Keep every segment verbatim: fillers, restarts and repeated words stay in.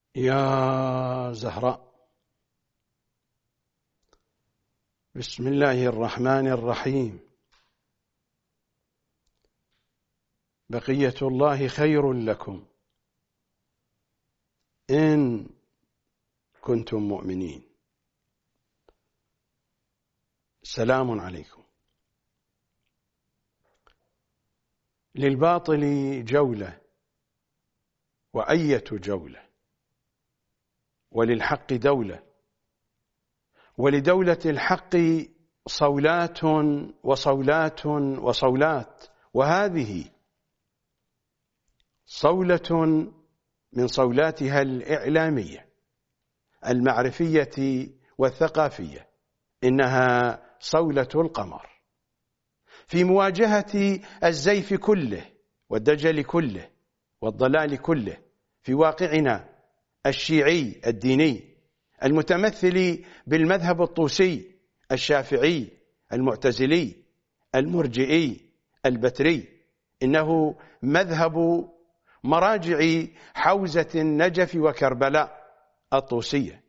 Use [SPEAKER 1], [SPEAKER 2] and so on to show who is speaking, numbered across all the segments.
[SPEAKER 1] يا زهراء، بسم الله الرحمن الرحيم. بقية الله خير لكم إن كنتم مؤمنين. سلام عليكم. للباطل جولة وأية جولة، وللحق دولة، ولدولة الحق صولات وصولات وصولات، وهذه صولة من صولاتها الإعلامية المعرفية والثقافية، إنها صولة القمر في مواجهة الزيف كله والدجل كله والضلال كله في واقعنا الشيعي الديني المتمثل بالمذهب الطوسي الشافعي المعتزلي المرجئي البتري. إنه مذهب مراجع حوزة النجف وكربلاء الطوسية،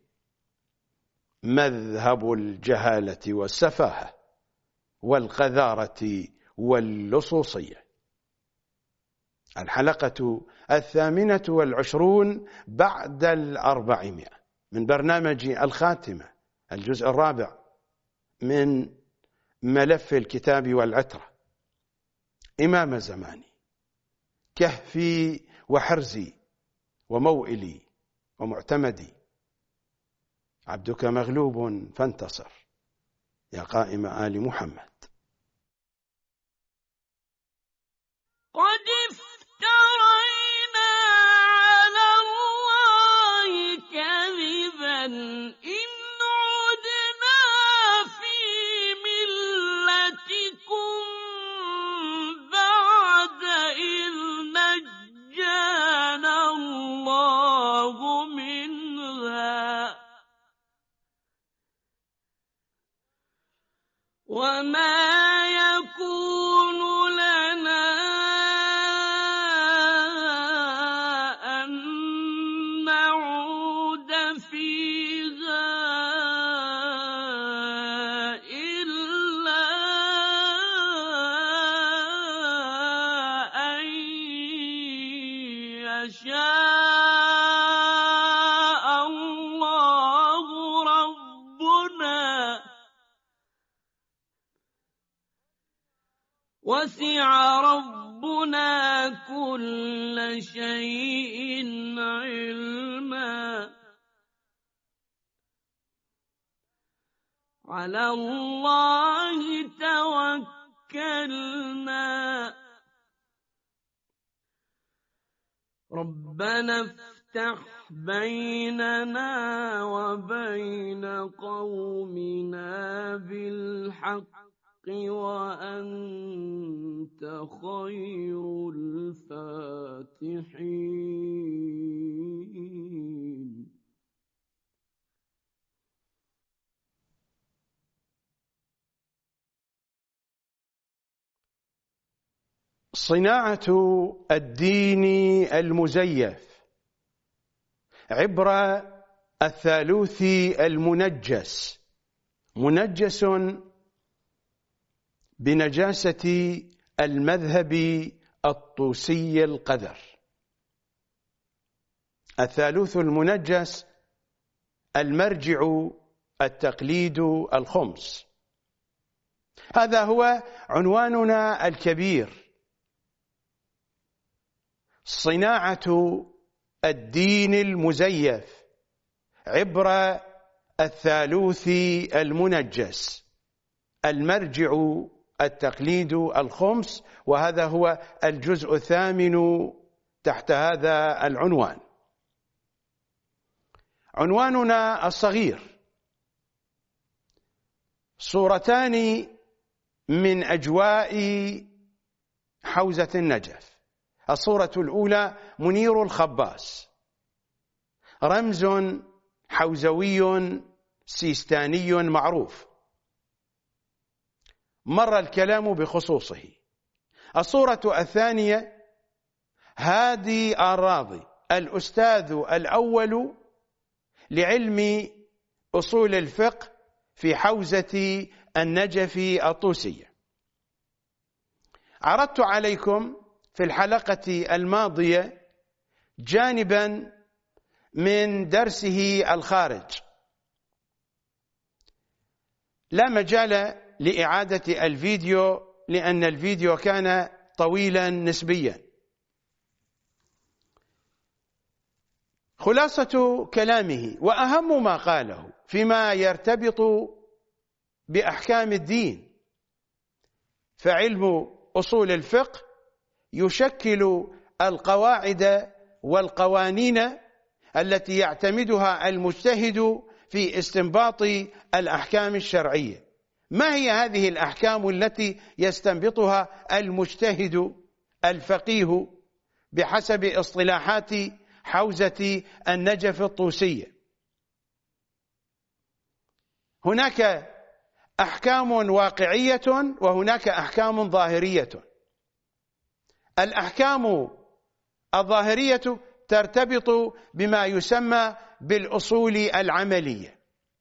[SPEAKER 1] مذهب الجهالة والسفاهة والقذارة واللصوصية. الحلقة الثامنة والعشرون بعد الأربعمائة من برنامج الخاتمة، الجزء الرابع من ملف الكتاب والعترة. إمام زماني، كهفي وحرزي وموئلي ومعتمدي، عبدك مغلوب فانتصر يا قائم آل محمد.
[SPEAKER 2] قد افترينا على الله كذبا إن عدنا في ملتكم بعد إذ نجانا الله منها وما يكون لنا أن نعود فيها إلا أن يشاء الله ربنا، وسع ربنا كل شيء علما. على الله توكلنا. ربنا افتح بيننا وبين قومنا بالحق وأنت خير الفاتحين.
[SPEAKER 1] صناعة الدين المزيف عبر الثالوث المنجس، منجس بنجاسة المذهب الطوسي القذر. الثالوث المنجس المرجع التقليد الخمس. هذا هو عنواننا الكبير: صناعة الدين المزيف عبر الثالوث المنجس المرجع التقليد الخمس، وهذا هو الجزء الثامن تحت هذا العنوان. عنواننا الصغير: صورتان من أجواء حوزة النجف. الصورة الأولى منير الخباس، رمز حوزوي سيستاني معروف، مر الكلام بخصوصه. الصورة الثانية هادي الراضي، الأستاذ الأول لعلم أصول الفقه في حوزة النجف الطوسية. عرضت عليكم في الحلقة الماضية جانبا من درسه الخارج، لا مجال لإعادة الفيديو لأن الفيديو كان طويلا نسبيا. خلاصة كلامه وأهم ما قاله فيما يرتبط بأحكام الدين، فعلم أصول الفقه يشكل القواعد والقوانين التي يعتمدها المجتهد في استنباط الأحكام الشرعية. ما هي هذه الأحكام التي يستنبطها المجتهد الفقيه بحسب اصطلاحات حوزة النجف الطوسية؟ هناك أحكام واقعية وهناك أحكام ظاهرية. الأحكام الظاهرية ترتبط بما يسمى بالأصول العملية،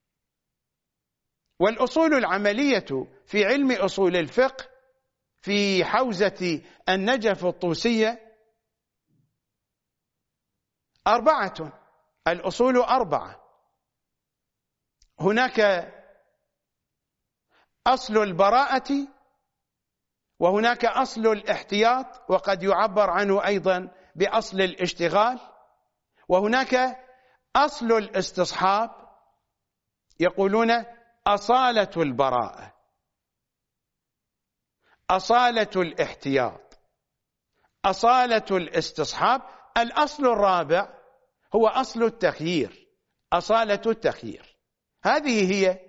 [SPEAKER 1] والأصول العملية في علم أصول الفقه في حوزة النجف الطوسية أربعة. الأصول أربعة. هناك أصل البراءة، وهناك أصل الاحتياط وقد يعبر عنه أيضا بأصل الاشتغال، وهناك أصل الاستصحاب يقولون أصالة البراءة، أصالة الاحتياط، أصالة الاستصحاب. الأصل الرابع هو أصل التخيير، أصالة التخيير. هذه هي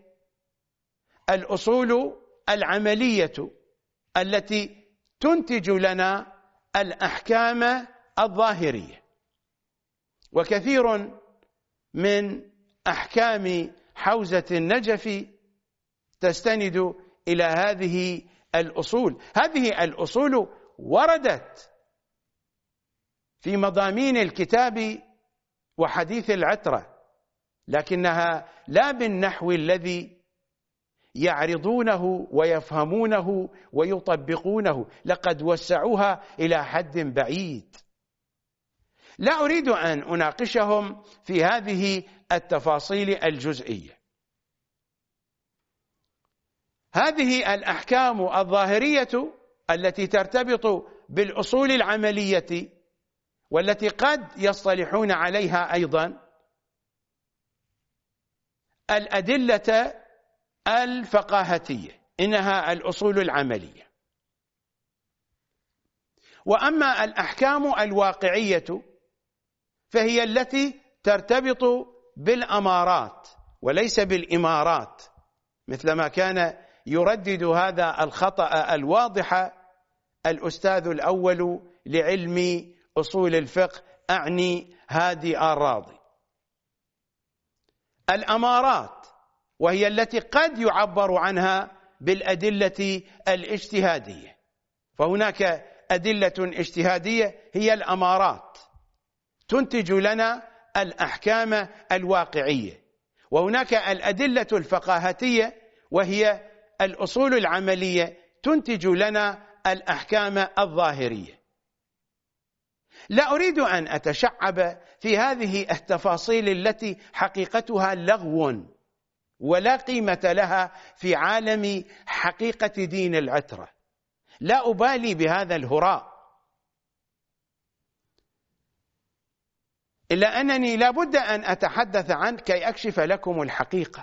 [SPEAKER 1] الأصول العملية التي تنتج لنا الأحكام الظاهرية. وكثير من أحكام حوزة النجف تستند إلى هذه الأصول. هذه الأصول وردت في مضامين الكتاب وحديث العترة، لكنها لا بالنحو الذي يعرضونه ويفهمونه ويطبقونه، لقد وسعوها إلى حد بعيد. لا أريد أن أناقشهم في هذه التفاصيل الجزئية. هذه الأحكام الظاهرية التي ترتبط بالأصول العملية والتي قد يصطلحون عليها أيضا الأدلة الفقاهتية، إنها الأصول العملية. وأما الأحكام الواقعية فهي التي ترتبط بالأمارات وليس بالإمارات، مثلما كان يردد هذا الخطأ الواضح الأستاذ الأول لعلم أصول الفقه، أعني هادي الراضي. الأمارات وهي التي قد يعبر عنها بالأدلة الاجتهادية، فهناك أدلة اجتهادية هي الأمارات تنتج لنا الأحكام الواقعية، وهناك الأدلة الفقاهتية وهي الأصول العملية تنتج لنا الأحكام الظاهرية. لا أريد أن أتشعب في هذه التفاصيل التي حقيقتها لغو ولا قيمة لها في عالم حقيقة دين العترة. لا أبالي بهذا الهراء، إلا أنني لا بد أن أتحدث عنه كي أكشف لكم الحقيقة.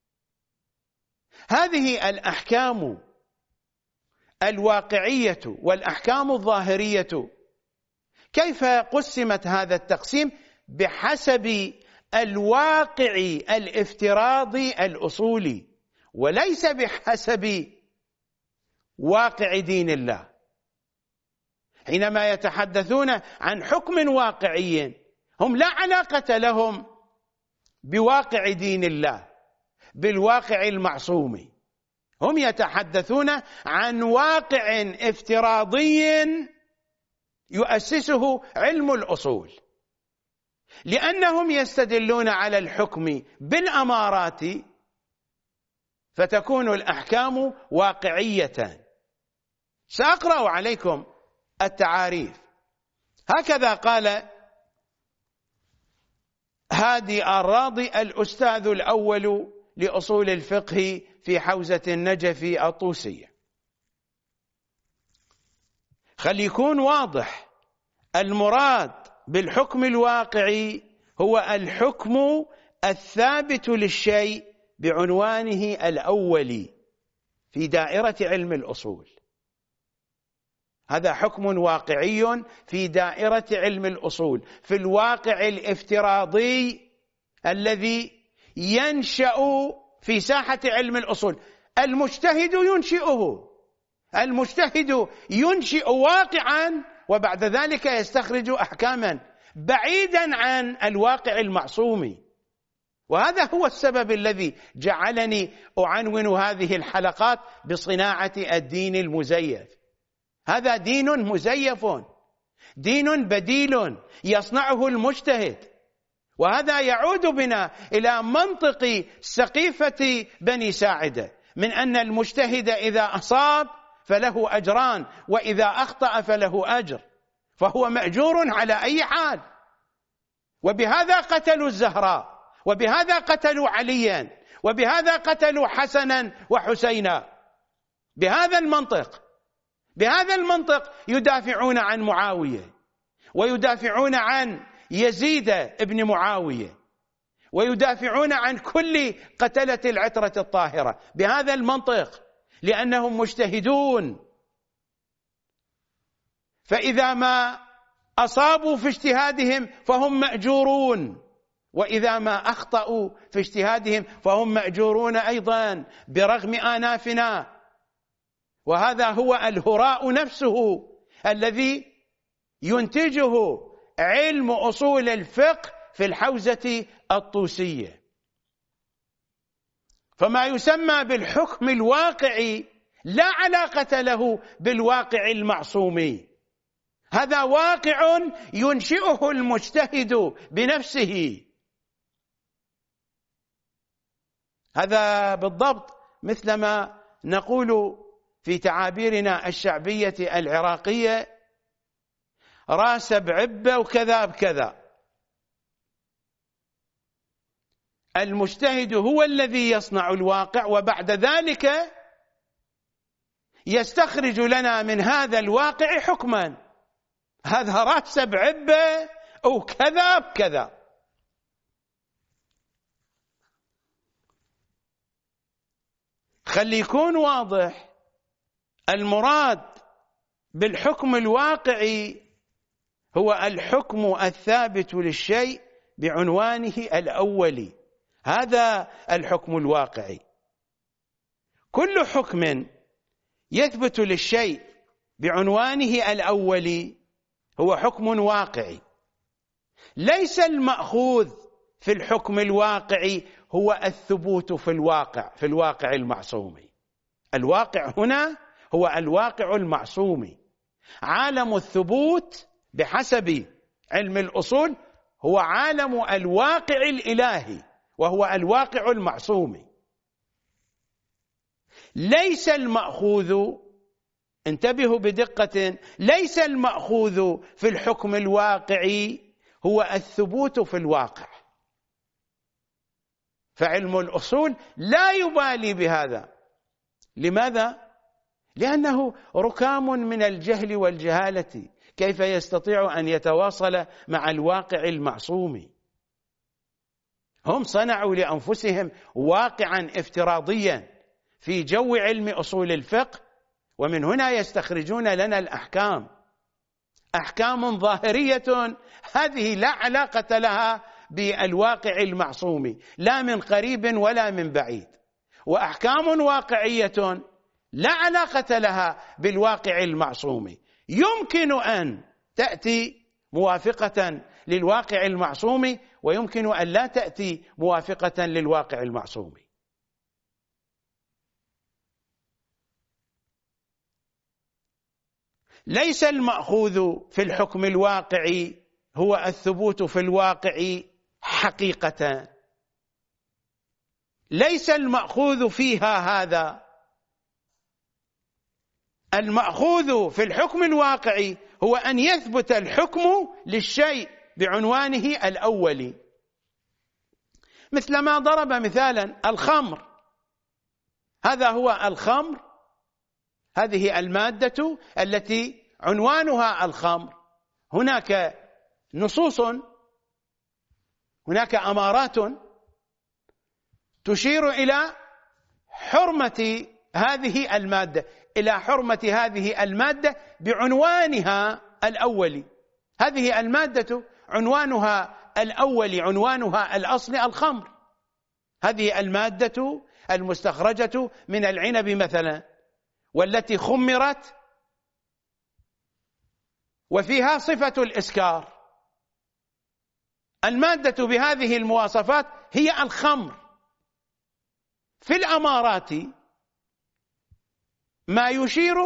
[SPEAKER 1] هذه الأحكام الواقعية والأحكام الظاهرية كيف قسمت هذا التقسيم؟ بحسب الواقع الافتراضي الأصولي، وليس بحسب واقع دين الله. حينما يتحدثون عن حكم واقعي هم لا علاقة لهم بواقع دين الله، بالواقع المعصوم. هم يتحدثون عن واقع افتراضي يؤسسه علم الأصول. لأنهم يستدلون على الحكم بالأمارات فتكون الأحكام واقعية. سأقرأ عليكم التعاريف. هكذا قال هادي الراضي الأستاذ الأول لأصول الفقه في حوزة النجف الطوسية. خلي يكون واضح، المراد بالحكم الواقعي هو الحكم الثابت للشيء بعنوانه الأولي في دائرة علم الأصول. هذا حكم واقعي في دائرة علم الأصول، في الواقع الافتراضي الذي ينشأ في ساحة علم الأصول. المجتهد ينشئه، المجتهد ينشئ واقعا وبعد ذلك يستخرج أحكاما بعيدا عن الواقع المعصوم. وهذا هو السبب الذي جعلني أعنون هذه الحلقات بصناعة الدين المزيف. هذا دين مزيف، دين بديل يصنعه المجتهد. وهذا يعود بنا إلى منطق سقيفة بني ساعدة من أن المجتهد إذا أصاب فله أجران وإذا أخطأ فله أجر، فهو مأجور على أي حال. وبهذا قتلوا الزهراء، وبهذا قتلوا عليا، وبهذا قتلوا حسنا وحسينا. بهذا المنطق بهذا المنطق يدافعون عن معاوية، ويدافعون عن يزيد ابن معاوية، ويدافعون عن كل قتلة العترة الطاهرة بهذا المنطق، لأنهم مجتهدون. فإذا ما أصابوا في اجتهادهم فهم مأجورون، وإذا ما أخطأوا في اجتهادهم فهم مأجورون أيضا برغم آنافنا. وهذا هو الهراء نفسه الذي ينتجه علم أصول الفقه في الحوزة الطوسية. فما يسمى بالحكم الواقعي لا علاقة له بالواقع المعصوم، هذا واقع ينشئه المجتهد بنفسه. هذا بالضبط مثلما نقول في تعابيرنا الشعبية العراقية راس بعبة وكذا بكذا. المجتهد هو الذي يصنع الواقع، وبعد ذلك يستخرج لنا من هذا الواقع حكما. هذا راس بعبة وكذا بكذا. خلي يكون واضح، المراد بالحكم الواقعي هو الحكم الثابت للشيء بعنوانه الأولي. هذا الحكم الواقعي. كل حكم يثبت للشيء بعنوانه الأولي هو حكم واقعي. ليس المأخوذ في الحكم الواقعي هو الثبوت في الواقع في الواقع المعصوم. الواقع هنا هو الواقع المعصوم. عالم الثبوت بحسب علم الأصول هو عالم الواقع الإلهي، وهو الواقع المعصوم. ليس المأخوذ، انتبهوا بدقة، ليس المأخوذ في الحكم الواقعي هو الثبوت في الواقع. فعلم الأصول لا يبالي بهذا. لماذا؟ لأنه ركام من الجهل والجهالة. كيف يستطيع أن يتواصل مع الواقع المعصوم؟ هم صنعوا لأنفسهم واقعا افتراضيا في جو علم أصول الفقه، ومن هنا يستخرجون لنا الأحكام. أحكام ظاهرية هذه لا علاقة لها بالواقع المعصوم، لا من قريب ولا من بعيد. وأحكام واقعية لا علاقة لها بالواقع المعصوم. يمكن أن تأتي موافقة للواقع المعصوم، ويمكن أن لا تأتي موافقة للواقع المعصوم. ليس المأخوذ في الحكم الواقعي هو الثبوت في الواقع حقيقة، ليس المأخوذ فيها هذا. المأخوذ في الحكم الواقعي هو أن يثبت الحكم للشيء بعنوانه الأولي، مثل ما ضرب مثالا الخمر. هذا هو الخمر، هذه المادة التي عنوانها الخمر. هناك نصوص، هناك أمارات تشير إلى حرمة هذه المادة، إلى حرمة هذه المادة بعنوانها الأولي. هذه المادة عنوانها الأولي، عنوانها الأصلي الخمر. هذه المادة المستخرجة من العنب مثلا، والتي خمرت وفيها صفة الإسكار، المادة بهذه المواصفات هي الخمر. في الأمارات ما يشير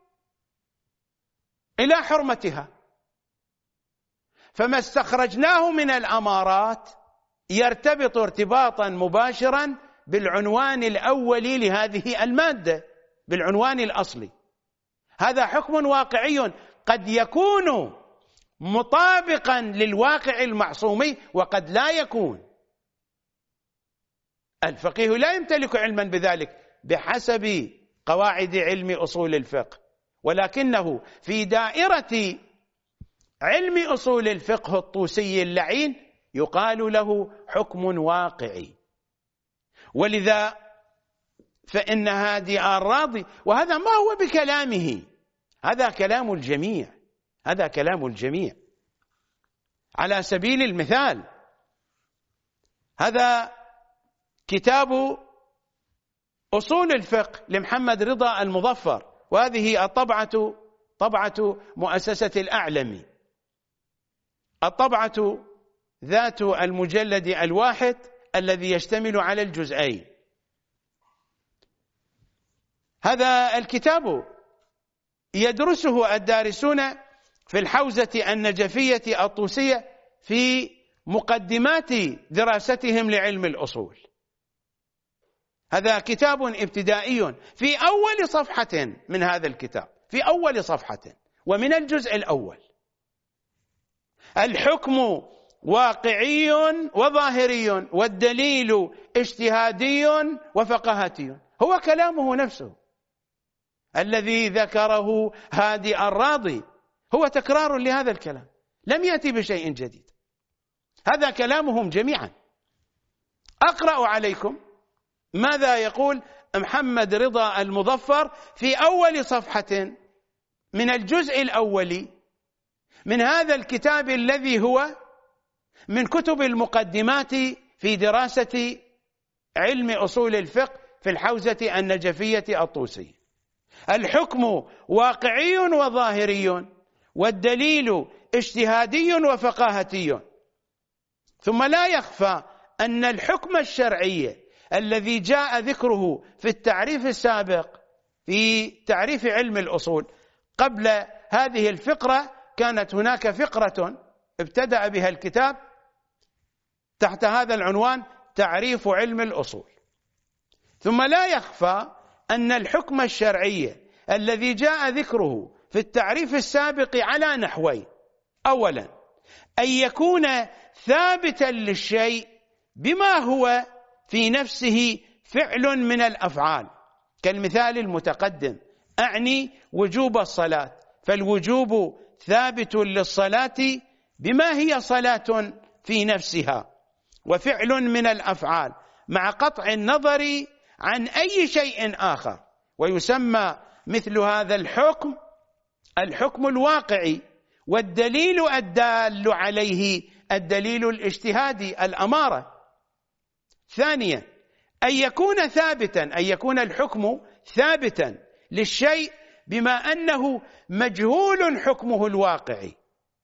[SPEAKER 1] إلى حرمتها، فما استخرجناه من الأمارات يرتبط ارتباطا مباشرا بالعنوان الأولي لهذه المادة، بالعنوان الأصلي. هذا حكم واقعي قد يكون مطابقا للواقع المعصومي وقد لا يكون. الفقيه لا يمتلك علما بذلك بحسب قواعد علم أصول الفقه، ولكنه في دائرة علم أصول الفقه الطوسي اللعين يقال له حكم واقعي. ولذا فإن هادي الراضي، وهذا ما هو بكلامه، هذا كلام الجميع، هذا كلام الجميع. على سبيل المثال هذا كتاب أصول الفقه لمحمد رضا المظفر، وهذه الطبعة طبعة مؤسسة الأعلمي، الطبعة ذات المجلد الواحد الذي يشتمل على الجزئين. هذا الكتاب يدرسه الدارسون في الحوزة النجفية الطوسية في مقدمات دراستهم لعلم الأصول. هذا كتاب ابتدائي في أول صفحة من هذا الكتاب، في أول صفحة ومن الجزء الأول: الحكم واقعي وظاهري والدليل اجتهادي وفقهاتي. هو كلامه نفسه الذي ذكره هادي الراضي، هو تكرار لهذا الكلام، لم يأتي بشيء جديد، هذا كلامهم جميعا. أقرأ عليكم ماذا يقول محمد رضا المظفر في أول صفحة من الجزء الأول من هذا الكتاب الذي هو من كتب المقدمات في دراسة علم أصول الفقه في الحوزة النجفية الطوسية: الحكم واقعي وظاهري والدليل اجتهادي وفقاهتي. ثم لا يخفى أن الحكم الشرعي الذي جاء ذكره في التعريف السابق في تعريف علم الأصول، قبل هذه الفقرة كانت هناك فقرة ابتدأ بها الكتاب تحت هذا العنوان: تعريف علم الأصول. ثم لا يخفى أن الحكم الشرعي الذي جاء ذكره في التعريف السابق على نحوين: أولا أن يكون ثابتا للشيء بما هو في نفسه فعل من الأفعال، كالمثال المتقدم، أعني وجوب الصلاة، فالوجوب ثابت للصلاة بما هي صلاة في نفسها وفعل من الأفعال مع قطع النظر عن أي شيء آخر، ويسمى مثل هذا الحكم الحكم الواقعي، والدليل الدال عليه الدليل الاجتهادي الأمارة. ثانيا أن يكون ثابتا، أن يكون الحكم ثابتا للشيء بما أنه مجهول حكمه الواقعي،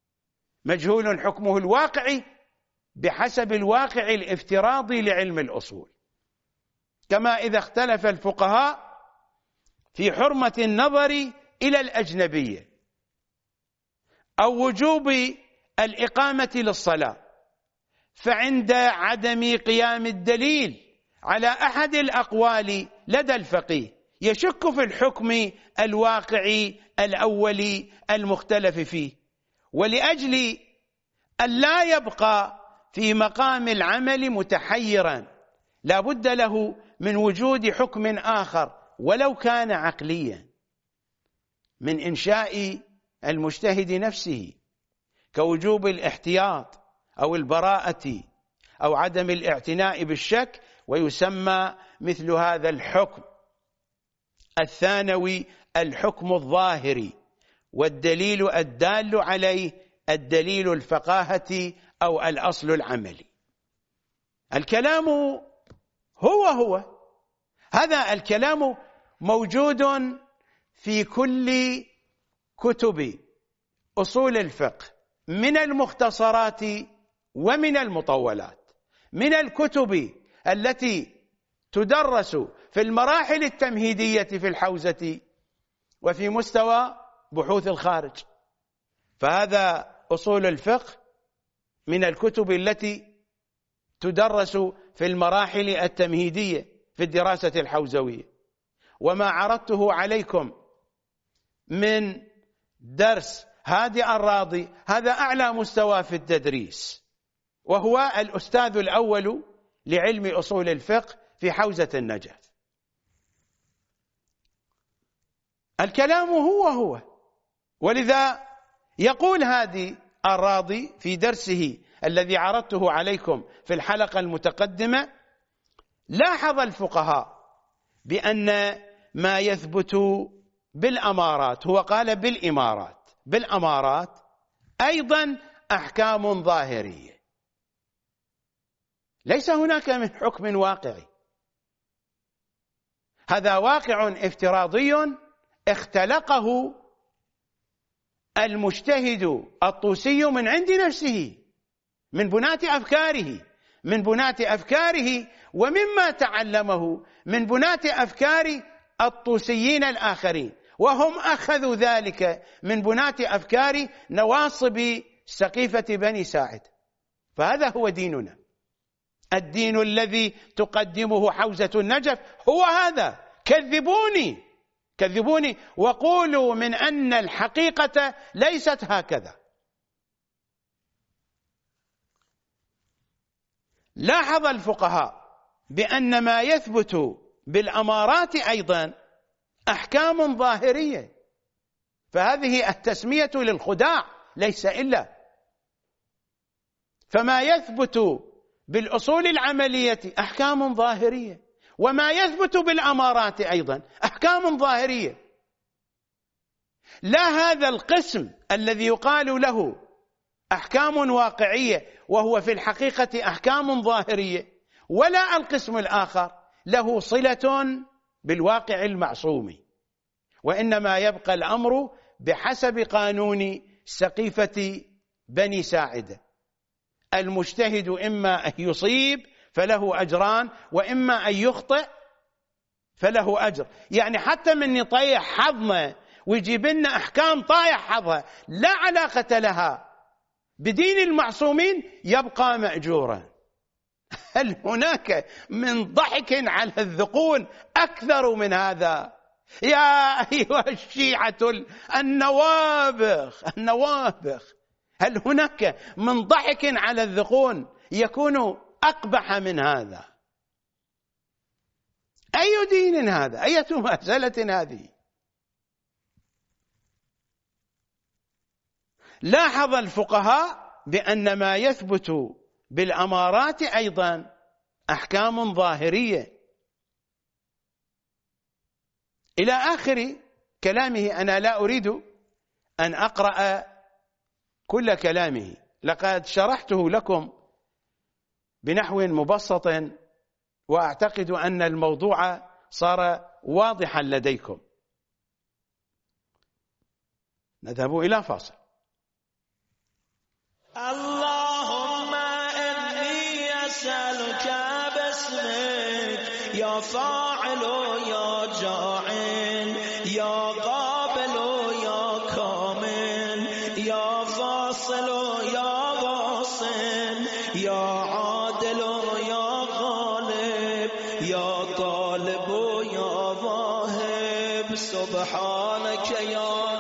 [SPEAKER 1] مجهول حكمه الواقعي بحسب الواقع الافتراضي لعلم الأصول، كما إذا اختلف الفقهاء في حرمة النظر إلى الأجنبية أو وجوب الإقامة للصلاة، فعند عدم قيام الدليل على أحد الأقوال لدى الفقيه يشك في الحكم الواقعي الأولي المختلف فيه، ولأجل أن لا يبقى في مقام العمل متحيرا لا بد له من وجود حكم آخر ولو كان عقليا، من إنشاء المجتهد نفسه، كوجوب الاحتياط أو البراءة أو عدم الاعتناء بالشك، ويسمى مثل هذا الحكم الثانوي الحكم الظاهري، والدليل الدال عليه الدليل الفقاهة أو الأصل العملي. الكلام هو هو هذا الكلام موجود في كل كتب أصول الفقه، من المختصرات ومن المطولات، من الكتب التي تدرس في المراحل التمهيدية في الحوزة وفي مستوى بحوث الخارج. فهذا أصول الفقه من الكتب التي تدرس في المراحل التمهيدية في الدراسة الحوزوية. وما عرضته عليكم من درس هادي الراضي هذا أعلى مستوى في التدريس، وهو الأستاذ الأول لعلم أصول الفقه في حوزة النجف. الكلام هو هو، ولذا يقول هادي الراضي في درسه الذي عرضته عليكم في الحلقة المتقدمة: لاحظ الفقهاء بأن ما يثبت بالأمارات، هو قال بالإمارات، بالأمارات أيضا أحكام ظاهرية، ليس هناك من حكم واقعي، هذا واقع افتراضي اختلقه المجتهد الطوسي من عند نفسه، من بنات أفكاره من بنات أفكاره ومما تعلمه من بنات أفكار الطوسيين الآخرين، وهم أخذوا ذلك من بنات أفكار نواصب سقيفة بني ساعد. فهذا هو ديننا، الدين الذي تقدمه حوزة النجف هو هذا. كذبوني كذبوني وقولوا من أن الحقيقة ليست هكذا. لاحظ الفقهاء بأن ما يثبت بالأمارات أيضا أحكام ظاهرية، فهذه التسمية للخداع ليس إلا. فما يثبت بالأصول العملية أحكام ظاهرية، وما يثبت بالأمارات أيضا أحكام ظاهرية. لا هذا القسم الذي يقال له أحكام واقعية وهو في الحقيقة أحكام ظاهرية، ولا القسم الآخر له صلة بالواقع المعصوم، وإنما يبقى الأمر بحسب قانون سقيفة بني ساعدة. المجتهد إما أن يصيب فله أجران، وإما أن يخطئ فله أجر. يعني حتى من يطيح حظنا ويجيب لنا أحكام طايح حظها لا علاقة لها بدين المعصومين يبقى مأجورا. هل هناك من ضحك على الذقون أكثر من هذا؟ يا أيها الشيعة النوابخ النوابخ، هل هناك من ضحك على الذقون يكون أقبح من هذا؟ أي دين هذا؟ أية مسألة هذه؟ لاحظ الفقهاء بأن ما يثبت بالأمارات أيضا أحكام ظاهرية إلى آخر كلامه. أنا لا أريد أن أقرأ كل كلامه، لقد شرحته لكم بنحو مبسط، وأعتقد أن الموضوع صار واضحا لديكم. نذهب إلى فاصل.
[SPEAKER 3] اللهم إني أسألك باسمك يا فاعل يا جاعل يا قابل يا كامل يا فاصل يا يا طالب يا واهب سبحانك يا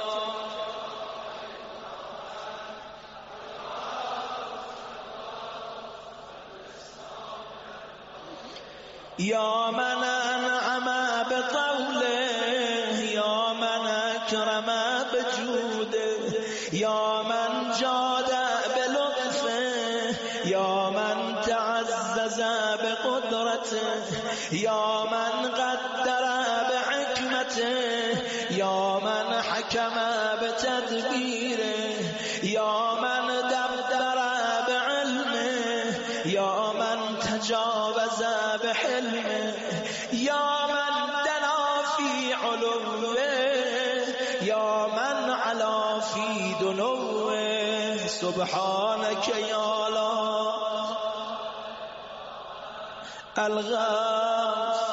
[SPEAKER 3] يا من أنعم بطوله يا من أكرم بجوده يا من جاد بلطفه يا من تعزز بقدرته يا من قدر بحكمته يا من حكم بتدبيره يا من دبر بعلمه يا من تجاوز بحلمه يا من دنا في علوه يا من علا في دنوه سبحانك يا لا الغاث.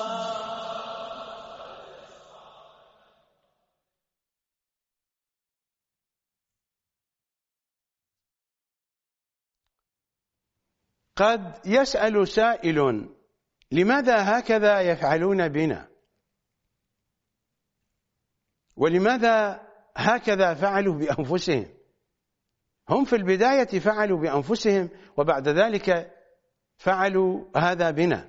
[SPEAKER 1] قد يسأل سائل: لماذا هكذا يفعلون بنا؟ ولماذا هكذا فعلوا بأنفسهم؟ هم في البداية فعلوا بأنفسهم وبعد ذلك فعلوا هذا بنا.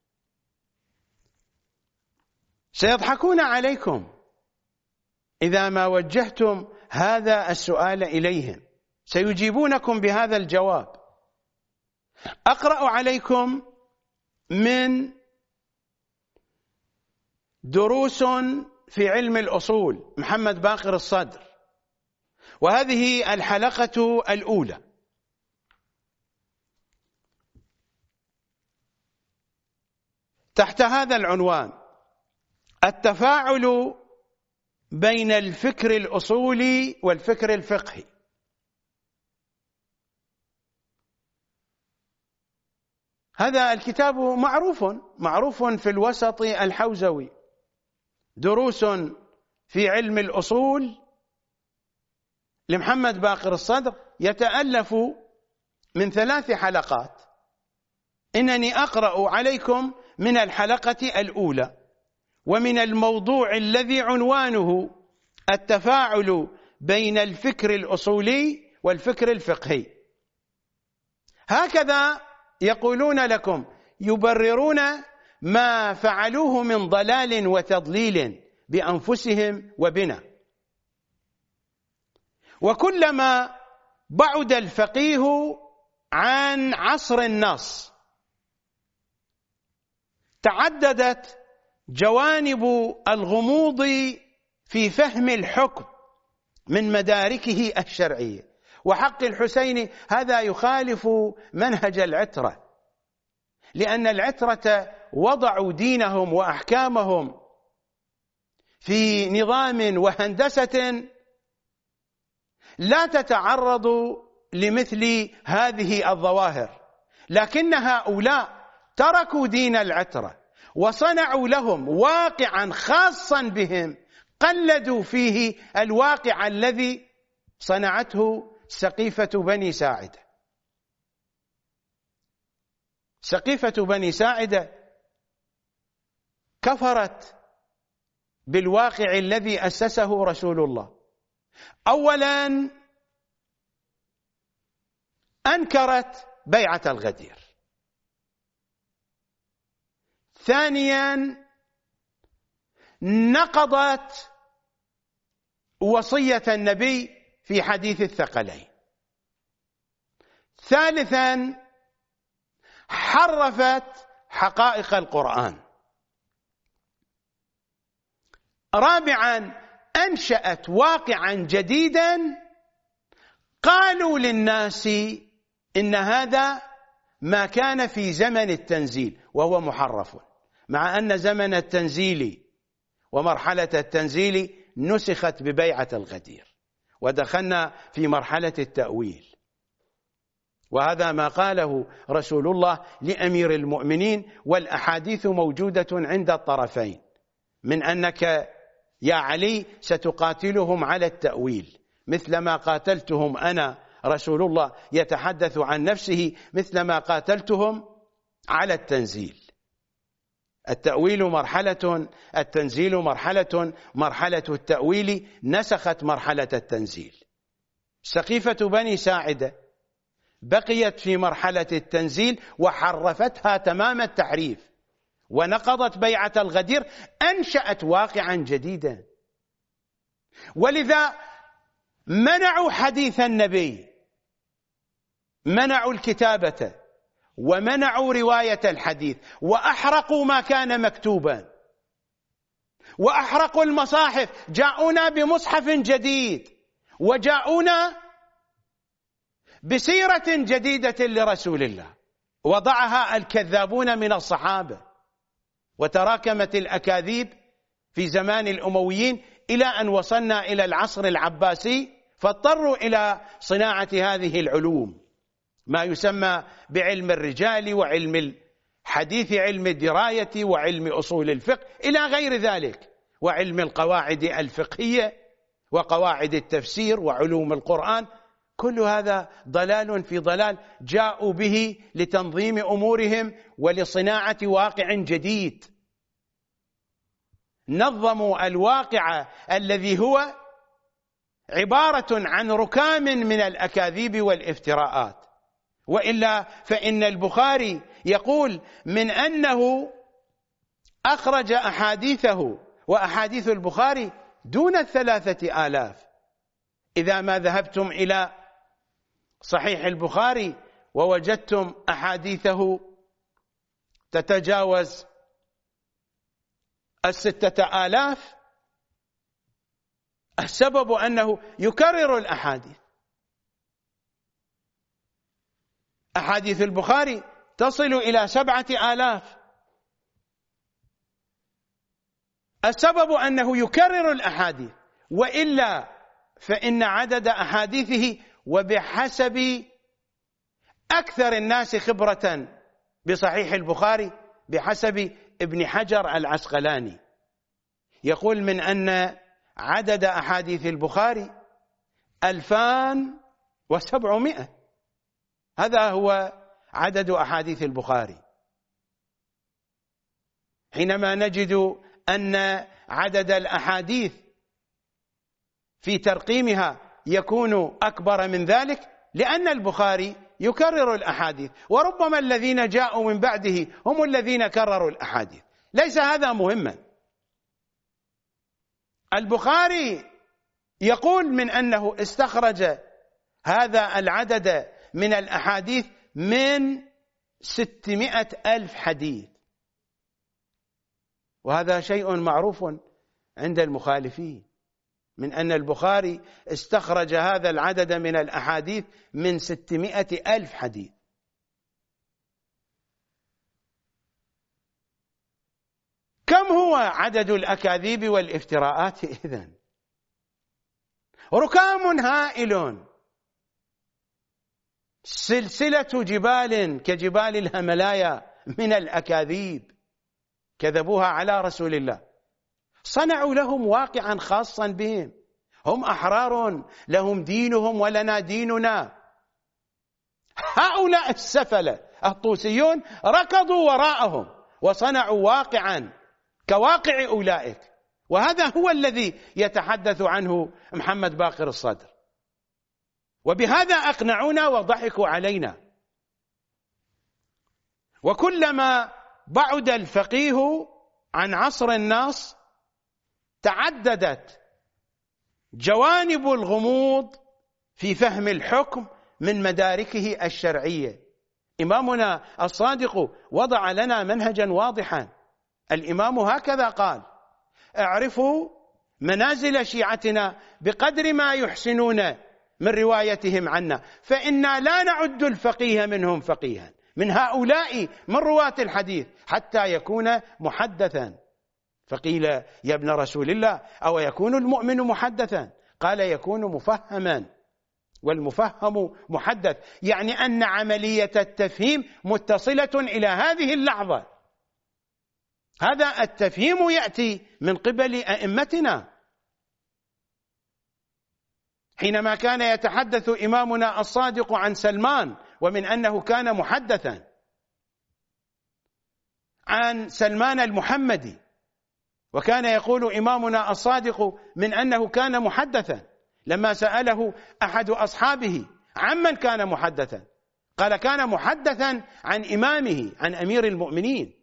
[SPEAKER 1] سيضحكون عليكم إذا ما وجهتم هذا السؤال إليهم، سيجيبونكم بهذا الجواب. أقرأ عليكم من دروس في علم الأصول محمد باقر الصدر، وهذه الحلقة الأولى. تحت هذا العنوان: التفاعل بين الفكر الأصولي والفكر الفقهي. هذا الكتاب معروف معروف في الوسط الحوزوي، دروس في علم الأصول لمحمد باقر الصدر، يتألف من ثلاث حلقات. إنني أقرأ عليكم من الحلقة الأولى ومن الموضوع الذي عنوانه التفاعل بين الفكر الأصولي والفكر الفقهي. هكذا يقولون لكم، يبررون ما فعلوه من ضلال وتضليل بأنفسهم وبنا. وكلما بعد الفقيه عن عصر النص تعددت جوانب الغموض في فهم الحكم من مداركه الشرعية. وحق الحسين هذا يخالف منهج العترة، لأن العترة وضعوا دينهم وأحكامهم في نظام وهندسة لا تتعرض لمثل هذه الظواهر، لكن هؤلاء تركوا دين العترة وصنعوا لهم واقعا خاصا بهم، قلدوا فيه الواقع الذي صنعته سقيفة بني ساعدة. سقيفة بني ساعدة كفرت بالواقع الذي أسسه رسول الله. أولا أنكرت بيعة الغدير، ثانيا نقضت وصية النبي في حديث الثقلين، ثالثا حرفت حقائق القرآن، رابعا أنشأت واقعا جديدا قالوا للناس إن هذا ما كان في زمن التنزيل وهو محرف، مع أن زمن التنزيل ومرحلة التنزيل نسخت ببيعة الغدير ودخلنا في مرحلة التأويل. وهذا ما قاله رسول الله لأمير المؤمنين، والأحاديث موجودة عند الطرفين، من أنك يا علي ستقاتلهم على التأويل مثل ما قاتلتهم أنا. رسول الله يتحدث عن نفسه مثل ما قاتلتهم على التنزيل. التأويل مرحلة، التنزيل مرحلة، مرحلة التأويل نسخت مرحلة التنزيل. سقيفة بني ساعدة بقيت في مرحلة التنزيل وحرفتها تمام التحريف، ونقضت بيعة الغدير، أنشأت واقعا جديدا. ولذا منعوا حديث النبي، منعوا الكتابة، ومنعوا رواية الحديث، وأحرقوا ما كان مكتوبا، وأحرقوا المصاحف. جاءونا بمصحف جديد، وجاءونا بسيرة جديدة لرسول الله، وضعها الكذابون من الصحابة، وتراكمت الأكاذيب في زمان الأمويين إلى أن وصلنا إلى العصر العباسي، فاضطروا إلى صناعة هذه العلوم، ما يسمى بعلم الرجال وعلم الحديث، علم الدراية وعلم أصول الفقه إلى غير ذلك، وعلم القواعد الفقهية وقواعد التفسير وعلوم القرآن. كل هذا ضلال في ضلال، جاءوا به لتنظيم أمورهم ولصناعة واقع جديد. نظموا الواقع الذي هو عبارة عن ركام من الأكاذيب والافتراءات. وإلا فإن البخاري يقول من أنه أخرج أحاديثه، وأحاديث البخاري دون الثلاثة آلاف. إذا ما ذهبتم إلى صحيح البخاري ووجدتم أحاديثه تتجاوز الستة آلاف، السبب أنه يكرر الأحاديث. أحاديث البخاري تصل إلى سبعة آلاف، السبب أنه يكرر الأحاديث. وإلا فإن عدد أحاديثه، وبحسب أكثر الناس خبرة بصحيح البخاري بحسب ابن حجر العسقلاني، يقول من أن عدد أحاديث البخاري ألفان وسبعمائة، هذا هو عدد أحاديث البخاري. حينما نجد أن عدد الأحاديث في ترقيمها يكون أكبر من ذلك، لأن البخاري يكرر الأحاديث، وربما الذين جاءوا من بعده هم الذين كرروا الأحاديث. ليس هذا مهما. البخاري يقول من أنه استخرج هذا العدد من الأحاديث من ستمائة ألف حديث، وهذا شيء معروف عند المخالفين، من أن البخاري استخرج هذا العدد من الأحاديث من ستمائة ألف حديث. كم هو عدد الأكاذيب والافتراءات إذن؟ ركام هائل، سلسلة جبال كجبال الهملايا من الأكاذيب كذبوها على رسول الله، صنعوا لهم واقعا خاصا بهم. هم أحرار، لهم دينهم ولنا ديننا. هؤلاء السفلة الطوسيون ركضوا وراءهم وصنعوا واقعا كواقع أولئك، وهذا هو الذي يتحدث عنه محمد باقر الصدر، وبهذا أقنعونا وضحكوا علينا. وكلما بعد الفقيه عن عصر الناس تعددت جوانب الغموض في فهم الحكم من مداركه الشرعية. إمامنا الصادق وضع لنا منهجا واضحا. الإمام هكذا قال: اعرفوا منازل شيعتنا بقدر ما يحسنون من روايتهم عنا، فإنا لا نعد الفقيه منهم فقيها، من هؤلاء من رواة الحديث، حتى يكون محدثا. فقيل: يا ابن رسول الله، أو يكون المؤمن محدثا؟ قال: يكون مفهما، والمفهم محدث، يعني أن عملية التفهيم متصلة إلى هذه اللحظة. هذا التفهيم يأتي من قبل أئمتنا. حينما كان يتحدث إمامنا الصادق عن سلمان ومن أنه كان محدثا، عن سلمان المحمدي، وكان يقول إمامنا الصادق من أنه كان محدثا، لما سأله أحد أصحابه عمن كان محدثا قال كان محدثا عن إمامه، عن أمير المؤمنين.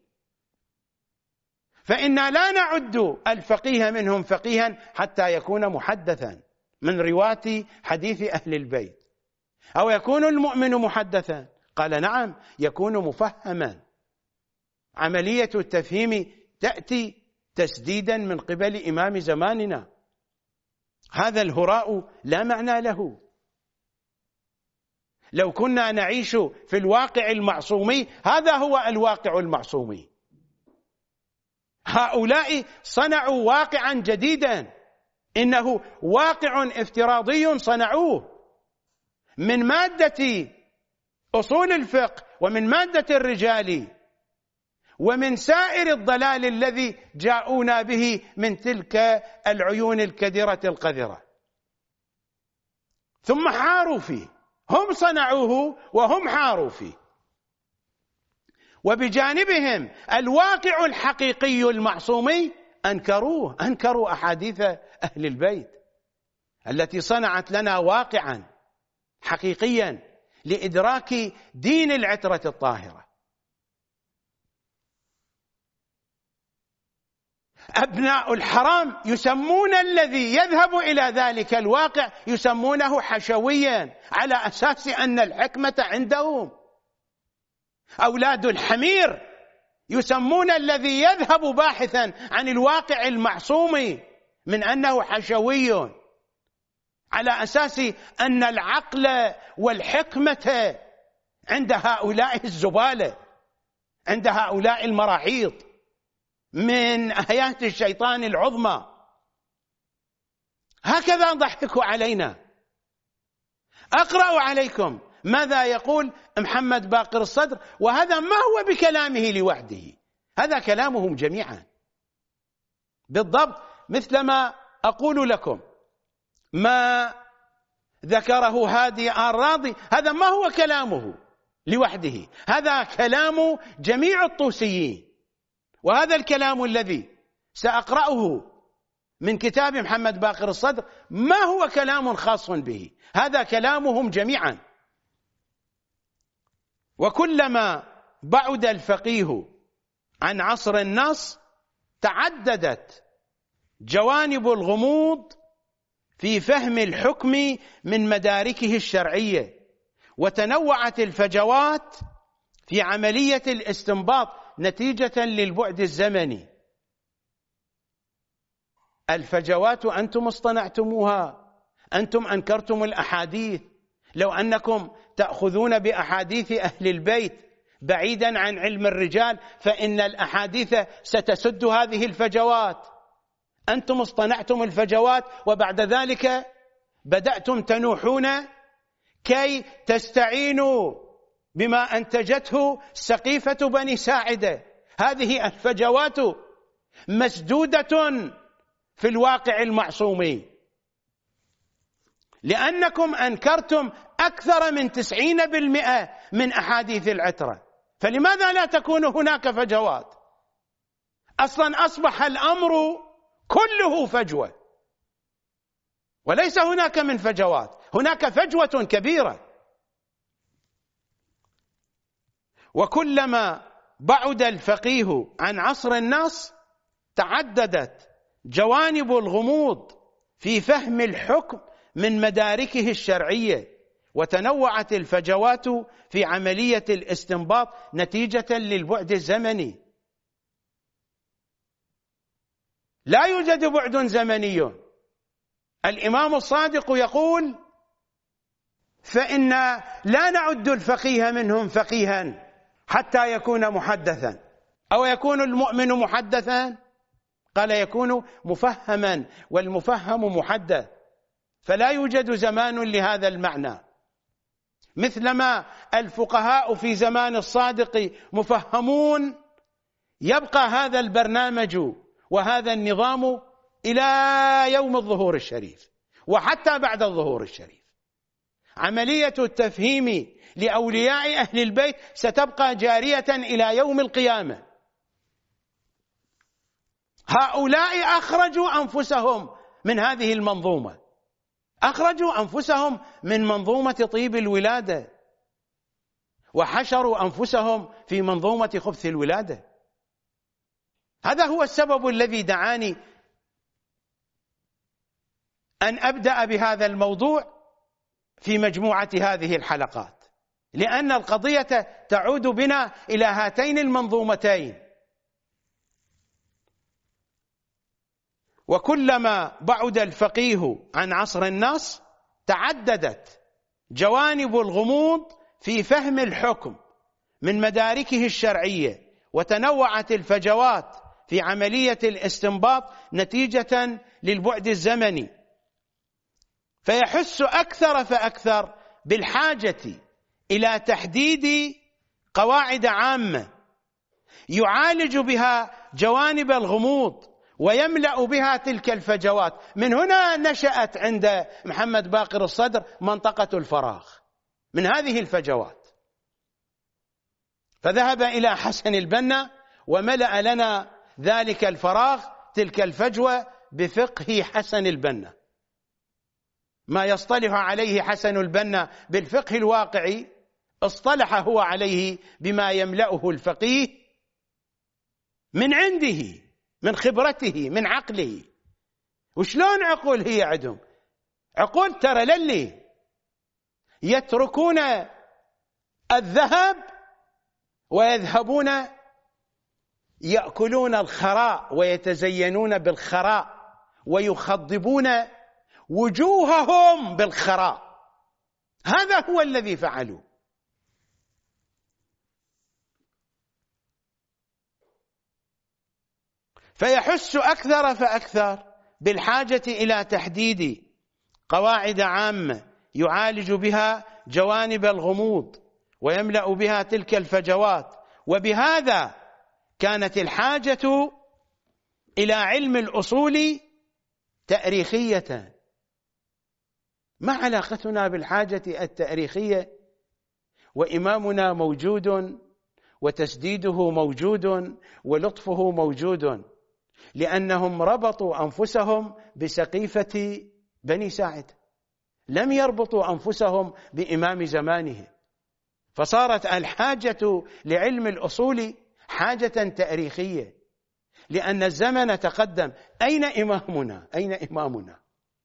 [SPEAKER 1] فإنا لا نعد الفقيه منهم فقيها حتى يكون محدثا من رواة حديث أهل البيت. أو يكون المؤمن محدثا؟ قال نعم، يكون مفهما. عملية التفهيم تأتي تسديدا من قبل إمام زماننا. هذا الهراء لا معنى له. لو كنا نعيش في الواقع المعصومي، هذا هو الواقع المعصومي. هؤلاء صنعوا واقعا جديدا، إنه واقع افتراضي صنعوه من مادة أصول الفقه ومن مادة الرجال ومن سائر الضلال الذي جاءونا به من تلك العيون الكدرة القذرة، ثم حاروا فيه. هم صنعوه وهم حاروا فيه. وبجانبهم الواقع الحقيقي المعصومي أنكروه، أنكروا أحاديث أهل البيت التي صنعت لنا واقعا حقيقيا لإدراك دين العترة الطاهرة. أبناء الحرام يسمون الذي يذهب إلى ذلك الواقع يسمونه حشويا، على أساس أن الحكمة عندهم. أولاد الحمير يسمون الذي يذهب باحثا عن الواقع المعصوم من أنه حشوي، على أساس أن العقل والحكمة عند هؤلاء الزبالة، عند هؤلاء المراحيض من آيات الشيطان العظمى. هكذا ضحكوا علينا. أقرأ عليكم ماذا يقول محمد باقر الصدر، وهذا ما هو بكلامه لوحده، هذا كلامهم جميعا بالضبط مثلما أقول لكم ما ذكره هادي الراضي، هذا ما هو كلامه لوحده، هذا كلام جميع الطوسيين. وهذا الكلام الذي سأقرأه من كتاب محمد باقر الصدر ما هو كلام خاص به، هذا كلامهم جميعا. وكلما بعد الفقيه عن عصر النص تعددت جوانب الغموض في فهم الحكم من مداركه الشرعية، وتنوعت الفجوات في عملية الاستنباط نتيجة للبعد الزمني. الفجوات أنتم اصطنعتموها، أنتم أنكرتم الأحاديث. لو أنكم تأخذون بأحاديث أهل البيت بعيدا عن علم الرجال فإن الأحاديث ستسد هذه الفجوات. أنتم اصطنعتم الفجوات، وبعد ذلك بدأتم تنوحون كي تستعينوا بما أنتجته سقيفة بني ساعدة. هذه الفجوات مسدودة في الواقع المعصومي، لأنكم أنكرتم أكثر من تسعين بالمئة من أحاديث العترة، فلماذا لا تكون هناك فجوات؟ أصلا أصبح الأمر كله فجوة، وليس هناك من فجوات، هناك فجوة كبيرة. وكلما بعد الفقيه عن عصر النص تعددت جوانب الغموض في فهم الحكم من مداركه الشرعية، وتنوعت الفجوات في عملية الاستنباط نتيجة للبعد الزمني. لا يوجد بعد زمني. الإمام الصادق يقول فإن لا نعد الفقيه منهم فقيها حتى يكون محدثا. أو يكون المؤمن محدثا؟ قال يكون مفهما، والمفهم محدث، فلا يوجد زمان لهذا المعنى. مثلما الفقهاء في زمان الصادق مفهمون، يبقى هذا البرنامج وهذا النظام إلى يوم الظهور الشريف وحتى بعد الظهور الشريف. عملية التفهيم لأولياء أهل البيت ستبقى جارية إلى يوم القيامة. هؤلاء أخرجوا أنفسهم من هذه المنظومة، أخرجوا أنفسهم من منظومة طيب الولادة، وحشروا أنفسهم في منظومة خبث الولادة. هذا هو السبب الذي دعاني أن أبدأ بهذا الموضوع في مجموعة هذه الحلقات، لأن القضية تعود بنا إلى هاتين المنظومتين. وكلما بعد الفقيه عن عصر النص تعددت جوانب الغموض في فهم الحكم من مداركه الشرعية، وتنوعت الفجوات في عملية الاستنباط نتيجة للبعد الزمني، فيحس أكثر فأكثر بالحاجة إلى تحديد قواعد عامة يعالج بها جوانب الغموض ويملأ بها تلك الفجوات. من هنا نشأت عند محمد باقر الصدر منطقة الفراغ من هذه الفجوات، فذهب إلى حسن البنا وملأ لنا ذلك الفراغ، تلك الفجوة، بفقه حسن البنا. ما يصطلح عليه حسن البنا بالفقه الواقعي اصطلح هو عليه بما يملأه الفقيه من عنده، من خبرته، من عقله. وشلون عقول هي عندهم؟ عقول ترى للي يتركون الذهب ويذهبون يأكلون الخراء ويتزينون بالخراء ويخضبون وجوههم بالخراء. هذا هو الذي فعلوا. فيحس أكثر فأكثر بالحاجة إلى تحديد قواعد عامة يعالج بها جوانب الغموض ويملأ بها تلك الفجوات. وبهذا كانت الحاجة إلى علم الأصول تاريخية. ما علاقتنا بالحاجة التاريخية وإمامنا موجود وتسديده موجود ولطفه موجود؟ لأنهم ربطوا أنفسهم بسقيفة بني ساعد، لم يربطوا أنفسهم بإمام زمانه. فصارت الحاجة لعلم الأصول حاجة تاريخية، لأن الزمن تقدم. أين إمامنا؟ أين إمامنا؟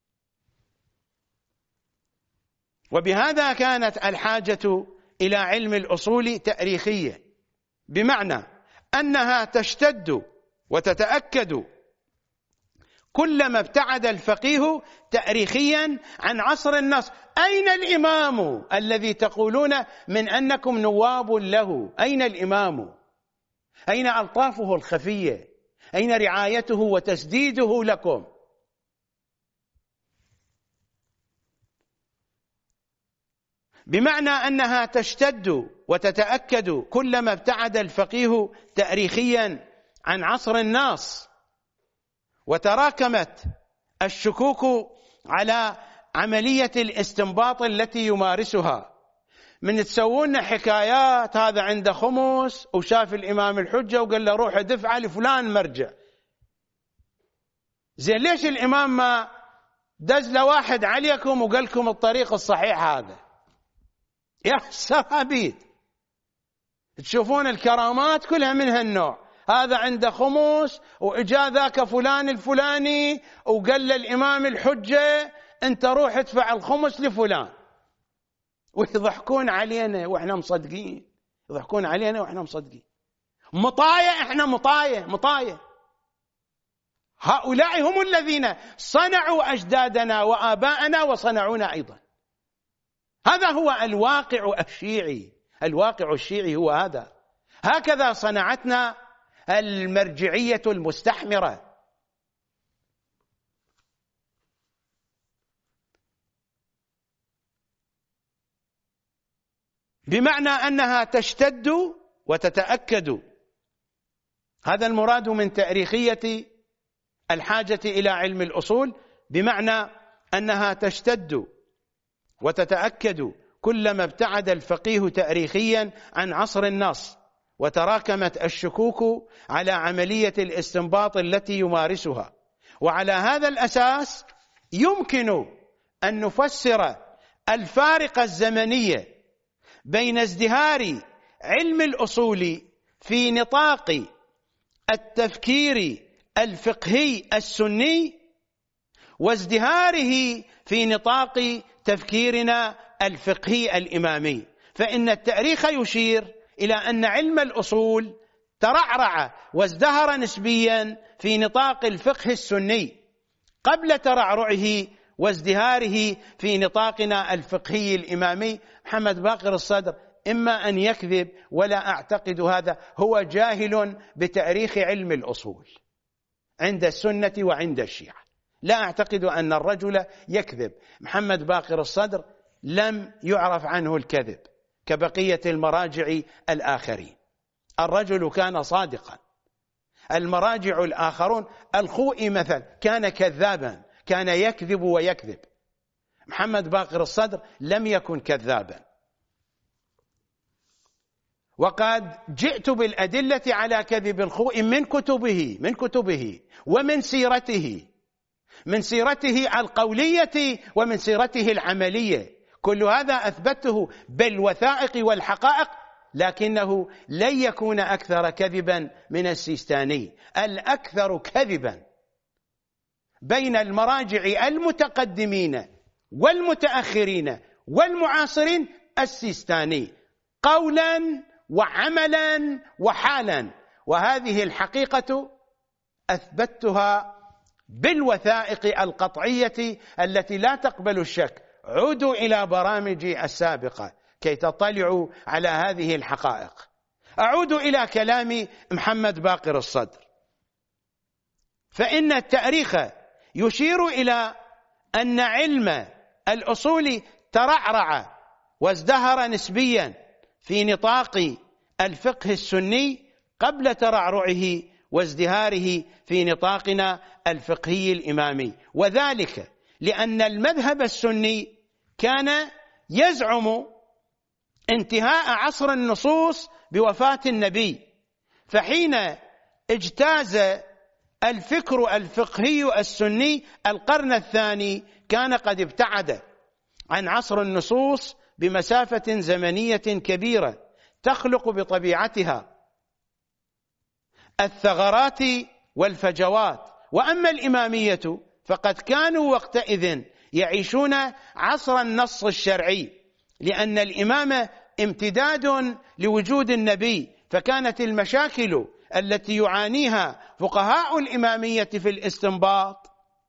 [SPEAKER 1] وبهذا كانت الحاجة إلى علم الأصول تاريخية، بمعنى أنها تشتد وتتأكد كلما ابتعد الفقيه تاريخيا عن عصر النص. أين الإمام الذي تقولون من أنكم نواب له؟ أين الإمام؟ أين ألطافه الخفية؟ أين رعايته وتسديده لكم؟ بمعنى أنها تشتد وتتأكد كلما ابتعد الفقيه تاريخيا عن عصر الناس، وتراكمت الشكوك على عملية الاستنباط التي يمارسها. من تسوون حكايات هذا عنده خمس وشاف الإمام الحجة وقال له روح دفع لفلان مرجع. زين ليش الإمام ما دز له واحد عليكم وقال لكم الطريق الصحيح هذا؟ يا سرابيد، تشوفون الكرامات كلها من هالنوع. هذا عنده خمس وإجا ذاك فلان الفلاني وقال للإمام الحجة أنت روح ادفع الخمس لفلان، ويضحكون علينا وإحنا مصدقين. يضحكون علينا وإحنا مصدقين. مطايا، إحنا مطايا مطايا. هؤلاء هم الذين صنعوا أجدادنا وآباءنا وصنعونا أيضا. هذا هو الواقع الشيعي. الواقع الشيعي هو هذا. هكذا صنعتنا المرجعية المستحمرة. بمعنى أنها تشتد وتتأكد. هذا المراد من تاريخية الحاجة إلى علم الأصول، بمعنى أنها تشتد وتتأكد كلما ابتعد الفقيه تاريخيا عن عصر النص، وتراكمت الشكوك على عملية الاستنباط التي يمارسها. وعلى هذا الأساس يمكن أن نفسر الفارق الزمني بين ازدهار علم الأصول في نطاق التفكير الفقهي السني وازدهاره في نطاق تفكيرنا الفقهي الإمامي. فإن التاريخ يشير إلى أن علم الأصول ترعرع وازدهر نسبيا في نطاق الفقه السني قبل ترعرعه وازدهاره في نطاقنا الفقهي الإمامي. محمد باقر الصدر إما أن يكذب، ولا أعتقد هذا، هو جاهل بتاريخ علم الأصول عند السنة وعند الشيعة. لا أعتقد أن الرجل يكذب. محمد باقر الصدر لم يعرف عنه الكذب كبقية المراجع الآخرين. الرجل كان صادقا. المراجع الآخرون، الخوئي مثل كان كذابا، كان يكذب ويكذب. محمد باقر الصدر لم يكن كذابا. وقد جئت بالأدلة على كذب الخوئي من كتبه من كتبه ومن سيرته، من سيرته القولية ومن سيرته العملية. كل هذا أثبته بالوثائق والحقائق، لكنه لن يكون أكثر كذبا من السيستاني. الأكثر كذبا بين المراجع المتقدمين والمتأخرين والمعاصرين السيستاني، قولا وعملا وحالا. وهذه الحقيقة أثبتها بالوثائق القطعية التي لا تقبل الشك. عودوا إلى برامجي السابقة كي تطلعوا على هذه الحقائق. أعود إلى كلام محمد باقر الصدر، فإن التاريخ يشير إلى أن علم الأصول ترعرع وازدهر نسبيا في نطاق الفقه السني قبل ترعرعه وازدهاره في نطاقنا الفقهي الإمامي. وذلك لأن المذهب السني كان يزعم انتهاء عصر النصوص بوفاة النبي، فحين اجتاز الفكر الفقهي السني القرن الثاني كان قد ابتعد عن عصر النصوص بمسافة زمنية كبيرة تخلق بطبيعتها الثغرات والفجوات. وأما الإمامية فقد كانوا وقتئذ يعيشون عصر النص الشرعي، لأن الإمامة امتداد لوجود النبي، فكانت المشاكل التي يعانيها فقهاء الإمامية في الاستنباط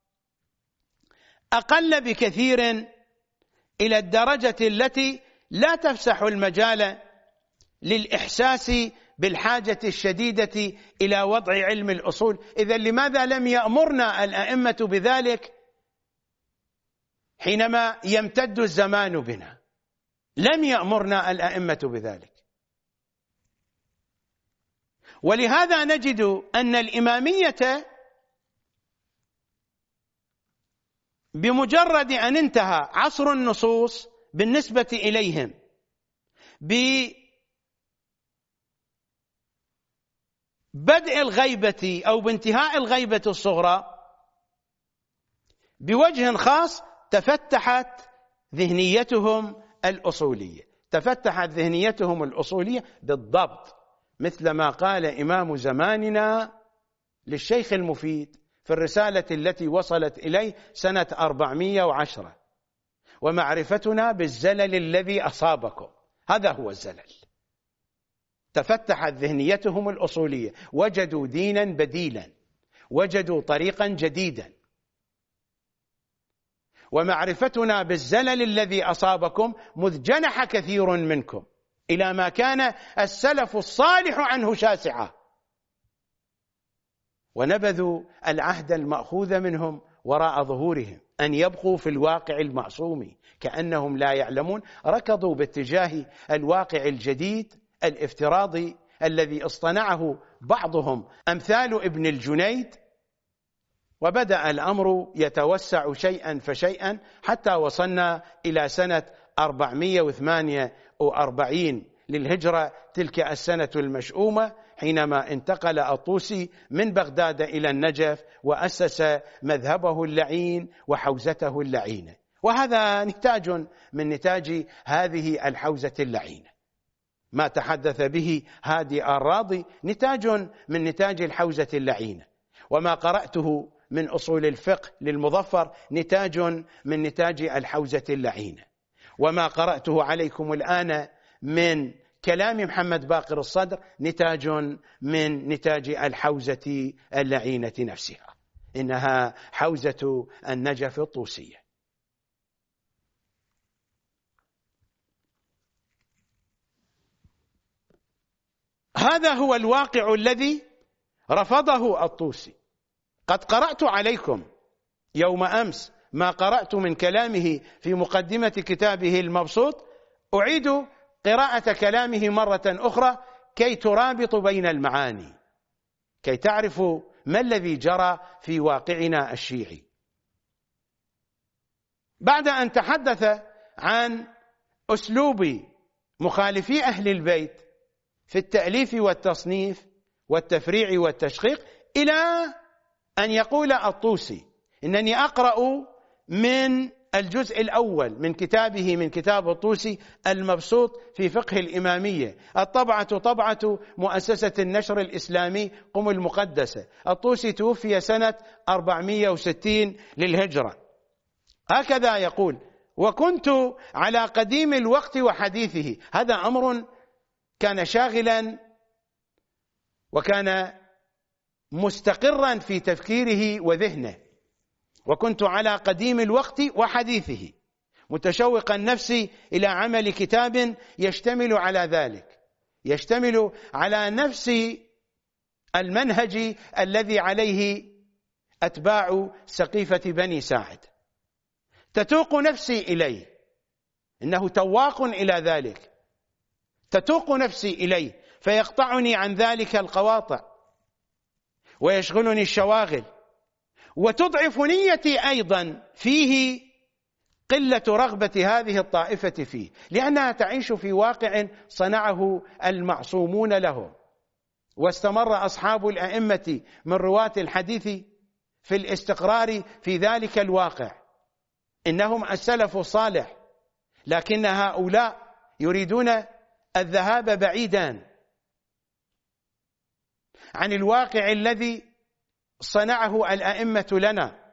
[SPEAKER 1] أقل بكثير إلى الدرجة التي لا تفسح المجال للإحساس بالحاجة الشديدة إلى وضع علم الأصول. إذن لماذا لم يأمرنا الأئمة بذلك حينما يمتد الزمان بنا؟ لم يأمرنا الأئمة بذلك. ولهذا نجد أن الإمامية بمجرد أن انتهى عصر النصوص بالنسبة إليهم ببدء الغيبة أو بانتهاء الغيبة الصغرى بوجه خاص تفتحت ذهنيتهم الأصولية تفتحت ذهنيتهم الأصولية بالضبط مثل ما قال إمام زماننا للشيخ المفيد في الرسالة التي وصلت إليه سنة أربعمائة وعشرة: ومعرفتنا بالزلل الذي أصابكم. هذا هو الزلل. تفتحت ذهنيتهم الأصولية، وجدوا دينا بديلا، وجدوا طريقا جديدا. ومعرفتنا بالزلل الذي أصابكم مذ جنح كثير منكم إلى ما كان السلف الصالح عنه شاسعا، ونبذوا العهد المأخوذ منهم وراء ظهورهم أن يبقوا في الواقع المعصوم كأنهم لا يعلمون. ركضوا باتجاه الواقع الجديد الافتراضي الذي اصطنعه بعضهم أمثال ابن الجنيد، وبدأ الأمر يتوسع شيئا فشيئا حتى وصلنا إلى سنة أربعمائة وثمانية وأربعين للهجرة تلك السنة المشؤومة، حينما انتقل الطوسي من بغداد إلى النجف وأسس مذهبه اللعين وحوزته اللعينة. وهذا نتاج من نتاج هذه الحوزة اللعينة. ما تحدث به هادي الراضي نتاج من نتاج الحوزة اللعينة، وما قرأته من أصول الفقه للمظفر نتاج من نتاج الحوزة اللعينة، وما قرأته عليكم الآن من كلام محمد باقر الصدر نتاج من نتاج الحوزة اللعينة نفسها. إنها حوزة النجف الطوسية. هذا هو الواقع الذي رفضه الطوسي. قد قرأت عليكم يوم أمس ما قرأت من كلامه في مقدمة كتابه المبسوط، أعيد قراءة كلامه مرة أخرى كي ترابط بين المعاني، كي تعرفوا ما الذي جرى في واقعنا الشيعي. بعد أن تحدث عن أسلوب مخالفي أهل البيت في التأليف والتصنيف والتفريع والتشقيق، إلى أن يقول الطوسي إنني أقرأ من الجزء الأول من كتابه، من كتاب الطوسي المبسوط في فقه الإمامية، الطبعة طبعة مؤسسة النشر الإسلامي قم المقدسة. الطوسي توفي سنة أربعمائة وستين للهجرة. هكذا يقول: وكنت على قديم الوقت وحديثه. هذا أمر كان شاغلا وكان مستقرا في تفكيره وذهنه. وكنت على قديم الوقت وحديثه متشوقا نفسي إلى عمل كتاب يشتمل على ذلك، يشتمل على نفس المنهج الذي عليه أتباع سقيفة بني ساعد. تتوق نفسي إليه، إنه تواق إلى ذلك، تتوق نفسي إليه فيقطعني عن ذلك القواطع ويشغلني الشواغل، وتضعف نيتي أيضا فيه قلة رغبة هذه الطائفة فيه، لأنها تعيش في واقع صنعه المعصومون له. واستمر أصحاب الأئمة من رواة الحديث في الاستقرار في ذلك الواقع. إنهم السلف الصالح، لكن هؤلاء يريدون الذهاب بعيدا عن الواقع الذي صنعه الأئمة لنا.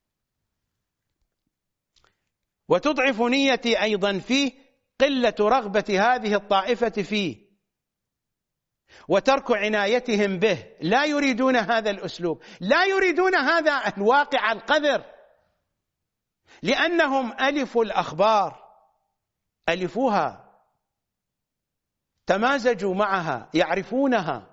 [SPEAKER 1] وتضعف نيتي أيضا فيه قلة رغبة هذه الطائفة فيه وترك عنايتهم به. لا يريدون هذا الأسلوب، لا يريدون هذا الواقع القذر، لأنهم ألفوا الأخبار، ألفوها، تمازجوا معها، يعرفونها.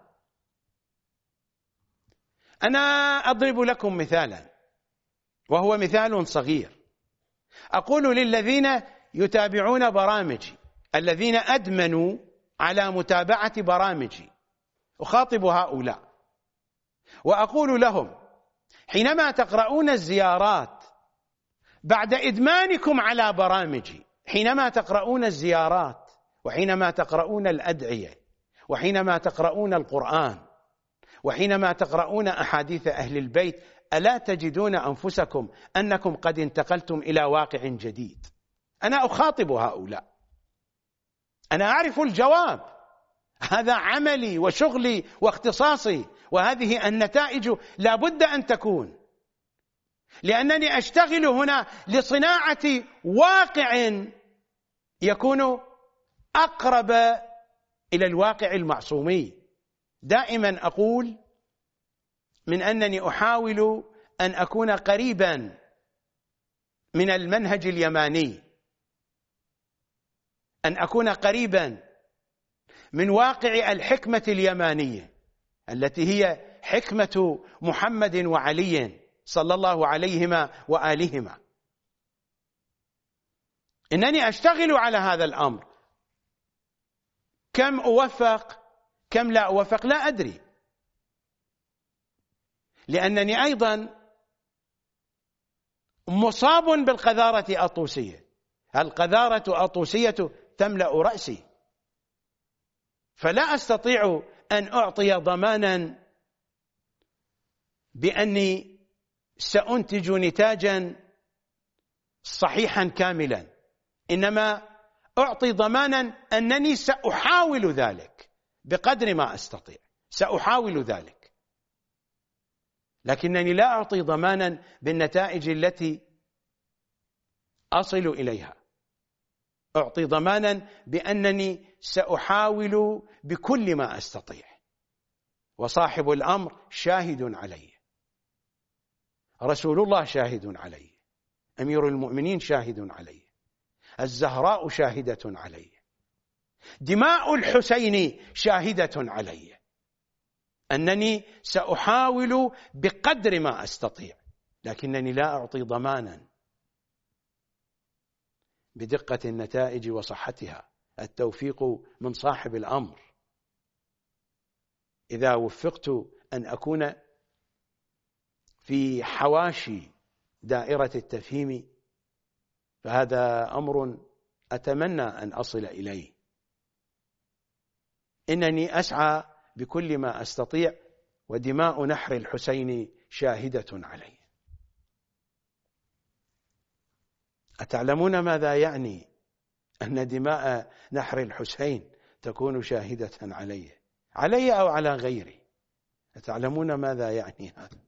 [SPEAKER 1] أنا أضرب لكم مثالا، وهو مثال صغير. أقول للذين يتابعون برامجي، الذين أدمنوا على متابعة برامجي، أخاطب هؤلاء وأقول لهم: حينما تقرؤون الزيارات بعد إدمانكم على برامجي، حينما تقرؤون الزيارات وحينما تقرؤون الأدعية وحينما تقرؤون القرآن وحينما تقرؤون أحاديث أهل البيت، ألا تجدون أنفسكم أنكم قد انتقلتم إلى واقع جديد؟ أنا أخاطب هؤلاء، أنا أعرف الجواب، هذا عملي وشغلي واختصاصي، وهذه النتائج لا بد أن تكون، لأنني أشتغل هنا لصناعة واقع يكون أقرب إلى الواقع المعصومي. دائما أقول من أنني أحاول أن أكون قريبا من المنهج اليماني، أن أكون قريبا من واقع الحكمة اليمانية التي هي حكمة محمد وعلي صلى الله عليهما وآلهما. إنني أشتغل على هذا الأمر. كم أوفق كم لا أوفق لا أدري، لأنني أيضا مصاب بالقذارة الطوسية. القذارة الطوسية تملأ رأسي، فلا أستطيع أن أعطي ضمانا بأني سأنتج نتاجا صحيحا كاملا، إنما أعطي ضمانا أنني سأحاول ذلك بقدر ما أستطيع، سأحاول ذلك، لكنني لا أعطي ضمانا بالنتائج التي أصل إليها. أعطي ضمانا بأنني سأحاول بكل ما أستطيع، وصاحب الأمر شاهد علي، رسول الله شاهد علي، أمير المؤمنين شاهد علي، الزهراء شاهدة علي، دماء الحسين شاهدة علي، أنني سأحاول بقدر ما أستطيع، لكنني لا أعطي ضمانا بدقة النتائج وصحتها. التوفيق من صاحب الأمر. إذا وفقت أن أكون في حواشي دائرة التفهيم فهذا أمر أتمنى أن أصل إليه. إنني أسعى بكل ما أستطيع، ودماء نحر الحسين شاهدة علي. أتعلمون ماذا يعني أن دماء نحر الحسين تكون شاهدة علي، علي أو على غيري؟ أتعلمون ماذا يعني هذا؟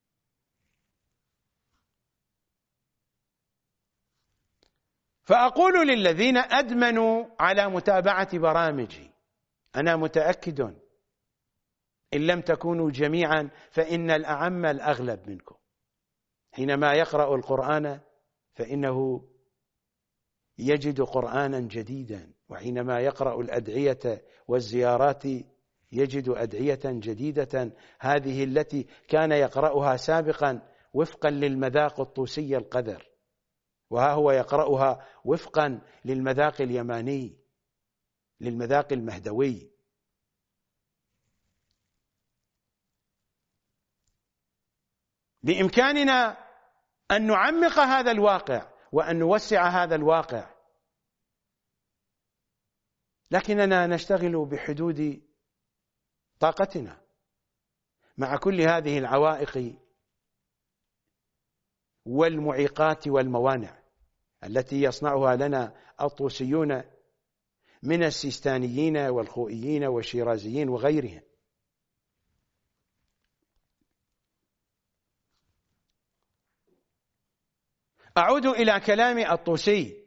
[SPEAKER 1] فأقول للذين أدمنوا على متابعة برامجي: أنا متأكد إن لم تكونوا جميعا فإن الأعم الأغلب منكم حينما يقرأ القرآن فإنه يجد قرآنا جديدا، وحينما يقرأ الأدعية والزيارات يجد أدعية جديدة، هذه التي كان يقرأها سابقا وفقا للمذاق الطوسي القذر، وها هو يقرأها وفقا للمذاق اليماني، للمذاق المهدوي. بإمكاننا أن نعمق هذا الواقع وأن نوسع هذا الواقع، لكننا نشتغل بحدود طاقتنا مع كل هذه العوائق والمعيقات والموانع التي يصنعها لنا الطوسيون من السيستانيين والخوئيين والشيرازيين وغيرهم. أعود إلى كلام الطوسي،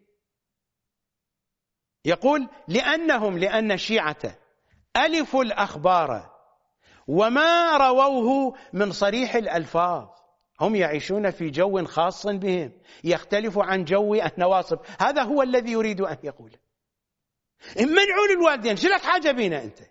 [SPEAKER 1] يقول: لأنهم لأن الشيعة ألفوا الأخبار وما رووه من صريح الألفاظ، هم يعيشون في جو خاص بهم يختلف عن جو النواصب. هذا هو الذي يريد أن يقول. منعوا للوالدين، شو لك حاجة بينا أنت؟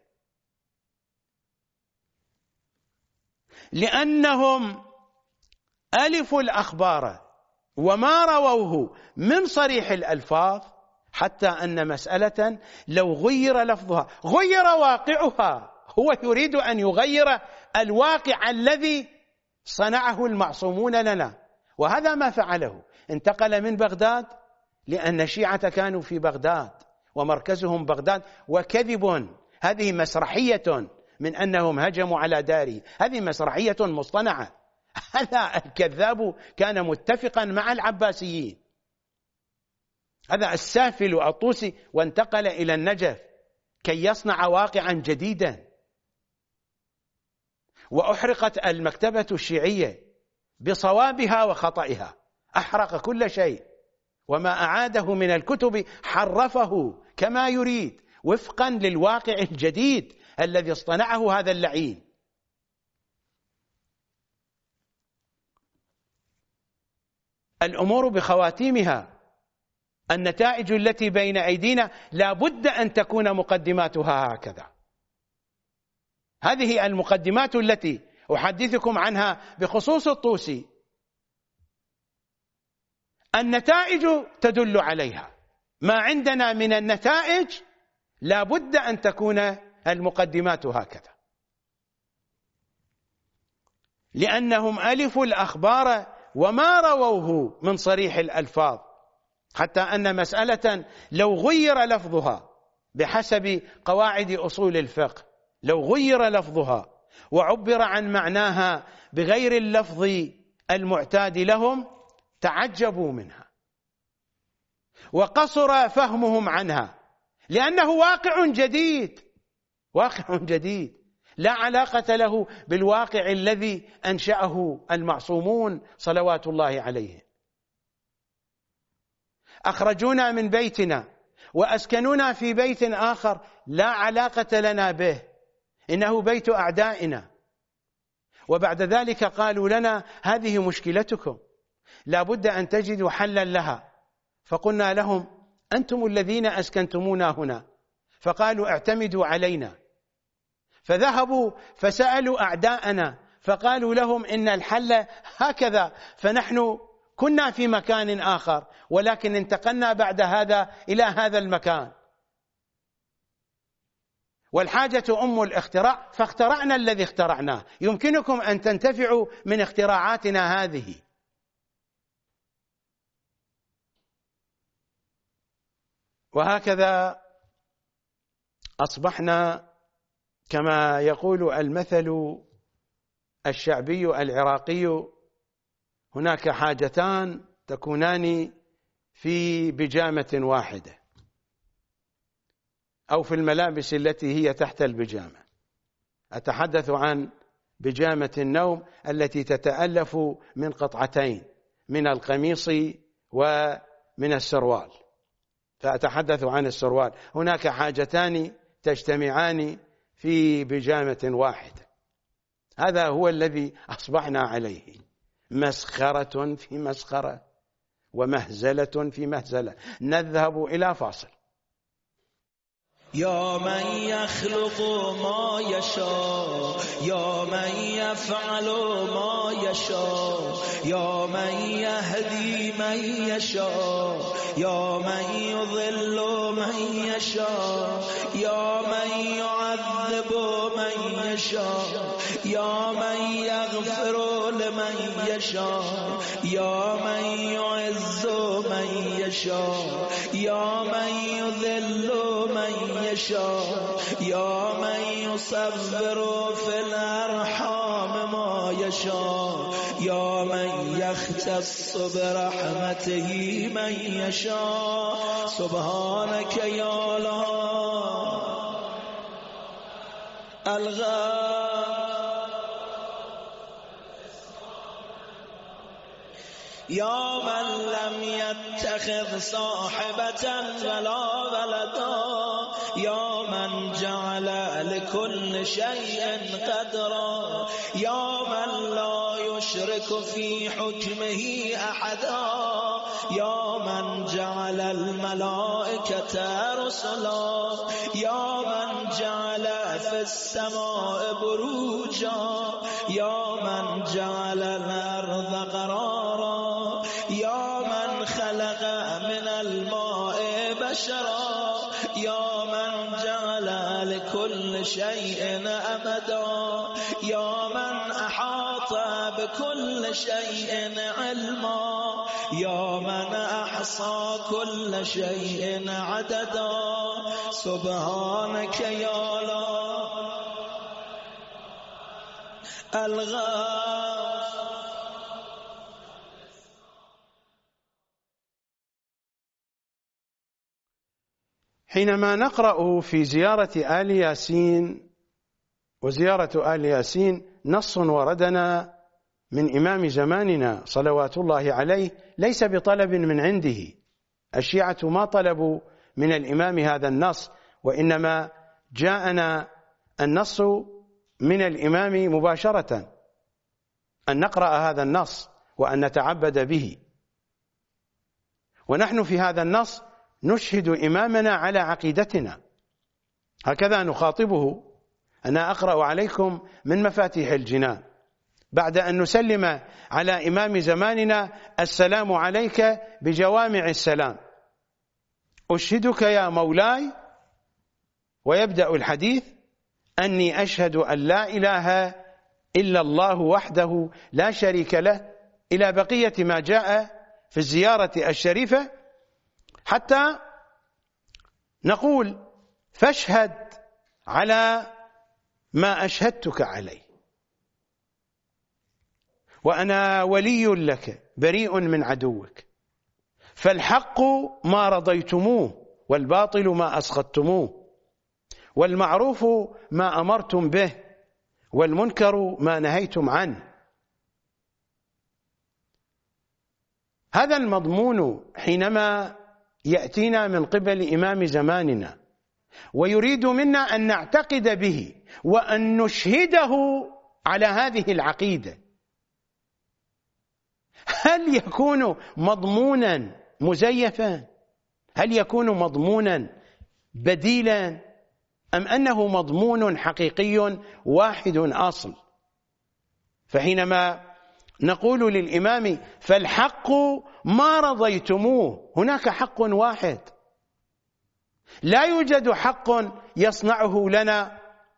[SPEAKER 1] لأنهم ألفوا الأخبار وما رووه من صريح الألفاظ، حتى أن مسألة لو غير لفظها غير واقعها. هو يريد أن يغير الواقع الذي صنعه المعصومون لنا، وهذا ما فعله. انتقل من بغداد لأن الشيعة كانوا في بغداد ومركزهم بغداد، وكذب. هذه مسرحية من أنهم هجموا على داره، هذه مسرحية مصطنعة. هذا الكذاب كان متفقا مع العباسيين، هذا السافل الطوسي، وانتقل إلى النجف كي يصنع واقعا جديدا. وأحرقت المكتبة الشيعية بصوابها وخطئها، أحرق كل شيء، وما أعاده من الكتب حرفه كما يريد وفقا للواقع الجديد الذي اصطنعه هذا اللعين. الأمور بخواتيمها. النتائج التي بين أيدينا لا بد أن تكون مقدماتها هكذا. هذه المقدمات التي أحدثكم عنها بخصوص الطوسي، النتائج تدل عليها. ما عندنا من النتائج لا بد أن تكون المقدمات هكذا. لأنهم ألفوا الأخبار وما رووه من صريح الألفاظ، حتى أن مسألة لو غير لفظها بحسب قواعد أصول الفقه لو غير لفظها وعبر عن معناها بغير اللفظ المعتاد لهم تعجبوا منها وقصر فهمهم عنها، لأنه واقع جديد، واقع جديد لا علاقة له بالواقع الذي أنشأه المعصومون صلوات الله عليهم. أخرجونا من بيتنا وأسكنونا في بيت آخر لا علاقة لنا به، إنه بيت أعدائنا، وبعد ذلك قالوا لنا هذه مشكلتكم لا بد أن تجدوا حلا لها، فقلنا لهم أنتم الذين أسكنتمونا هنا، فقالوا اعتمدوا علينا، فذهبوا فسألوا أعداءنا فقالوا لهم إن الحل هكذا، فنحن كنا في مكان آخر ولكن انتقلنا بعد هذا إلى هذا المكان، والحاجة أم الاختراع، فاخترعنا الذي اخترعناه، يمكنكم أن تنتفعوا من اختراعاتنا هذه. وهكذا أصبحنا كما يقول المثل الشعبي العراقي هناك حاجتان تكونان في بيجامة واحدة أو في الملابس التي هي تحت البيجامة. أتحدث عن بيجامة النوم التي تتألف من قطعتين، من القميص ومن السروال، فأتحدث عن السروال. هناك حاجتان تجتمعان في بيجامة واحدة، هذا هو الذي أصبحنا عليه، مسخرة في مسخرة ومهزلة في مهزلة. نذهب إلى فاصل.
[SPEAKER 3] يا من يخلق ما يشاء، يا من يفعل ما يشاء، يا من يهدي من يشاء، يا من يضل من يشاء، يا من يعذب من يشاء، يا من يغفر لمن يشاء، يا من يعز من يشاء، يا من يذل من يشاء، يا من يصبر في الأرحام ما يشاء، يا من يختص برحمته من يشاء. سبحانك يا الله الغالب، يا من لم يتخذ صاحبة ولا ولدا، يا من جعل لكل شيء قدرا، يا من لا يشرك في حكمه أحدا، يا من جعل الملائكة رسلا، يا من جعل في السماء بروجا، يا من جعل الأرض قرارا، يا من خلق من الماء بشرا، يا من جعل لكل شيء أمدا، يا من أحاط بكل شيء علما، يا من أحصى كل شيء عددا. سبحانك يا الله الغالب.
[SPEAKER 1] حينما نقرأ في زيارة آل ياسين، وزيارة آل ياسين نص وردنا من إمام زماننا صلوات الله عليه، ليس بطلب من عنده. الشيعة ما طلبوا من الإمام هذا النص، وإنما جاءنا النص من الإمام مباشرة، أن نقرأ هذا النص وأن نتعبد به. ونحن في هذا النص نشهد إمامنا على عقيدتنا، هكذا نخاطبه: أنا أقرأ عليكم من مفاتيح الجنان، بعد أن نسلم على إمام زماننا: السلام عليك بجوامع السلام، أشهدك يا مولاي. ويبدأ الحديث: أني أشهد أن لا إله إلا الله وحده لا شريك له، إلى بقية ما جاء في الزيارة الشريفة، حتى نقول فاشهد على ما أشهدتك عليه، وأنا ولي لك بريء من عدوك. فالحق ما رضيتموه والباطل ما أسخطتموه، والمعروف ما أمرتم به والمنكر ما نهيتم عنه. هذا المضمون حينما يأتينا من قبل إمام زماننا ويريد منا أن نعتقد به وأن نشهده على هذه العقيدة، هل يكون مضمونا مزيفا؟ هل يكون مضمونا بديلا؟ أم أنه مضمون حقيقي واحد أصل؟ فحينما نقول للإمام فالحق ما رضيتموه، هناك حق واحد، لا يوجد حق يصنعه لنا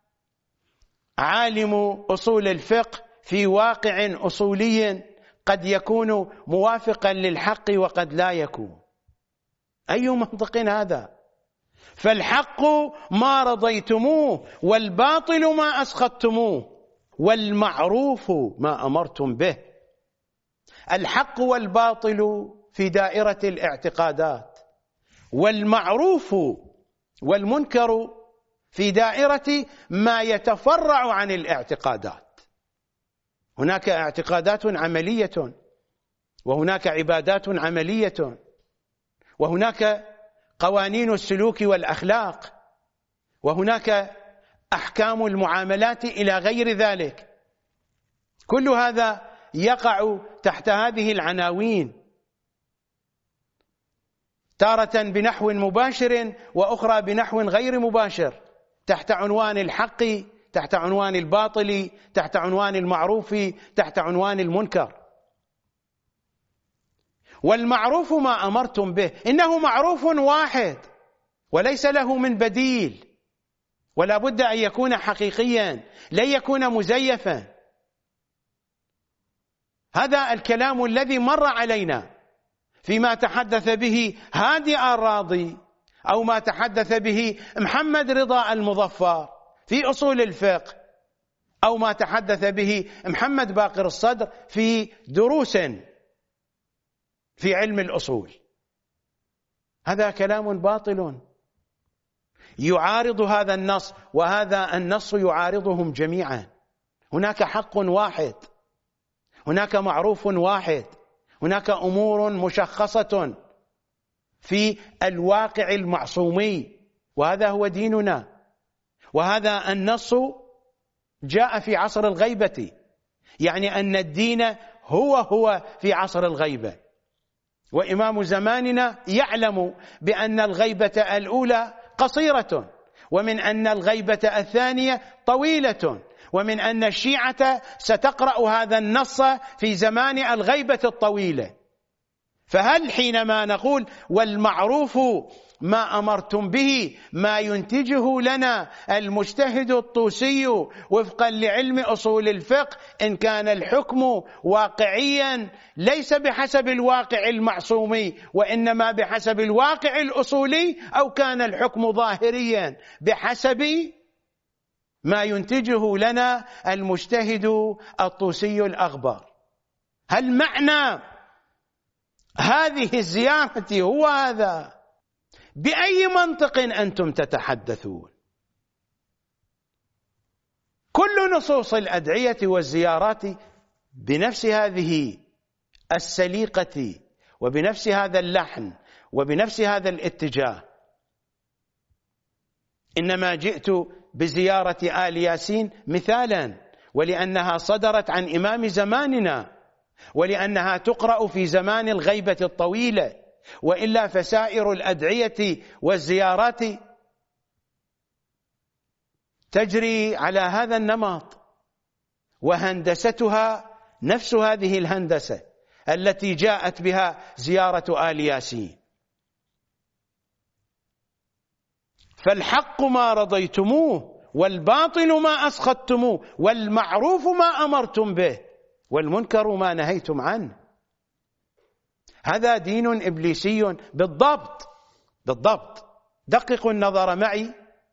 [SPEAKER 1] عالم أصول الفقه في واقع أصولي قد يكون موافقا للحق وقد لا يكون. أي منطق هذا؟ فالحق ما رضيتموه والباطل ما أسخطتموه والمعروف ما أمرتم به. الحق والباطل في دائرة الاعتقادات، والمعروف والمنكر في دائرة ما يتفرع عن الاعتقادات. هناك اعتقادات عملية، وهناك عبادات عملية، وهناك قوانين السلوك والأخلاق، وهناك أحكام المعاملات إلى غير ذلك. كل هذا يقع تحت هذه العناوين، تارة بنحو مباشر وأخرى بنحو غير مباشر، تحت عنوان الحق، تحت عنوان الباطل، تحت عنوان المعروف، تحت عنوان المنكر. والمعروف ما أمرتم به، إنه معروف واحد وليس له من بديل، ولا بد أن يكون حقيقيا، لن يكون مزيفا. هذا الكلام الذي مر علينا فيما تحدث به هادي الراضي أو ما تحدث به محمد رضا المظفر في أصول الفقه، أو ما تحدث به محمد باقر الصدر في دروس في علم الأصول. هذا كلام باطل يعارض هذا النص، وهذا النص يعارضهم جميعا. هناك حق واحد، هناك معروف واحد، هناك أمور مشخصة في الواقع المعصومي، وهذا هو ديننا. وهذا النص جاء في عصر الغيبة، يعني أن الدين هو هو في عصر الغيبة. وإمام زماننا يعلم بأن الغيبة الأولى قصيرة، ومن أن الغيبة الثانية طويلة، ومن أن الشيعة ستقرأ هذا النص في زمان الغيبة الطويلة. فهل حينما نقول والمعروف ما أمرتم به ما ينتجه لنا المجتهد الطوسي وفقا لعلم أصول الفقه، إن كان الحكم واقعيا ليس بحسب الواقع المعصومي وإنما بحسب الواقع الأصولي، أو كان الحكم ظاهريا بحسب ما ينتجه لنا المجتهد الطوسي الأغبر؟ هل معنى هذه الزيارة هو هذا؟ بأي منطق أنتم تتحدثون؟ كل نصوص الأدعية والزيارات بنفس هذه السليقة وبنفس هذا اللحن وبنفس هذا الاتجاه. إنما جئت بزيارة آل ياسين مثالا، ولأنها صدرت عن إمام زماننا، ولأنها تقرأ في زمان الغيبة الطويلة، وإلا فسائر الأدعية والزيارات تجري على هذا النمط، وهندستها نفس هذه الهندسة التي جاءت بها زيارة آل ياسين. فالحق ما رضيتموه والباطل ما أسخطتموه والمعروف ما أمرتم به والمنكر ما نهيتم عنه. هذا دين إبليسي بالضبط بالضبط. دققوا النظر معي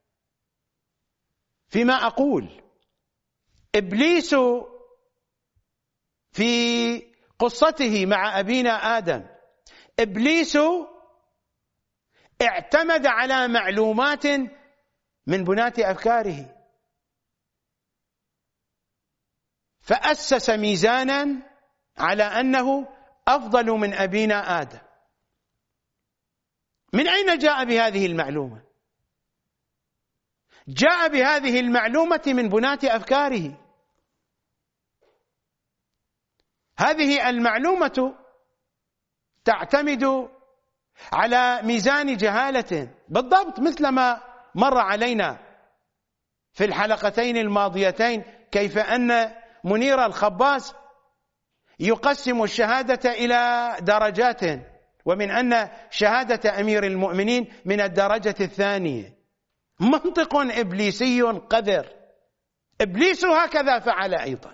[SPEAKER 1] فيما أقول. إبليس في قصته مع أبينا آدم، إبليس اعتمد على معلومات من بناة أفكاره، فأسس ميزانا على أنه أفضل من أبينا آدم. من أين جاء بهذه المعلومة؟ جاء بهذه المعلومة من بناة أفكاره. هذه المعلومة تعتمد على ميزان جهالة، بالضبط مثل ما مر علينا في الحلقتين الماضيتين، كيف أن منير الخباز يقسم الشهادة إلى درجات، ومن أن شهادة أمير المؤمنين من الدرجة الثانية. منطق إبليسي قذر. إبليس هكذا فعل أيضا.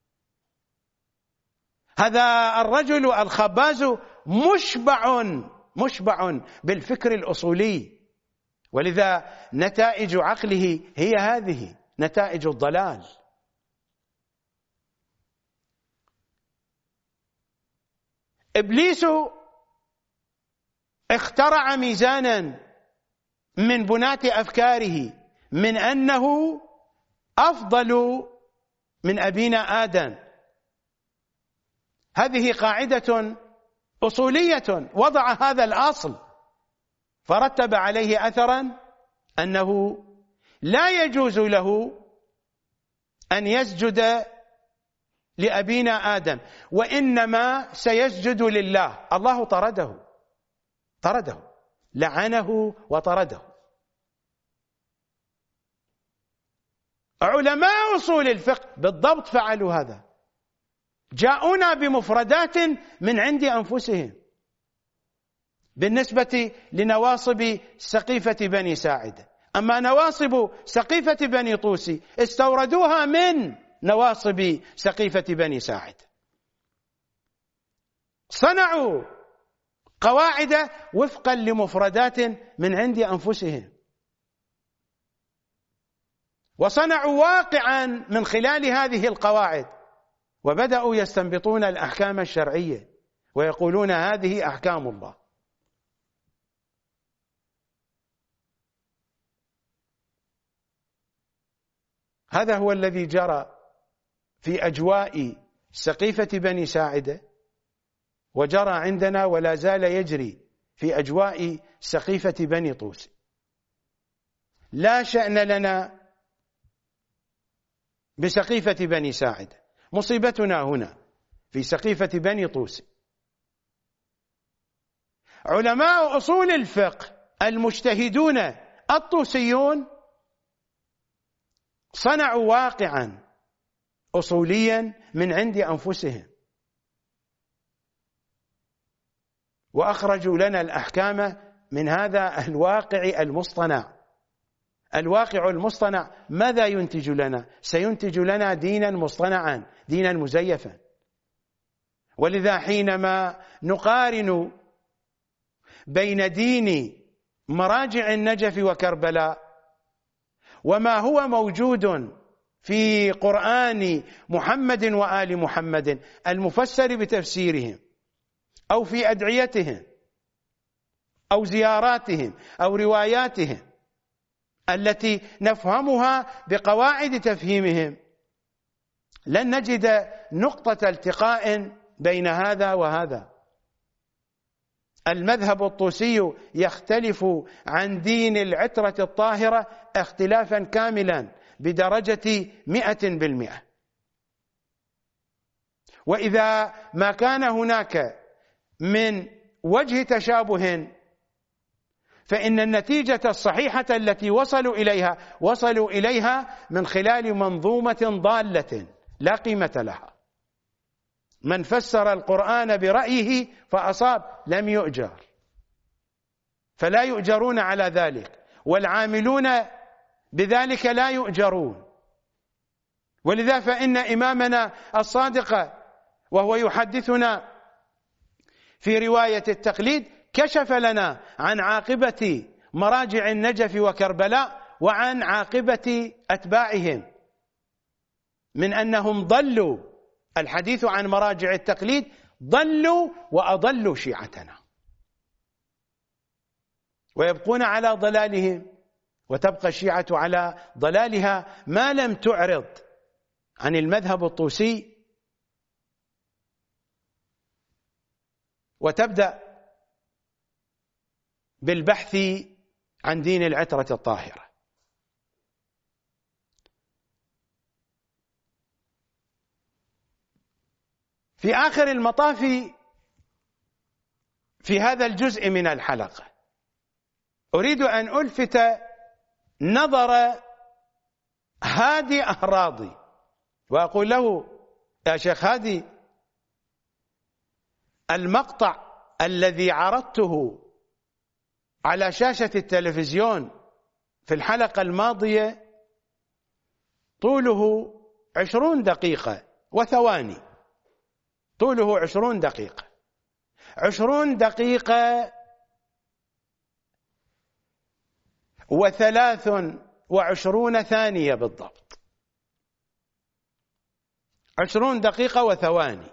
[SPEAKER 1] هذا الرجل الخباز مشبع مشبع بالفكر الأصولي، ولذا نتائج عقله هي هذه نتائج الضلال. إبليس اخترع ميزانا من بناة أفكاره من أنه أفضل من أبينا آدم. هذه قاعدة أصولية، وضع هذا الأصل فرتب عليه أثرا أنه لا يجوز له أن يسجد لأبينا آدم، وإنما سيسجد لله. الله طرده طرده لعنه وطرده. علماء أصول الفقه بالضبط فعلوا هذا، جاءونا بمفردات من عند أنفسهم بالنسبة لنواصب سقيفة بني ساعدة. أما نواصب سقيفة بني طوسي استوردوها من نواصب سقيفة بني ساعدة، صنعوا قواعد وفقا لمفردات من عند أنفسهم، وصنعوا واقعا من خلال هذه القواعد، وبدأوا يستنبطون الأحكام الشرعية ويقولون هذه أحكام الله. هذا هو الذي جرى في أجواء سقيفة بني ساعدة، وجرى عندنا ولا زال يجري في أجواء سقيفة بني طوس. لا شأن لنا بسقيفة بني ساعدة، مصيبتنا هنا في سقيفة بني طوس. علماء أصول الفقه المجتهدون الطوسيون صنعوا واقعا أصوليا من عند أنفسهم، وأخرجوا لنا الأحكام من هذا الواقع المصطنع. الواقع المصطنع ماذا ينتج لنا؟ سينتج لنا دينا مصطنعا، دينا مزيفا. ولذا حينما نقارن بين دين مراجع النجف وكربلاء وما هو موجود في قرآن محمد وآل محمد المفسر بتفسيرهم، أو في أدعيتهم أو زياراتهم أو رواياتهم التي نفهمها بقواعد تفهيمهم، لن نجد نقطة التقاء بين هذا وهذا. المذهب الطوسي يختلف عن دين العترة الطاهرة اختلافا كاملا بدرجة مئة بالمئة. وإذا ما كان هناك من وجه تشابه فإن النتيجة الصحيحة التي وصلوا إليها وصلوا إليها من خلال منظومة ضالة لا قيمة لها. من فسر القرآن برأيه فأصاب لم يؤجر، فلا يؤجرون على ذلك، والعاملون بذلك لا يؤجرون. ولذا فإن إمامنا الصادق وهو يحدثنا في رواية التقليد كشف لنا عن عاقبة مراجع النجف وكربلاء، وعن عاقبة أتباعهم من أنهم ضلوا. الحديث عن مراجع التقليد ضلوا وأضلوا شيعتنا، ويبقون على ضلالهم، وتبقى الشيعة على ضلالها ما لم تعرض عن المذهب الطوسي وتبدأ بالبحث عن دين العترة الطاهرة. في آخر المطاف في هذا الجزء من الحلقة أريد أن ألفت نظر هادي أهراضي وأقول له: يا شيخ هادي، المقطع الذي عرضته على شاشة التلفزيون في الحلقة الماضية طوله عشرون دقيقة وثواني، طوله عشرون دقيقة عشرون دقيقة وثلاث وعشرون ثانية بالضبط، عشرون دقيقة وثواني.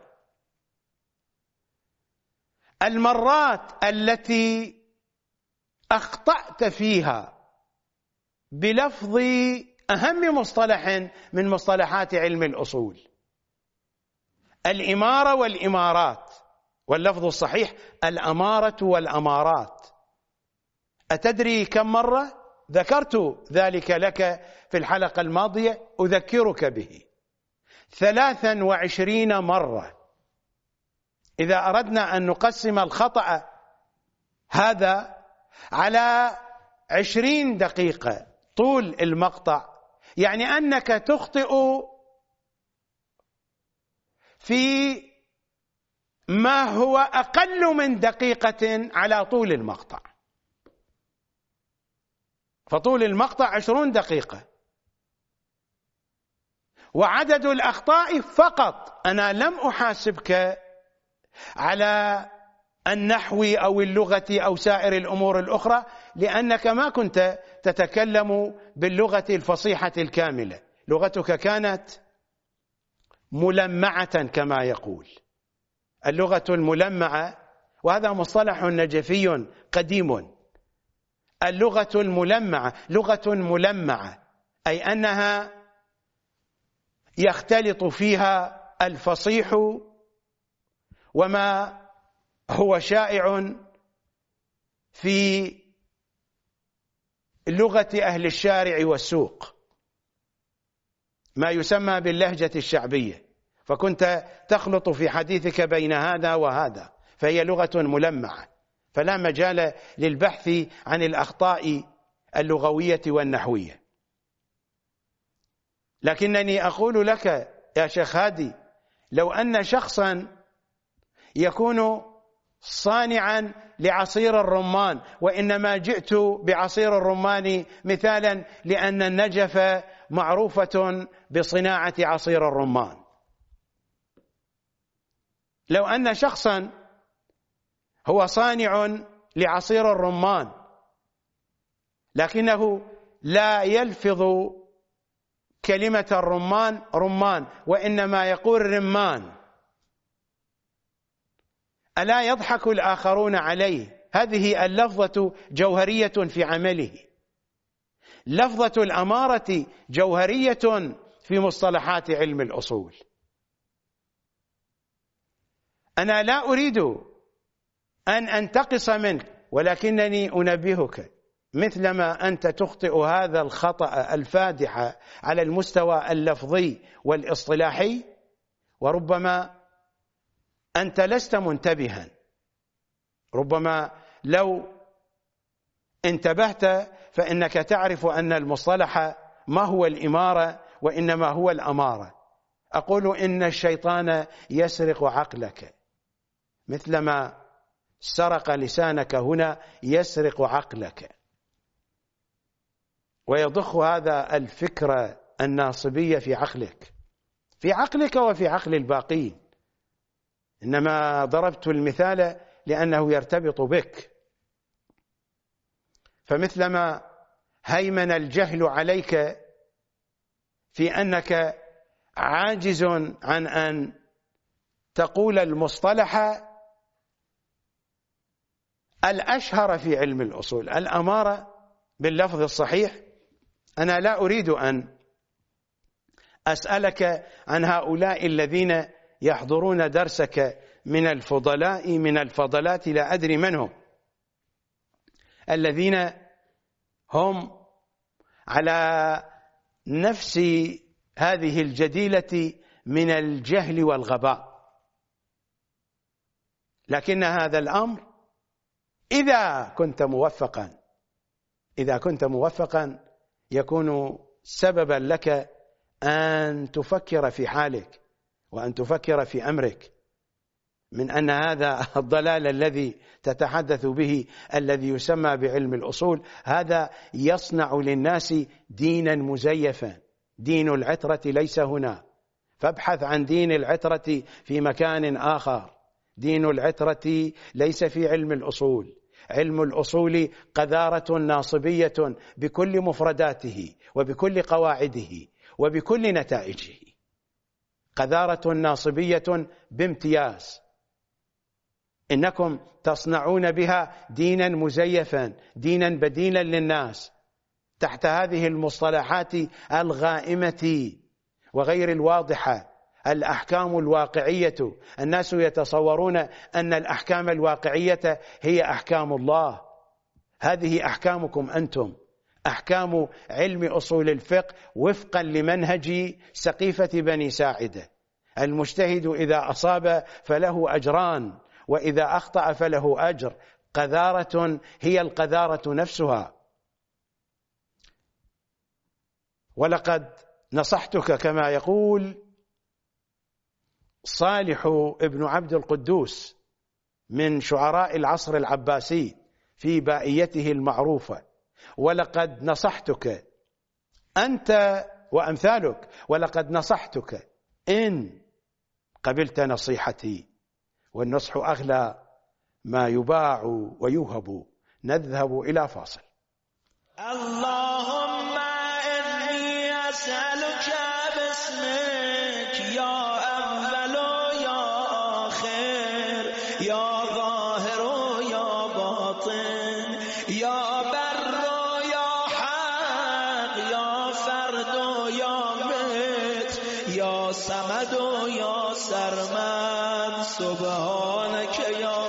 [SPEAKER 1] المرات التي أخطأت فيها بلفظ أهم مصطلح من مصطلحات علم الأصول، الإمارة والإمارات، واللفظ الصحيح الأمارة والأمارات. أتدري كم مرة ذكرت ذلك لك في الحلقة الماضية؟ أذكرك به: ثلاثا وعشرين مرة. إذا أردنا أن نقسم الخطأ هذا على عشرين دقيقة طول المقطع، يعني أنك تخطئ في ما هو أقل من دقيقة على طول المقطع. فطول المقطع عشرون دقيقة، وعدد الأخطاء فقط، أنا لم أحاسبك على النحو أو اللغة أو سائر الأمور الأخرى، لأنك ما كنت تتكلم باللغة الفصيحة الكاملة، لغتك كانت ملمعة كما يقول. اللغة الملمعة، وهذا مصطلح نجفي قديم، اللغة الملمعة لغة ملمعة أي أنها يختلط فيها الفصيح وما هو شائع في لغة أهل الشارع والسوق، ما يسمى باللهجة الشعبية، فكنت تخلط في حديثك بين هذا وهذا، فهي لغة ملمعة، فلا مجال للبحث عن الأخطاء اللغوية والنحوية. لكنني أقول لك يا شيخ هادي، لو أن شخصا يكون صانعا لعصير الرمان، وإنما جئت بعصير الرمان مثالا لأن النجف معروفة بصناعة عصير الرمان، لو أن شخصا هو صانع لعصير الرمان لكنه لا يلفظ كلمة الرمان رمان وإنما يقول رمان، ألا يضحك الآخرون عليه؟ هذه اللفظة جوهرية في عمله. لفظة الأمارة جوهرية في مصطلحات علم الأصول. أنا لا أريد أن أنتقص منك، ولكنني أنبهك مثلما أنت تخطئ هذا الخطأ الفادح على المستوى اللفظي والاصطلاحي، وربما أنت لست منتبها، ربما لو انتبهت فإنك تعرف أن المصطلح ما هو الإمارة وإنما هو الأمارة. أقول إن الشيطان يسرق عقلك مثلما سرق لسانك هنا يسرق عقلك، ويضخ هذا الفكرة الناصبية في عقلك في عقلك وفي عقل الباقين. إنما ضربت المثال لأنه يرتبط بك. فمثلما هيمن الجهل عليك في أنك عاجز عن أن تقول المصطلح الأشهر في علم الأصول، الأمارة باللفظ الصحيح. أنا لا أريد أن أسألك عن هؤلاء الذين يحضرون درسك من الفضلاء من الفضلات، لا أدري من هم، الذين هم على نفس هذه الجديلة من الجهل والغباء. لكن هذا الأمر إذا كنت موفقا إذا كنت موفقا يكون سببا لك أن تفكر في حالك وأن تفكر في أمرك، من أن هذا الضلال الذي تتحدث به الذي يسمى بعلم الأصول هذا يصنع للناس دينا مزيفا. دين العترة ليس هنا، فابحث عن دين العترة في مكان آخر. دين العترة ليس في علم الأصول. علم الأصول قذارة ناصبية بكل مفرداته وبكل قواعده وبكل نتائجه، قذارة ناصبية بامتياز. إنكم تصنعون بها دينا مزيفا، دينا بديلا للناس تحت هذه المصطلحات الغائمة وغير الواضحة. الأحكام الواقعية، الناس يتصورون أن الأحكام الواقعية هي أحكام الله. هذه أحكامكم أنتم، أحكام علم أصول الفقه وفقا لمنهج سقيفة بني ساعدة. المجتهد إذا أصاب فله أجران، وإذا أخطأ فله أجر. قذارة هي القذارة نفسها. ولقد نصحتك كما يقول صالح ابن عبد القدوس من شعراء العصر العباسي في بائيته المعروفة، ولقد نصحتك أنت وأمثالك، ولقد نصحتك إن قبلت نصيحتي، والنصح أغلى ما يباع ويوهب. نذهب إلى فاصل.
[SPEAKER 3] اللهم إني أسألك باسمك يا أول يا آخر، يا ظاهر يا باطن، يا بر يا حق، يا فرد يا مت، يا صمد يا سرمد، سبحانك يا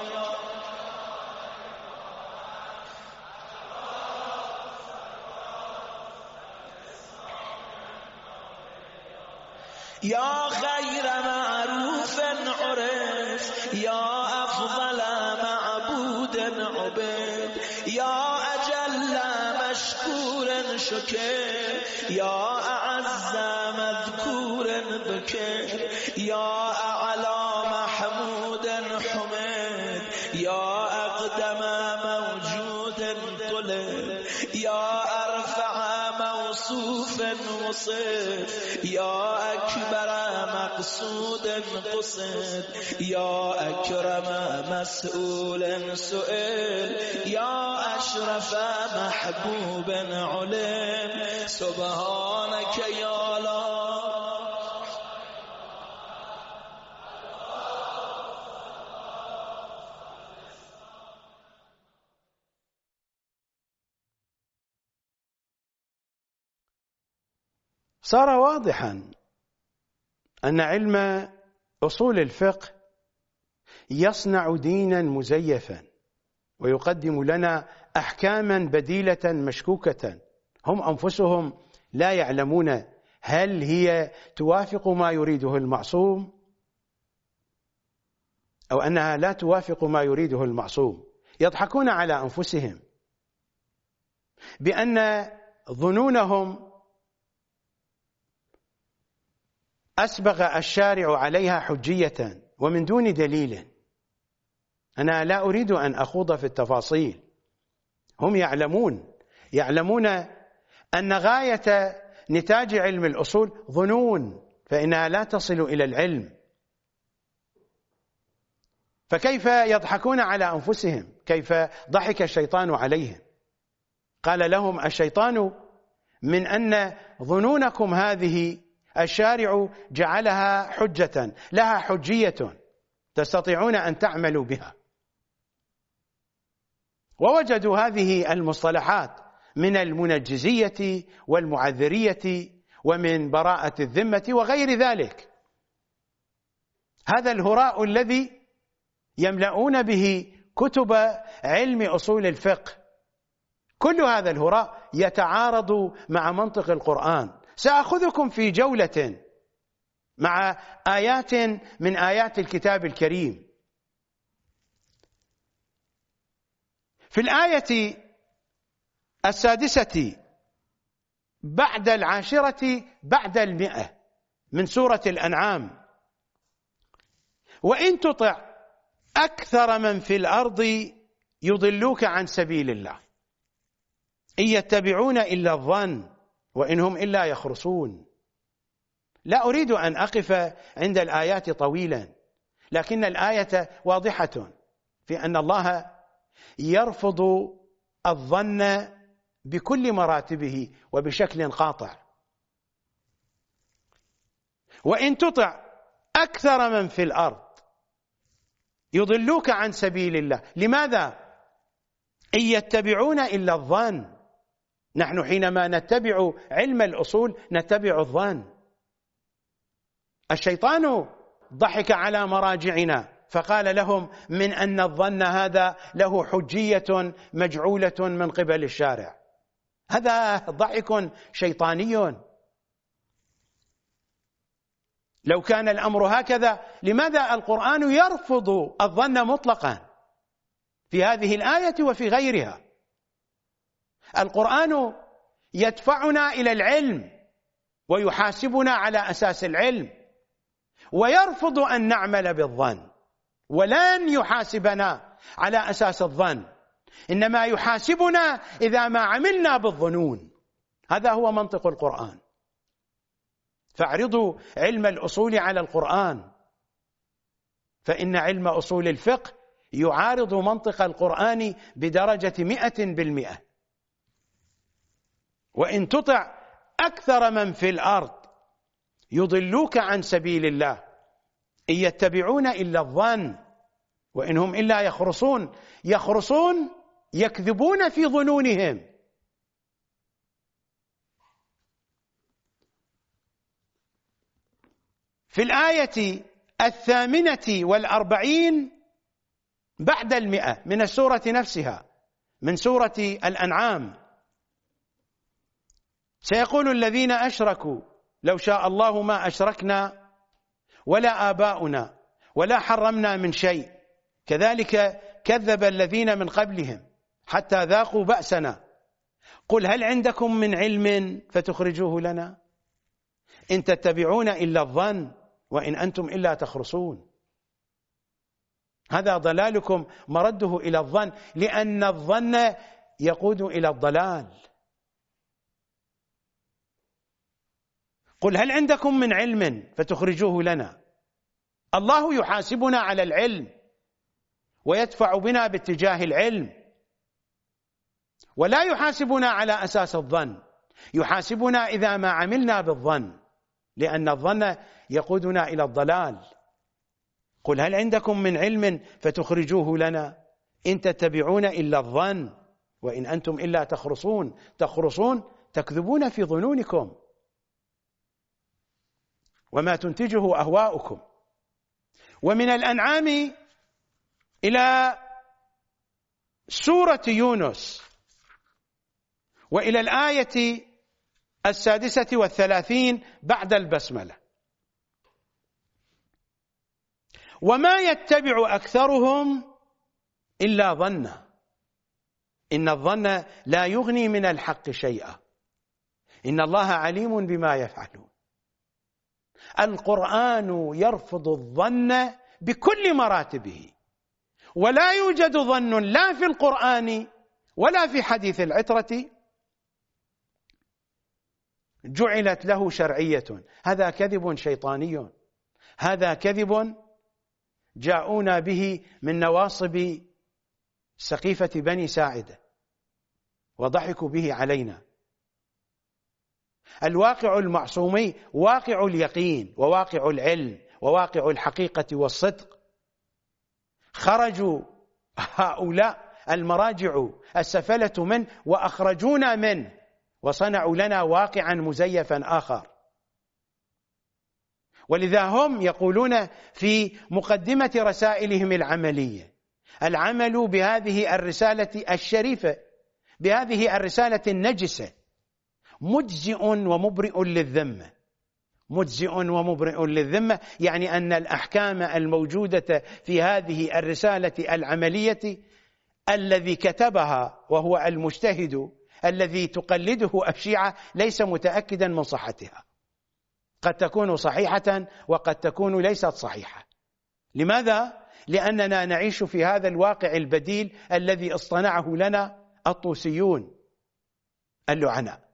[SPEAKER 3] يا خير معروف عرف، يا أفضل معبود عبد، يا أجل مشكور شكر، يا أعز مذكور بكر، يا أعلى محمود حمد، يا أقدم موجود طلب، يا أرفع موصوف وصف، يا أكبر مقصود قصد، يا أكرم مسؤول سئل، يا أشرف محبوب علم، سبحانك يا الله.
[SPEAKER 1] صار واضحا أن علم أصول الفقه يصنع دينا مزيفا ويقدم لنا أحكاما بديلة مشكوكة. هم أنفسهم لا يعلمون هل هي توافق ما يريده المعصوم أو أنها لا توافق ما يريده المعصوم. يضحكون على أنفسهم بأن ظنونهم أسبغ الشارع عليها حجية ومن دون دليل. أنا لا أريد أن أخوض في التفاصيل. هم يعلمون يعلمون أن غاية نتاج علم الأصول ظنون، فإنها لا تصل إلى العلم. فكيف يضحكون على أنفسهم؟ كيف ضحك الشيطان عليهم؟ قال لهم الشيطان من أن ظنونكم هذه الشارع جعلها حجة لها حجية تستطيعون أن تعملوا بها. ووجدوا هذه المصطلحات من المنجزية والمعذرية ومن براءة الذمة وغير ذلك. هذا الهراء الذي يملؤون به كتب علم أصول الفقه، كل هذا الهراء يتعارض مع منطق القرآن. سأخذكم في جولة مع آيات من آيات الكتاب الكريم. في الآية السادسة بعد العاشرة بعد المئة من سورة الأنعام: وإن تطع أكثر من في الأرض يضلوك عن سبيل الله إن يتبعون إلا الظن وإن هم إلا يخرصون. لا أريد أن أقف عند الآيات طويلا، لكن الآية واضحة في أن الله يرفض الظن بكل مراتبه وبشكل قاطع. وإن تطع أكثر من في الأرض يضلوك عن سبيل الله. لماذا؟ إن يتبعون إلا الظن. نحن حينما نتبع علم الأصول نتبع الظن. الشيطان ضحك على مراجعنا فقال لهم من أن الظن هذا له حجية مجعولة من قبل الشارع. هذا ضحك شيطاني. لو كان الأمر هكذا لماذا القرآن يرفض الظن مطلقا في هذه الآية وفي غيرها؟ القرآن يدفعنا إلى العلم ويحاسبنا على أساس العلم، ويرفض أن نعمل بالظن، ولن يحاسبنا على أساس الظن، إنما يحاسبنا إذا ما عملنا بالظنون. هذا هو منطق القرآن. فاعرضوا علم الأصول على القرآن، فإن علم أصول الفقه يعارض منطق القرآن بدرجة مئة بالمئة. وإن تطع أكثر من في الأرض يضلوك عن سبيل الله إن يتبعون إلا الظن وإن هم إلا يخرصون. يخرصون يكذبون في ظنونهم. في الآية الثامنة والأربعين بعد المئة من السورة نفسها من سورة الأنعام: سيقول الذين أشركوا لو شاء الله ما أشركنا ولا آباؤنا ولا حرمنا من شيء كذلك كذب الذين من قبلهم حتى ذاقوا بأسنا قل هل عندكم من علم فتخرجوه لنا إن تتبعون إلا الظن وإن أنتم إلا تخرصون. هذا ضلالكم مرده إلى الظن، لأن الظن يقود إلى الضلال. قل هل عندكم من علم فتخرجوه لنا. الله يحاسبنا على العلم ويدفع بنا باتجاه العلم، ولا يحاسبنا على أساس الظن، يحاسبنا إذا ما عملنا بالظن، لأن الظن يقودنا إلى الضلال. قل هل عندكم من علم فتخرجوه لنا إن تتبعون إلا الظن وإن أنتم إلا تخرصون. تخرصون تكذبون في ظنونكم وما تنتجه أهواؤكم. ومن الأنعام إلى سورة يونس وإلى الآية السادسة والثلاثين بعد البسملة: وما يتبع أكثرهم إلا ظنا إن الظن لا يغني من الحق شيئا إن الله عليم بما يفعلون. القرآن يرفض الظن بكل مراتبه، ولا يوجد ظن لا في القرآن ولا في حديث العترة جعلت له شرعية. هذا كذب شيطاني، هذا كذب جاءونا به من نواصب سقيفة بني ساعدة. وضحكوا به علينا. الواقع المعصومي واقع اليقين وواقع العلم وواقع الحقيقة والصدق. خرجوا هؤلاء المراجع السفلة منه وأخرجونا منه وصنعوا لنا واقعا مزيفا آخر. ولذا هم يقولون في مقدمة رسائلهم العملية: العمل بهذه الرسالة الشريفة، بهذه الرسالة النجسة، مجزئ ومبرئ للذمة. مجزئ ومبرئ للذمة يعني أن الأحكام الموجودة في هذه الرسالة العملية الذي كتبها وهو المجتهد الذي تقلده الشيعة ليس متأكدا من صحتها، قد تكون صحيحة وقد تكون ليست صحيحة. لماذا؟ لأننا نعيش في هذا الواقع البديل الذي اصطنعه لنا الطوسيون اللعناء.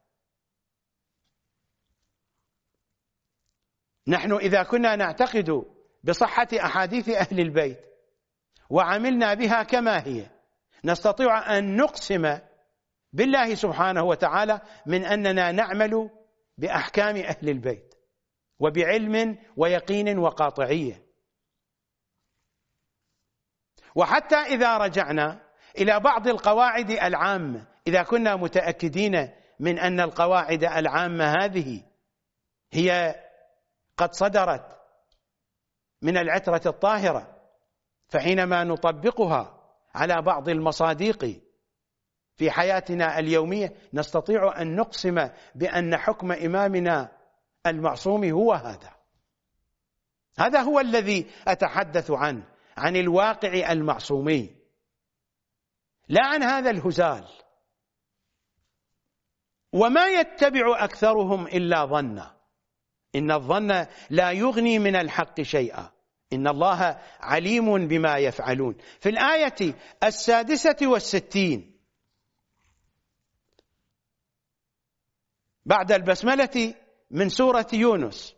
[SPEAKER 1] نحن إذا كنا نعتقد بصحة أحاديث أهل البيت وعملنا بها كما هي، نستطيع أن نقسم بالله سبحانه وتعالى من أننا نعمل بأحكام أهل البيت وبعلم ويقين وقاطعية. وحتى إذا رجعنا إلى بعض القواعد العامة، إذا كنا متأكدين من أن القواعد العامة هذه هي قد صدرت من العترة الطاهرة، فحينما نطبقها على بعض المصادق في حياتنا اليومية نستطيع أن نقسم بأن حكم إمامنا المعصوم هو هذا. هذا هو الذي أتحدث عنه، عن الواقع المعصومي، لا عن هذا الهزال. وما يتبع أكثرهم إلا ظنا، إن الظن لا يغني من الحق شيئا، إن الله عليم بما يفعلون. في الآية السادسة والستين بعد البسملة من سورة يونس،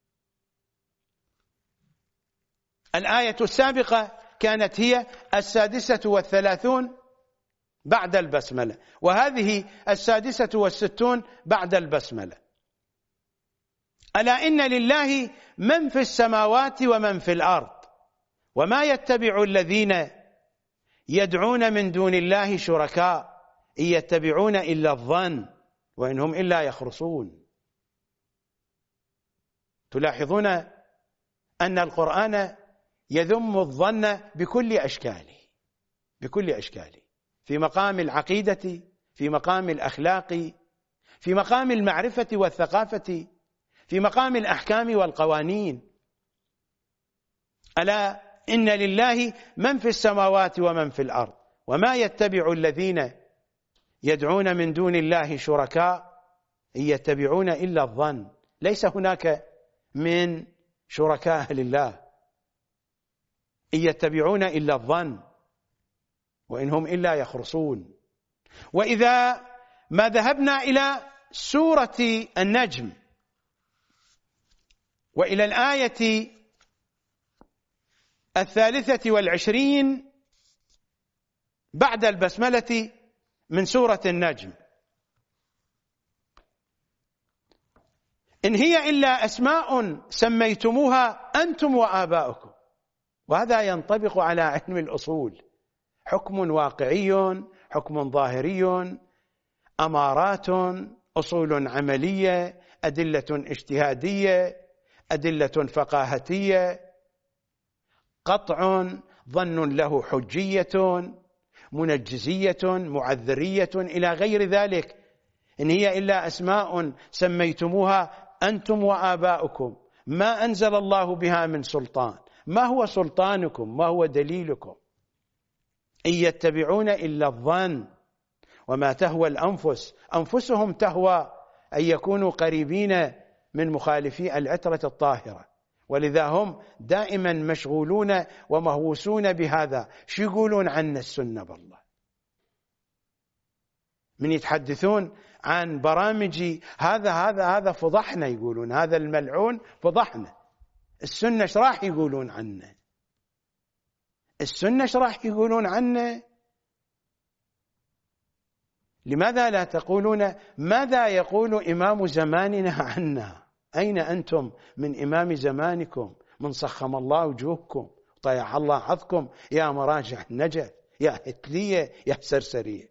[SPEAKER 1] الآية السابقة كانت هي السادسة والثلاثون بعد البسملة، وهذه السادسة والستون بعد البسملة. ألا إن لله من في السماوات ومن في الأرض وما يتبع الذين يدعون من دون الله شركاء إن يتبعون إلا الظن وإن هم إلا يخرصون. تلاحظون أن القرآن يذم الظن بكل أشكاله، بكل أشكاله، في مقام العقيدة، في مقام الأخلاق، في مقام المعرفة والثقافة، في مقام الأحكام والقوانين. ألا إن لله من في السماوات ومن في الأرض وما يتبع الذين يدعون من دون الله شركاء إن يتبعون إلا الظن. ليس هناك من شركاء لله، إن يتبعون إلا الظن وإن هم إلا يخرصون. وإذا ما ذهبنا إلى سورة النجم وإلى الآية الثالثة والعشرين بعد البسملة من سورة النجم: إن هي إلا أسماء سميتموها أنتم وآباؤكم. وهذا ينطبق على علم الأصول، حكم واقعي، حكم ظاهري، أمارات، أصول عملية، أدلة اجتهادية، أدلة فقاهتية، قطع، ظن له حجية، منجزية، معذرية، إلى غير ذلك. إن هي إلا أسماء سميتموها أنتم وآباؤكم ما أنزل الله بها من سلطان. ما هو سلطانكم؟ ما هو دليلكم؟ إن يتبعون إلا الظن وما تهوى الأنفس. أنفسهم تهوى أن يكونوا قريبين من مخالفي العترة الطاهرة، ولذا هم دائما مشغولون ومهووسون بهذا. شو يقولون عنا السنة؟ بالله من يتحدثون عن برامج هذا هذا هذا فضحنا، يقولون هذا الملعون فضحنا. السنة ايش راح يقولون عنه؟ السنة ايش راح يقولون عنه؟ لماذا لا تقولون ماذا يقول إمام زماننا عنا؟ أين أنتم من إمام زمانكم؟ من صخم الله وجوهكم طيح الله حظكم يا مراجع النجف، يا هتلية، يا سرسرية.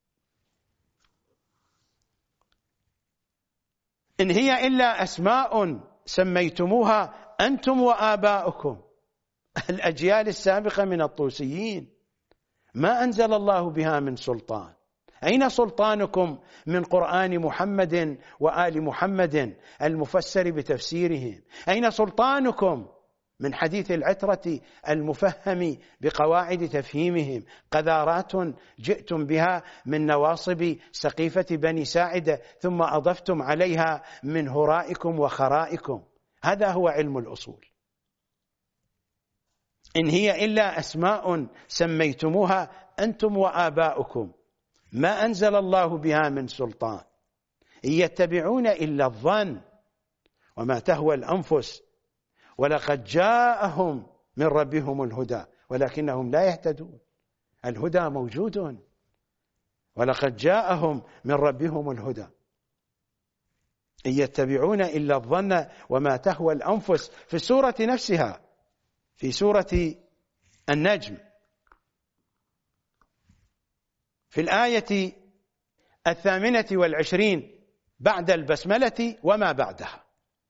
[SPEAKER 1] إن هي إلا أسماء سميتموها أنتم وآباؤكم، الأجيال السابقة من الطوسيين، ما أنزل الله بها من سلطان. أين سلطانكم من قرآن محمد وآل محمد المفسر بتفسيرهم؟ أين سلطانكم من حديث العترة المفهم بقواعد تفهيمهم؟ قذارات جئتم بها من نواصب سقيفة بني ساعدة ثم أضفتم عليها من هرائكم وخرائكم. هذا هو علم الأصول. إن هي إلا أسماء سميتموها أنتم وآباؤكم ما أنزل الله بها من سلطان، إن يتبعون إلا الظن وما تهوى الأنفس ولقد جاءهم من ربهم الهدى ولكنهم لا يهتدون. الهدى موجود، ولقد جاءهم من ربهم الهدى. إن يتبعون إلا الظن وما تهوى الأنفس في السورة نفسها، في سورة النجم، في الآية الثامنة والعشرين بعد البسملة وما بعدها: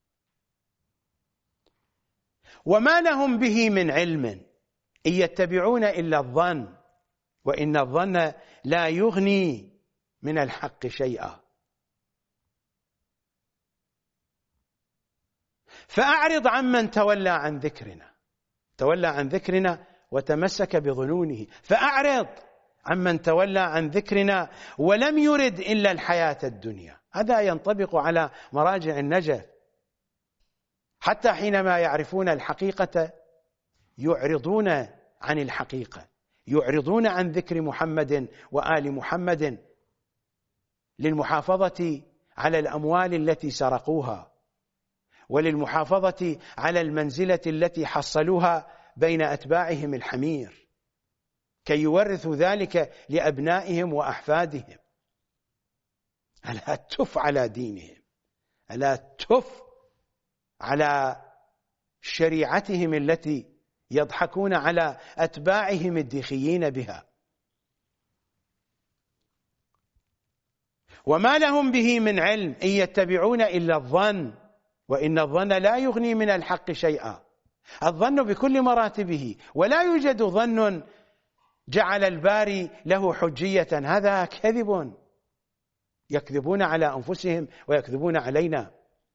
[SPEAKER 1] وما لهم به من علم إن يتبعون إلا الظن وإن الظن لا يغني من الحق شيئا. فأعرض عمن تولى عن ذكرنا، تولى عن ذكرنا وتمسك بظنونه. فأعرض عمن تولى عن ذكرنا ولم يرد إلا الحياة الدنيا. هذا ينطبق على مراجع النجف، حتى حينما يعرفون الحقيقة يعرضون عن الحقيقة، يعرضون عن ذكر محمد وآل محمد للمحافظة على الأموال التي سرقوها، وللمحافظة على المنزلة التي حصلوها بين أتباعهم الحمير، كي يورثوا ذلك لأبنائهم وأحفادهم. ألا تف على دينهم، ألا تف على شريعتهم التي يضحكون على أتباعهم الدخيين بها. وما لهم به من علم إن يتبعون إلا الظن وإن الظن لا يغني من الحق شيئا. الظن بكل مراتبه، ولا يوجد ظن جعل الباري له حجية، هذا كذب، يكذبون على أنفسهم ويكذبون علينا.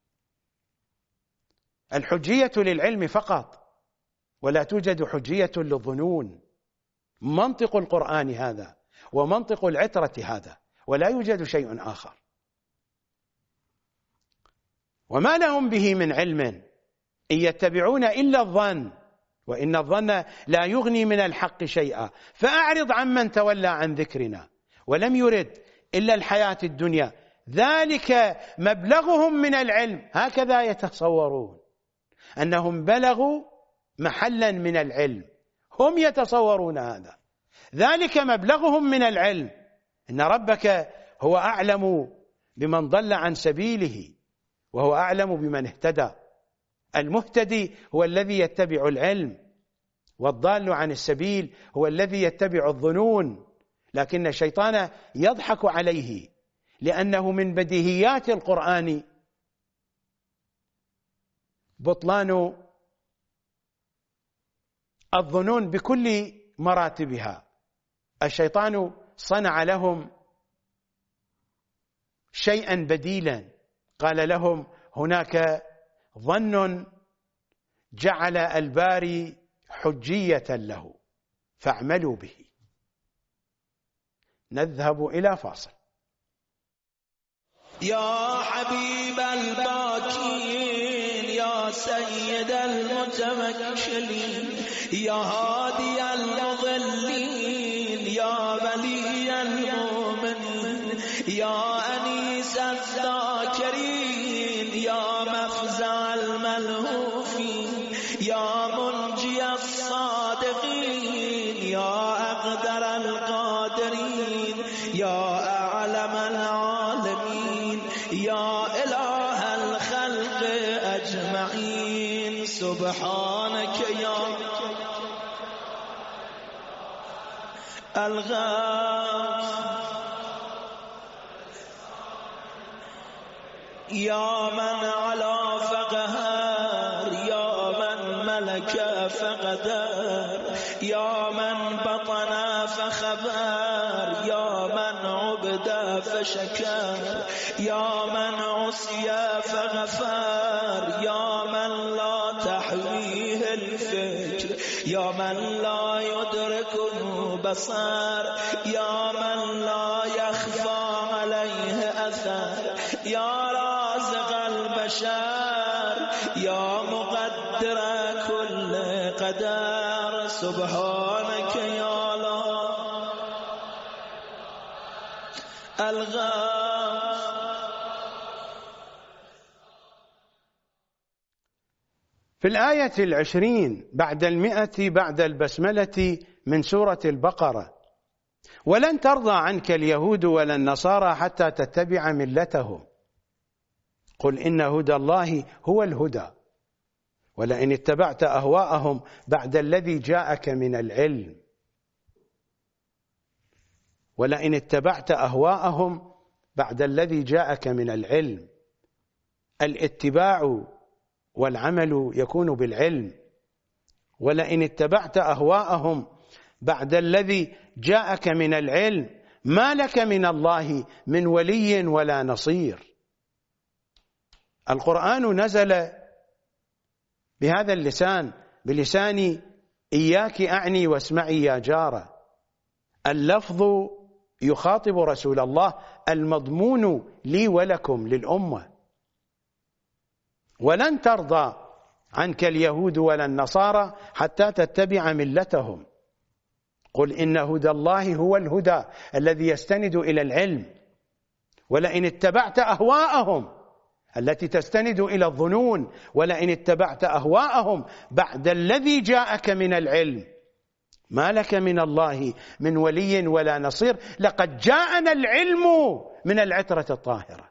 [SPEAKER 1] الحجية للعلم فقط، ولا توجد حجية للظنون. منطق القرآن هذا ومنطق العترة هذا، ولا يوجد شيء آخر. وما لهم به من علم إن يتبعون إلا الظن وإن الظن لا يغني من الحق شيئا. فأعرض عمن تولى عن ذكرنا ولم يرد إلا الحياة الدنيا، ذلك مبلغهم من العلم. هكذا يتصورون أنهم بلغوا محلا من العلم، هم يتصورون هذا. ذلك مبلغهم من العلم، إن ربك هو أعلم بمن ضل عن سبيله وهو أعلم بمن اهتدى. المهتدي هو الذي يتبع العلم، والضال عن السبيل هو الذي يتبع الظنون. لكن الشيطان يضحك عليه، لأنه من بديهيات القرآن بطلان الظنون بكل مراتبها. الشيطان صنع لهم شيئا بديلا، قال لهم هناك ظن جعل الباري حجية له فاعملوا به. نذهب إلى فاصل.
[SPEAKER 3] يا حبيب الباكين يا سيد المتوكلين يا هادي المضلين يا ولي المؤمنين يا أنيس الذاكرين يا مفزع الملهوفين يا منجي الصادقين يا أقدر القادرين يا أعلى سبحانك يا الغاث يا من على فقهر يا من ملك فقدر يا من بطن فخبر يا من عبد فشكر يا من عصي فغفر يا من لا تحويه الفكر يا من لا يدركه بصر يا من لا يخفى عليه أثر يا رازق البشر يا مقدر كل قدر سبحانك يا الله الغاث.
[SPEAKER 1] في الآية العشرين بعد المئة بعد البسملة من سورة البقرة: ولن ترضى عنك اليهود ولا النصارى حتى تتبع ملتهم قل إن هدى الله هو الهدى ولئن اتبعت أهواءهم بعد الذي جاءك من العلم ولئن اتبعت أهواءهم بعد الذي جاءك من العلم. الاتباع والعمل يكون بالعلم. ولئن اتبعت أهواءهم بعد الذي جاءك من العلم ما لك من الله من ولي ولا نصير. القرآن نزل بهذا اللسان، بلسان إياك أعني واسمعي يا جارة. اللفظ يخاطب رسول الله، المضمون لي ولكم للأمة. ولن ترضى عنك اليهود ولا النصارى حتى تتبع ملتهم قل إن هدى الله هو الهدى الذي يستند إلى العلم ولئن اتبعت أهواءهم التي تستند إلى الظنون ولئن اتبعت أهواءهم بعد الذي جاءك من العلم ما لك من الله من ولي ولا نصير. لقد جاءنا العلم من العترة الطاهرة.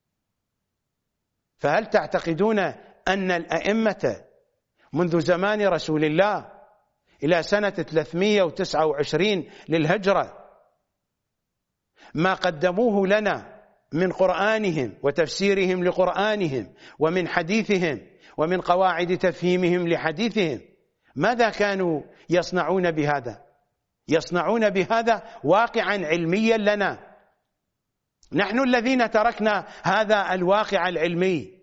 [SPEAKER 1] فهل تعتقدون أن الأئمة منذ زمان رسول الله إلى سنة ثلاثمئة وتسعة وعشرين للهجرة ما قدموه لنا من قرآنهم وتفسيرهم لقرآنهم ومن حديثهم ومن قواعد تفهيمهم لحديثهم، ماذا كانوا يصنعون بهذا؟ يصنعون بهذا واقعا علميا لنا. نحن الذين تركنا هذا الواقع العلمي.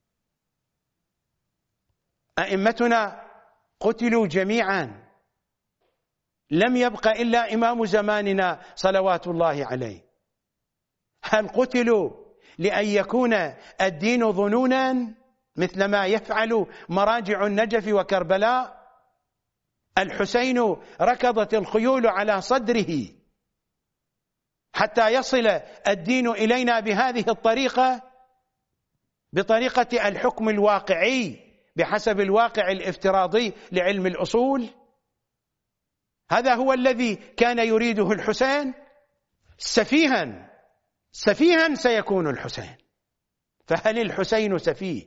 [SPEAKER 1] أئمتنا قتلوا جميعا، لم يبق إلا إمام زماننا صلوات الله عليه. هل قتلوا لأن يكون الدين ظنونا مثل ما يفعل مراجع النجف وكربلاء؟ الحسين ركضت الخيول على صدره حتى يصل الدين إلينا بهذه الطريقة، بطريقة الحكم الواقعي بحسب الواقع الافتراضي لعلم الأصول. هذا هو الذي كان يريده الحسين. سفيها سفيها سيكون الحسين. فهل الحسين سفيه؟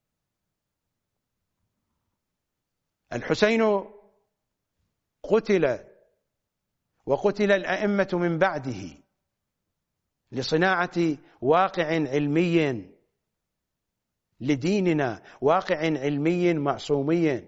[SPEAKER 1] الحسين قتل وقتل الأئمة من بعده لصناعة واقع علمي لديننا، واقع علمي معصومي.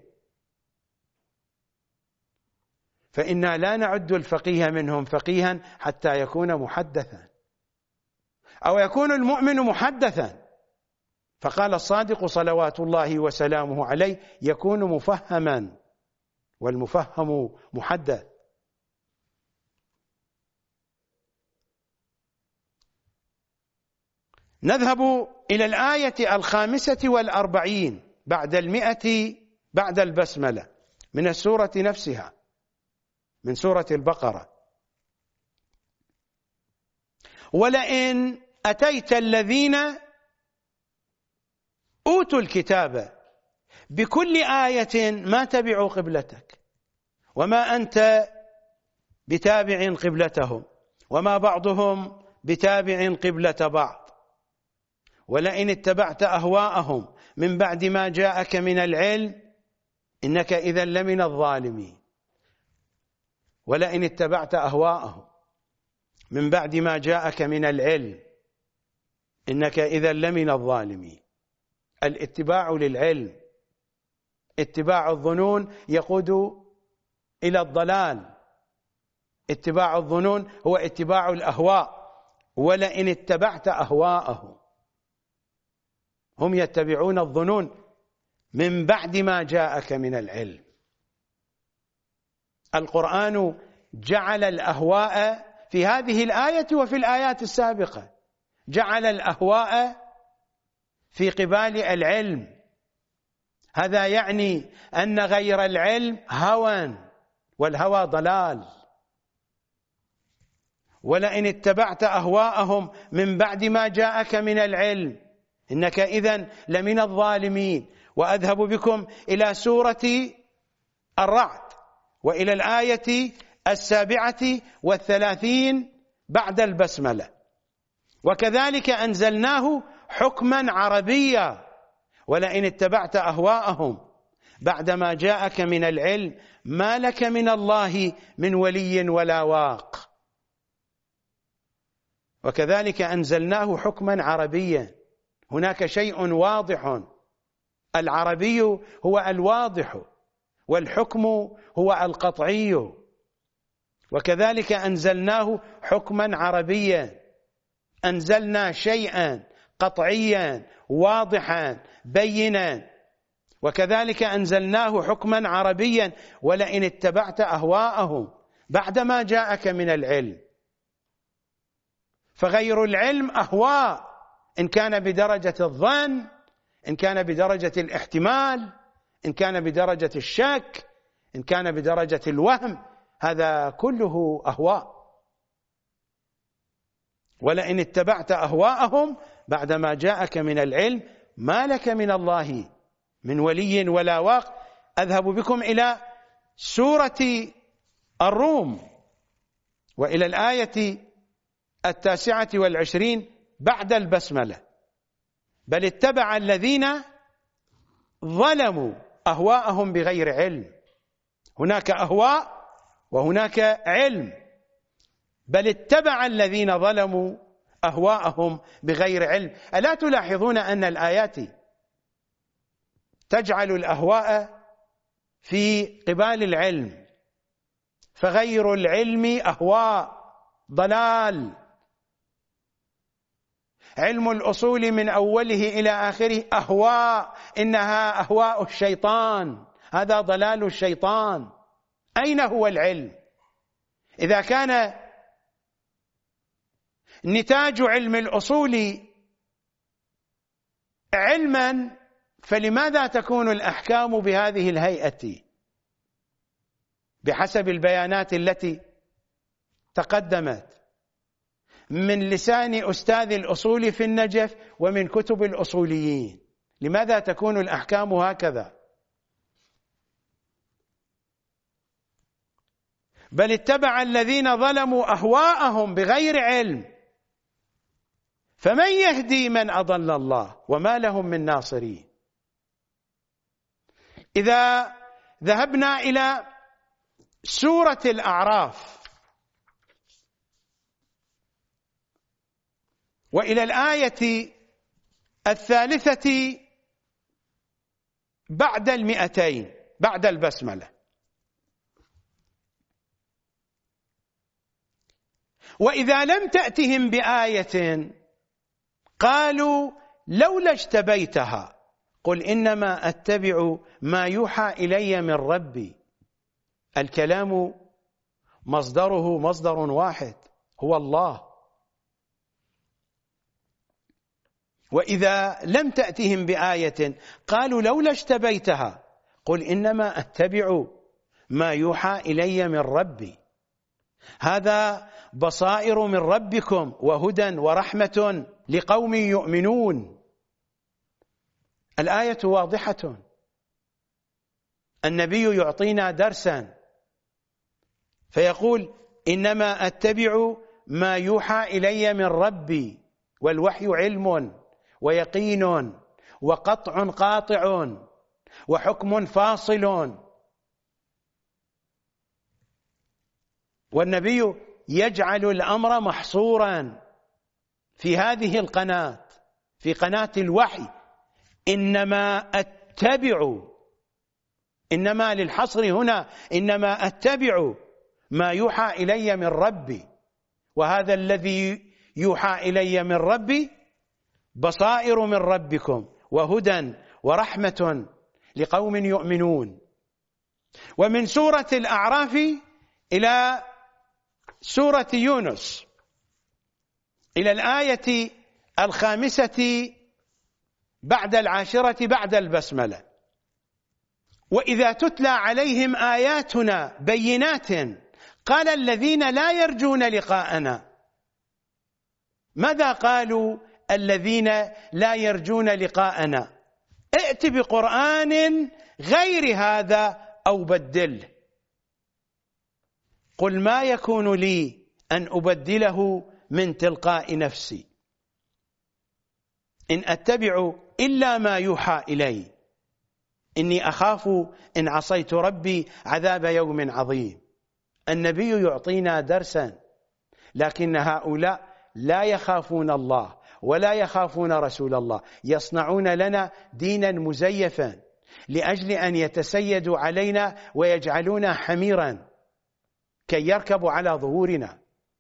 [SPEAKER 1] فإنا لا نعد الفقيه منهم فقيها حتى يكون محدثا أو يكون المؤمن محدثا. فقال الصادق صلوات الله وسلامه عليه: يكون مفهما والمفهم محدث. نذهب إلى الآية الخامسة والأربعين بعد المئة بعد البسملة من السورة نفسها، من سورة البقرة: ولئن أتيت الذين أوتوا الكتاب بكل آية ما تبعوا قبلتك وما أنت بتابع قبلتهم وما بعضهم بتابع قبلة بعض ولئن اتبعت أهواءهم من بعد ما جاءك من العلم إنك إذا لمن الظالمين ولئن اتبعت أهواءهم من بعد ما جاءك من العلم إنك إذا لمن الظالمين. الاتباع للعلم، اتباع الظنون يقود إلى الضلال، اتباع الظنون هو اتباع الأهواء. ولئن اتبعت أهواءهم، هم يتبعون الظنون من بعد ما جاءك من العلم. القرآن جعل الأهواء في هذه الآية وفي الآيات السابقة، جعل الأهواء في قبال العلم. هذا يعني أن غير العلم هوى، والهوى ضلال. ولئن اتبعت أهواءهم من بعد ما جاءك من العلم إنك إذن لمن الظالمين. وأذهب بكم إلى سورة الرعد وإلى الآية السابعة والثلاثين بعد البسملة. وكذلك أنزلناه حكما عربيا، ولئن اتبعت أهواءهم بعدما جاءك من العلم ما لك من الله من ولي ولا واق. وكذلك أنزلناه حكما عربيا، هناك شيء واضح، العربي هو الواضح والحكم هو القطعي. وكذلك أنزلناه حكما عربيا، أنزلنا شيئا قطعيا واضحا بينا. وكذلك أنزلناه حكما عربيا ولئن اتبعت أهواءهم بعدما جاءك من العلم. فغير العلم أهواء، إن كان بدرجة الظن، إن كان بدرجة الاحتمال، إن كان بدرجة الشك، إن كان بدرجة الوهم، هذا كله أهواء. ولئن اتبعت أهواءهم بعدما جاءك من العلم ما لك من الله من ولي ولا واق. أذهب بكم إلى سورة الروم وإلى الآية التاسعة والعشرين بعد البسملة. بل اتبع الذين ظلموا أهواءهم بغير علم. هناك أهواء وهناك علم. بل اتبع الذين ظلموا أهواءهم بغير علم. ألا تلاحظون أن الآيات تجعل الأهواء في قبال العلم؟ فغير العلم أهواء ضلال. علم الأصول من أوله إلى آخره أهواء، إنها أهواء الشيطان، هذا ضلال الشيطان. أين هو العلم؟ إذا كان نتاج علم الأصول علما فلماذا تكون الأحكام بهذه الهيئة بحسب البيانات التي تقدمت من لسان أستاذ الأصول في النجف ومن كتب الأصوليين؟ لماذا تكون الأحكام هكذا؟ بل اتبع الذين ظلموا أهواءهم بغير علم فمن يهدي من أضل الله وما لهم من ناصرين. إذا ذهبنا إلى سورة الأعراف وإلى الآية الثالثة بعد المئتين بعد البسملة: وإذا لم تأتهم بآية قالوا لولا اجتبيتها قل إنما أتبع ما يوحى إلي من ربي. الكلام مصدره مصدر واحد هو الله. وإذا لم تأتهم بآية قالوا لولا اجتبيتها قل إنما أتبع ما يوحى إلي من ربي. هذا بصائر من ربكم وهدى ورحمة لقوم يؤمنون. الآية واضحة، النبي يعطينا درسا فيقول إنما أتبع ما يوحى إلي من ربي، والوحي علم ويقين وقطع قاطع. وحكم فاصل. والنبي يجعل الأمر محصورا في هذه القناة، في قناة الوحي. إنما أتبع، إنما للحصر هنا، إنما أتبع ما يوحى إلي من ربي، وهذا الذي يوحى إلي من ربي بصائر من ربكم وهدى ورحمة لقوم يؤمنون. ومن سورة الأعراف إلى سورة يونس إلى الآية الخامسة بعد العاشرة بعد البسملة: وإذا تتلى عليهم آياتنا بينات قال الذين لا يرجون لقاءنا. ماذا قالوا الذين لا يرجون لقاءنا؟ ائت بقرآن غير هذا أو بدله. قل ما يكون لي أن أبدله من تلقاء نفسي إن أتبع إلا ما يوحى إلي إني أخاف إن عصيت ربي عذاب يوم عظيم. النبي يعطينا درسا، لكن هؤلاء لا يخافون الله ولا يخافون رسول الله، يصنعون لنا دينا مزيفا لأجل أن يتسيدوا علينا ويجعلونا حميرا كي يركبوا على ظهورنا.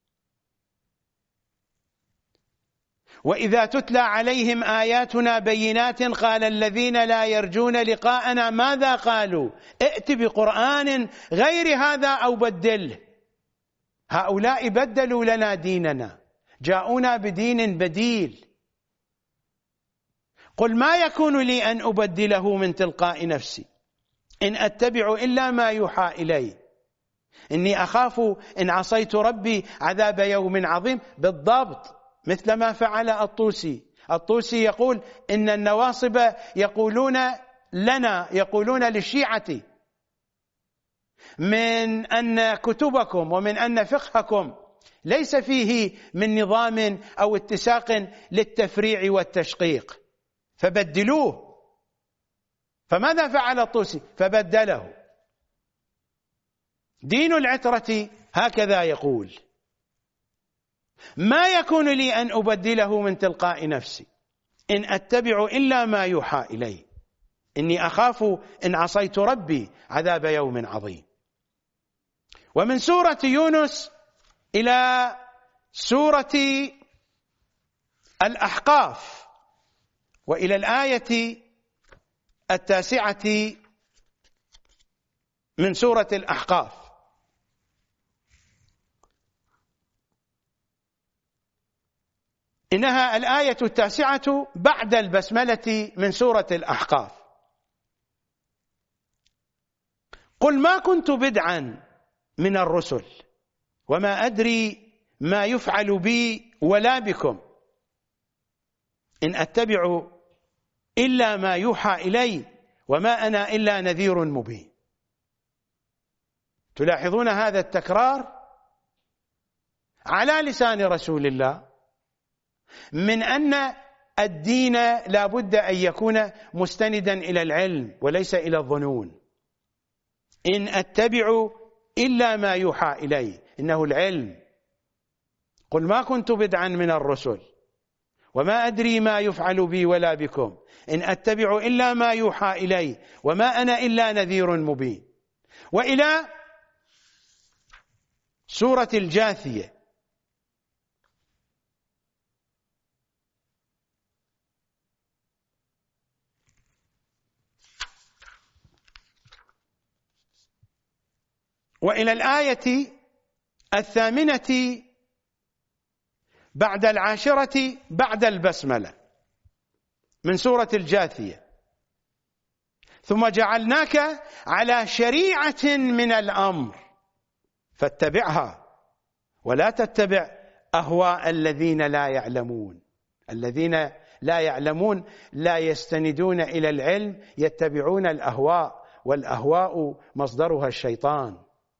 [SPEAKER 1] وإذا تتلى عليهم آياتنا بينات قال الذين لا يرجون لقاءنا ماذا قالوا؟ ائت بقرآن غير هذا أو بدله. هؤلاء بدلوا لنا ديننا، جاءونا بدين بديل. قل ما يكون لي أن أبدله من تلقاء نفسي إن أتبع إلا ما يوحى إلي إني أخاف إن عصيت ربي عذاب يوم عظيم. بالضبط مثل ما فعل الطوسي. الطوسي يقول إن النواصب يقولون لنا، يقولون للشيعة من أن كتبكم ومن أن فقهكم ليس فيه من نظام أو اتساق للتفريع والتشقيق فبدلوه. فماذا فعل الطوسي؟ فبدله. دين العترة هكذا يقول: ما يكون لي أن أبدله من تلقاء نفسي إن أتبع إلا ما يوحى إلي إني أخاف إن عصيت ربي عذاب يوم عظيم. ومن سورة يونس إلى سورة الأحقاف وإلى الآية التاسعة من سورة الأحقاف: إنها الآية التاسعة بعد البسملة من سورة الأحقاف. قل ما كنت بدعا من الرسل وما أدري ما يفعل بي ولا بكم إن أتبع إلا ما يوحى إلي وما أنا إلا نذير مبين. تلاحظون هذا التكرار على لسان رسول الله من أن الدين لا بد أن يكون مستندا إلى العلم وليس إلى الظنون. إن أتبع إلا ما يوحى إلي، إنه العلم. قل ما كنت بدعا من الرسل وما أدري ما يفعل بي ولا بكم إن أتبع إلا ما يوحى إلي وما أنا إلا نذير مبين. وإلى سورة الجاثية: وإلى الآية الثامنة بعد العاشرة بعد البسملة من سورة الجاثية: ثم جعلناك على شريعة من الأمر فاتبعها ولا تتبع أهواء الذين لا يعلمون. الذين لا يعلمون لا يستندون إلى العلم، يتبعون الأهواء، والأهواء مصدرها الشيطان.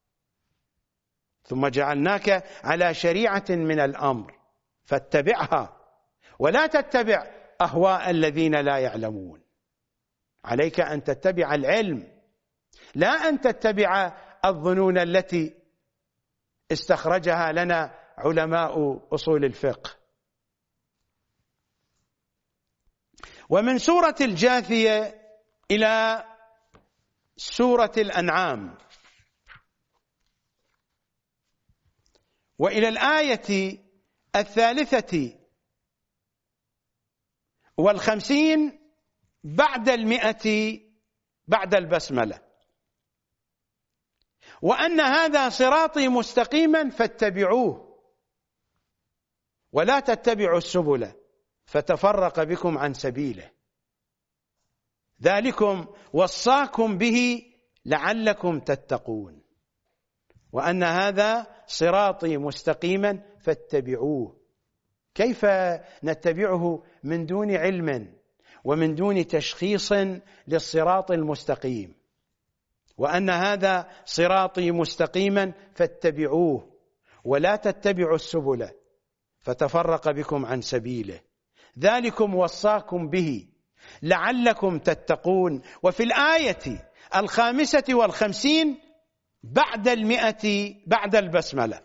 [SPEAKER 1] ثم جعلناك على شريعة من الأمر فاتبعها ولا تتبع أهواء الذين لا يعلمون. عليك أن تتبع العلم، لا أن تتبع الظنون التي استخرجها لنا علماء أصول الفقه. ومن سورة الجاثية إلى سورة الأنعام وإلى الآية الثالثة والخمسين بعد المئة بعد البسملة: وأن هذا صراطي مستقيما فاتبعوه ولا تتبعوا السبل فتفرق بكم عن سبيله ذلكم وصاكم به لعلكم تتقون. وأن هذا صراطي مستقيما فاتبعوه. كيف نتبعه من دون علم ومن دون تشخيص للصراط المستقيم؟ وأن هذا صراطي مستقيما فاتبعوه ولا تتبعوا السبل فتفرق بكم عن سبيله ذلكم وصاكم به لعلكم تتقون. وفي الآية الخامسة والخمسين بعد المئة بعد البسملة: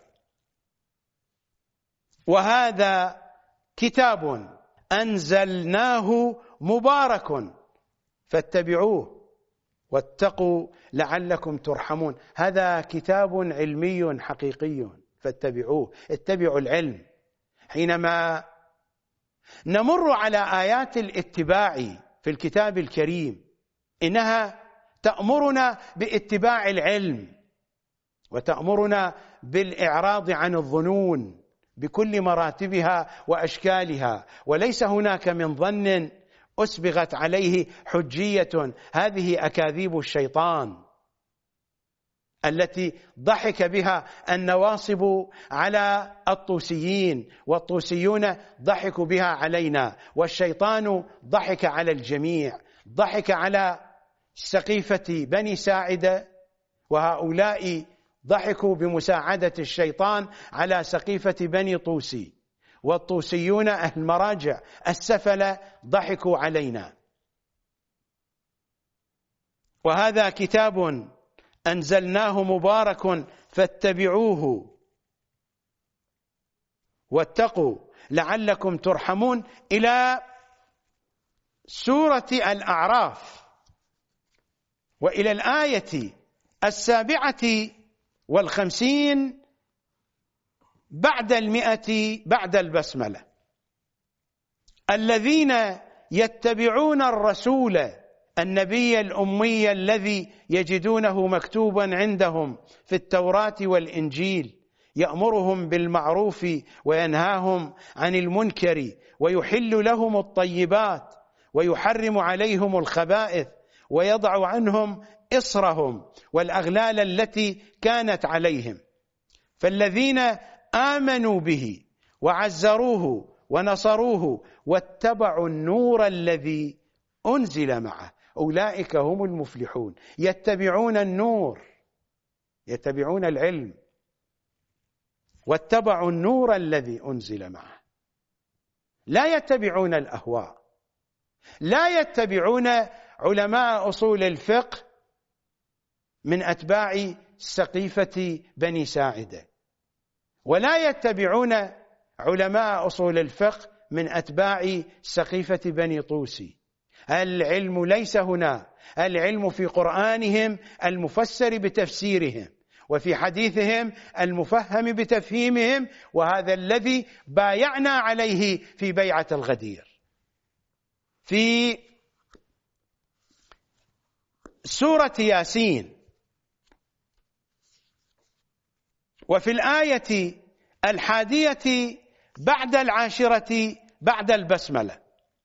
[SPEAKER 1] وهذا كتاب أنزلناه مبارك فاتبعوه واتقوا لعلكم ترحمون. هذا كتاب علمي حقيقي فاتبعوه. اتبعوا العلم. حينما نمر على آيات الاتباع في الكتاب الكريم إنها تأمرنا باتباع العلم وتأمرنا بالإعراض عن الظنون بكل مراتبها وأشكالها، وليس هناك من ظن أسبغت عليه حجية. هذه أكاذيب الشيطان التي ضحك بها النواصب على الطوسيين، والطوسيون ضحكوا بها علينا، والشيطان ضحك على الجميع. ضحك على سقيفة بني ساعدة، وهؤلاء ضحكوا بمساعدة الشيطان على سقيفة بني طوسي، والطوسيون أهل المراجع السفلة ضحكوا علينا. وهذا كتاب أنزلناه مبارك فاتبعوه واتقوا لعلكم ترحمون إلى سورة الأعراف وإلى الآية السابعة والخمسين بعد المئة بعد البسملة: الذين يتبعون الرسول النبي الأمي الذي يجدونه مكتوبا عندهم في التوراة والإنجيل يأمرهم بالمعروف وينهاهم عن المنكر ويحل لهم الطيبات ويحرم عليهم الخبائث ويضع عنهم إصرهم والأغلال التي كانت عليهم. فالذين آمنوا به وعزروه ونصروه واتبعوا النور الذي أنزل معه أولئك هم المفلحون. يتبعون النور، يتبعون العلم، واتبعوا النور الذي أنزل معه. لا يتبعون الأهواء، لا يتبعون علماء أصول الفقه من أتباع سقيفة بني ساعدة، ولا يتبعون علماء أصول الفقه من أتباع سقيفة بني طوسي. العلم ليس هنا، العلم في قرآنهم المفسر بتفسيرهم، وفي حديثهم المفهم بتفهيمهم، وهذا الذي بايعنا عليه في بيعة الغدير. في سورة ياسين وفي الآية الحادية بعد العاشرة بعد البسملة: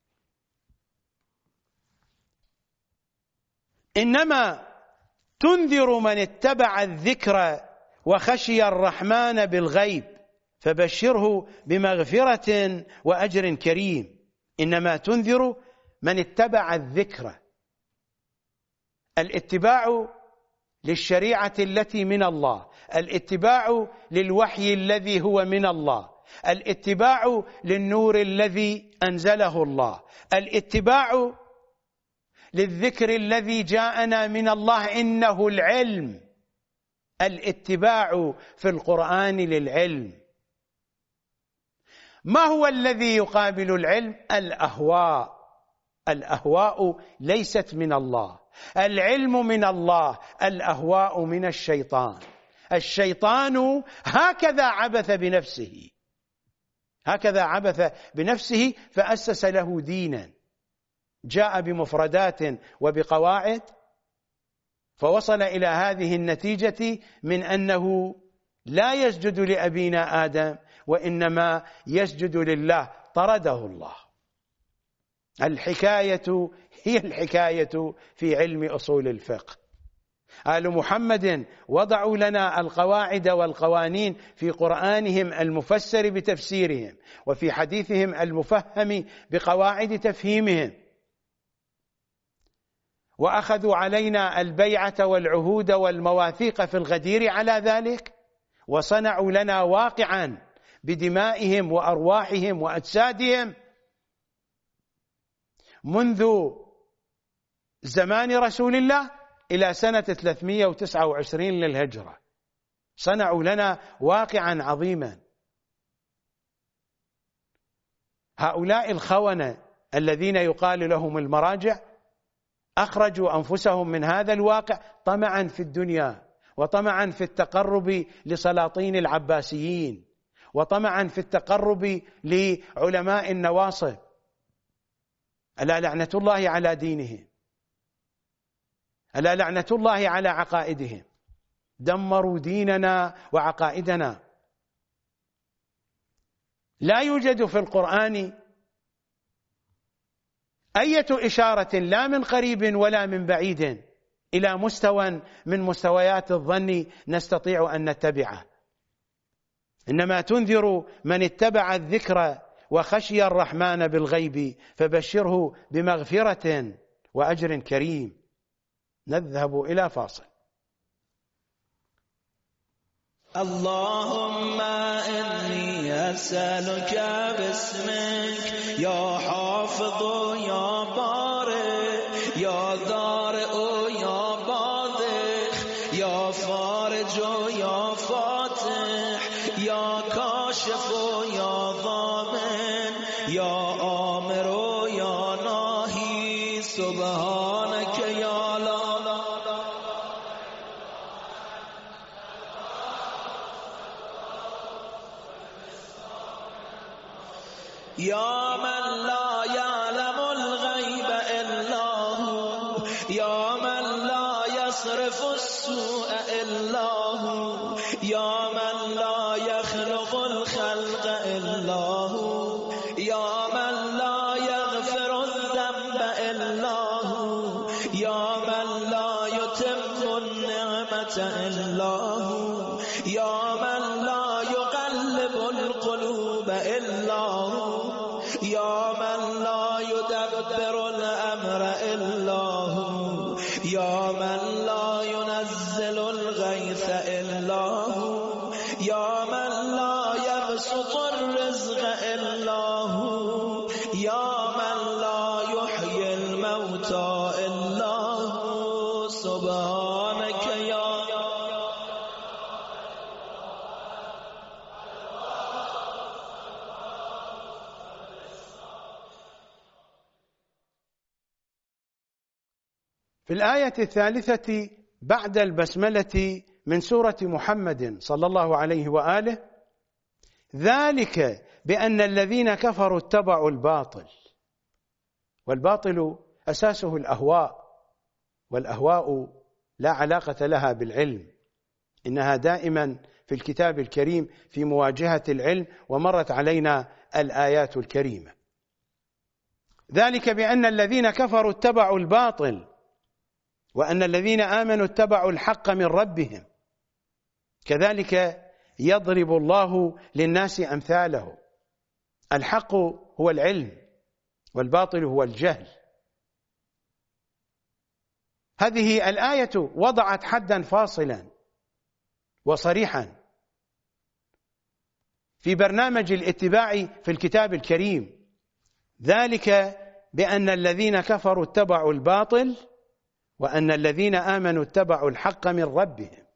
[SPEAKER 1] إنما تنذر من اتبع الذكر وخشي الرحمن بالغيب فبشره بمغفرة وأجر كريم. إنما تنذر من اتبع الذكر، الاتباع للشريعة التي من الله، الاتباع للوحي الذي هو من الله، الاتباع للنور الذي أنزله الله، الاتباع للذكر الذي جاءنا من الله إنه العلم. الاتباع في القرآن للعلم. ما هو الذي يقابل العلم؟ الأهواء. الأهواء ليست من الله، العلم من الله، الأهواء من الشيطان. الشيطان هكذا عبث بنفسه، هكذا عبث بنفسه فأسس له دينا، جاء بمفردات وبقواعد، فوصل إلى هذه النتيجة من أنه لا يسجد لأبينا آدم وإنما يسجد لله، طرده الله. الحكاية هي الحكاية في علم أصول الفقه. آل محمد وضعوا لنا القواعد والقوانين في قرآنهم المفسر بتفسيرهم، وفي حديثهم المفهم بقواعد تفهيمهم، وأخذوا علينا البيعة والعهود والمواثيق في الغدير على ذلك، وصنعوا لنا واقعا بدمائهم وأرواحهم وأجسادهم منذ زمان رسول الله إلى سنة ثلاثمئة وتسعة وعشرين للهجرة. صنعوا لنا واقعا عظيما. هؤلاء الخونة الذين يقال لهم المراجع أخرجوا أنفسهم من هذا الواقع طمعا في الدنيا، وطمعا في التقرب لسلاطين العباسيين، وطمعا في التقرب لعلماء النواصب. ألا لعنة الله على دينهم، ألا لعنة الله على عقائدهم. دمروا ديننا وعقائدنا. لا يوجد في القرآن أية إشارة لا من قريب ولا من بعيد إلى مستوى من مستويات الظن نستطيع أن نتبعه، إنما تنذر من اتبع الذكر وخشي الرحمن بالغيب فبشره بمغفرة وأجر كريم. نذهب إلى فاصل.
[SPEAKER 3] اللهم إني أسألك باسمك يا حافظ يا بارئ يا ضارئ يا باذخ يا فارج يا فاتح يا كاشف يا ضامن يا آمر يا ناهي سبحانك يا لا يا من لا يعلم الغيب إلا هو، يا من لا يصرف السوء إلا هو، يا من لا يخلق الخلق إلا هو، يا من لا يغفر الذنب إلا هو، يا من لا يتم النعمة إلا هو، يا من لا يقلب القلوب إلا هو، يا من لا يدبر الأمر إلا هو، يا من لا ينزل الغيث إلا هو، يا من لا يبسط الرزق إلا هو، يا من لا يحيي الموتى إلا هو سبحانك يا
[SPEAKER 1] في الآية الثالثة بعد البسملة من سورة محمد صلى الله عليه وآله: ذلك بأن الذين كفروا اتبعوا الباطل. والباطل أساسه الأهواء، والأهواء لا علاقة لها بالعلم، إنها دائما في الكتاب الكريم في مواجهة العلم، ومرت علينا الآيات الكريمة. ذلك بأن الذين كفروا اتبعوا الباطل وأن الذين آمنوا اتبعوا الحق من ربهم. كذلك يضرب الله للناس أمثاله. الحق هو العلم والباطل هو الجهل. هذه الآية وضعت حدا فاصلا وصريحا في برنامج الاتباع في الكتاب الكريم. ذلك بأن الذين كفروا اتبعوا الباطل وأن الذين آمنوا اتبعوا الحق من ربهم.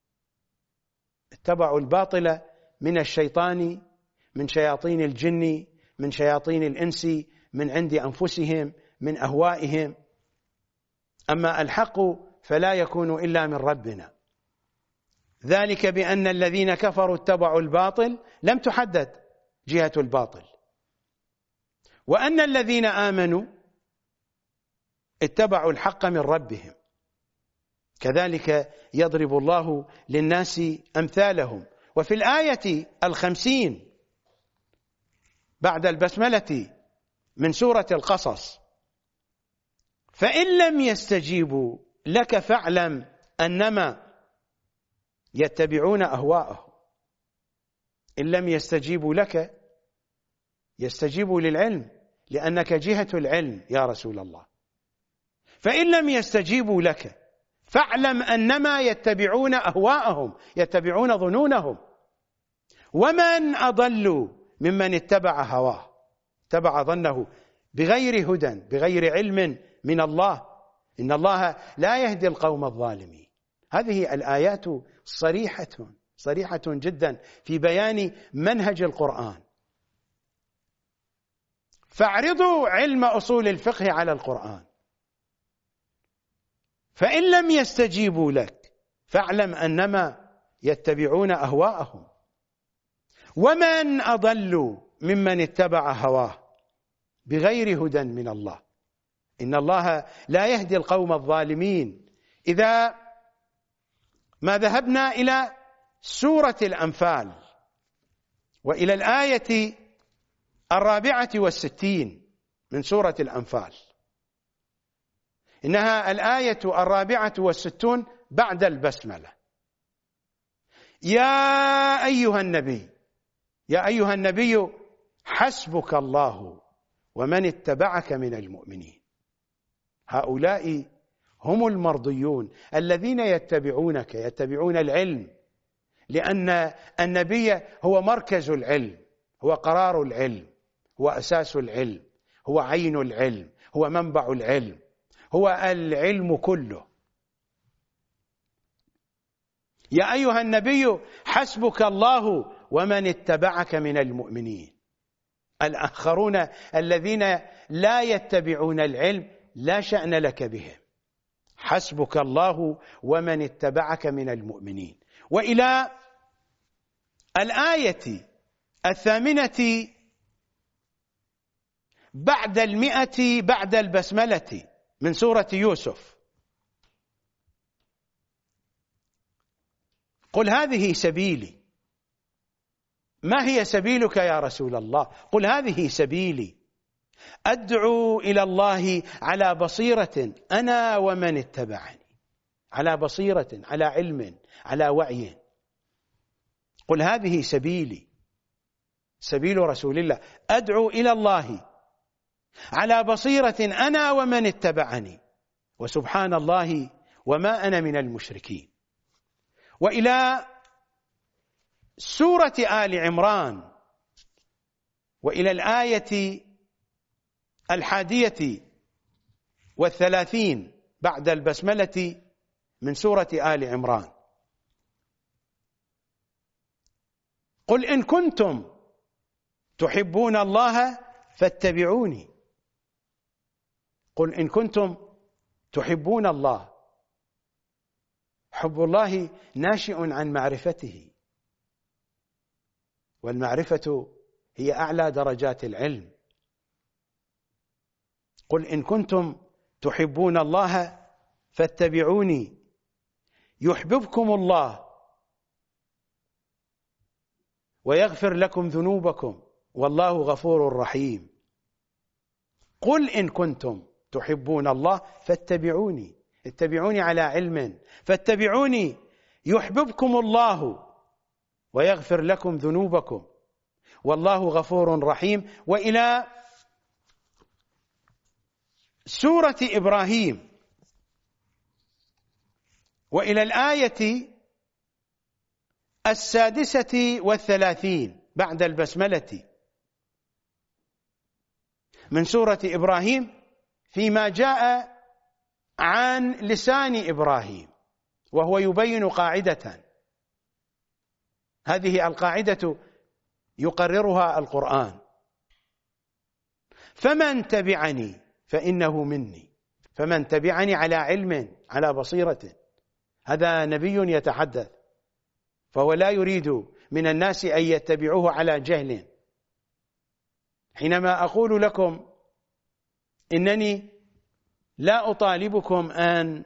[SPEAKER 1] اتبعوا الباطل من الشيطان، من شياطين الجن، من شياطين الإنس، من عند أنفسهم، من أهوائهم. أما الحق فلا يكون إلا من ربنا. ذلك بأن الذين كفروا اتبعوا الباطل، لم تحدد جهة الباطل، وأن الذين آمنوا اتبعوا الحق من ربهم. كذلك يضرب الله للناس أمثالهم. وفي الآية الخمسين بعد البسملة من سورة القصص: فإن لم يستجيبوا لك فاعلم أنما يتبعون أهواءهم. إن لم يستجيبوا لك، يستجيبوا للعلم لأنك جهة العلم يا رسول الله. فإن لم يستجيبوا لك فاعلم أنما يتبعون أهواءهم، يتبعون ظنونهم. ومن أضل ممن اتبع هواه، اتبع ظنه بغير هدى، بغير علم من الله. إن الله لا يهدي القوم الظالمين. هذه الآيات صريحة صريحة جدا في بيان منهج القرآن. فاعرضوا علم أصول الفقه على القرآن. فإن لم يستجيبوا لك فاعلم أنما يتبعون أهواءهم. ومن أضل ممن اتبع هواه بغير هدى من الله. إن الله لا يهدي القوم الظالمين. إذا ما ذهبنا إلى سورة الأنفال وإلى الآية الرابعة والستين من سورة الأنفال، إنها الآية الرابعة والستون بعد البسملة: يا أيها النبي، يا أيها النبي حسبك الله ومن اتبعك من المؤمنين. هؤلاء هم المرضيون الذين يتبعونك، يتبعون العلم، لأن النبي هو مركز العلم، هو قرار العلم، هو أساس العلم، هو عين العلم، هو منبع العلم، هو العلم كله. يا أيها النبي حسبك الله ومن اتبعك من المؤمنين. الآخرون الذين لا يتبعون العلم لا شأن لك بهم. حسبك الله ومن اتبعك من المؤمنين. وإلى الآية الثامنة بعد المئة بعد البسملة من سورة يوسف: قل هذه سبيلي. ما هي سبيلك يا رسول الله؟ قل هذه سبيلي أدعو إلى الله على بصيرة أنا ومن اتبعني. على بصيرة، على علم، على وعي. قل هذه سبيلي، سبيل رسول الله، أدعو إلى الله على بصيرة أنا ومن اتبعني وسبحان الله وما أنا من المشركين. وإلى سورة آل عمران وإلى الآية الحادية والثلاثين بعد البسملة من سورة آل عمران: قل إن كنتم تحبون الله فاتبعوني. قل إن كنتم تحبون الله. حب الله ناشئ عن معرفته، والمعرفة هي أعلى درجات العلم. قل إن كنتم تحبون الله فاتبعوني يحببكم الله ويغفر لكم ذنوبكم والله غفور رحيم. قل إن كنتم تحبون الله فاتبعوني، اتبعوني على علم، فاتبعوني يحببكم الله ويغفر لكم ذنوبكم والله غفور رحيم. وإلى سورة إبراهيم وإلى الآية السادسة والثلاثين بعد البسملة: من سورة إبراهيم فيما جاء عن لسان إبراهيم، وهو يبين قاعدة، هذه القاعدة يقررها القرآن: فمن تبعني فإنه مني. فمن تبعني على علم، على بصيرة. هذا نبي يتحدث، فهو لا يريد من الناس أن يتبعوه على جهل. حينما أقول لكم إنني لا أطالبكم أن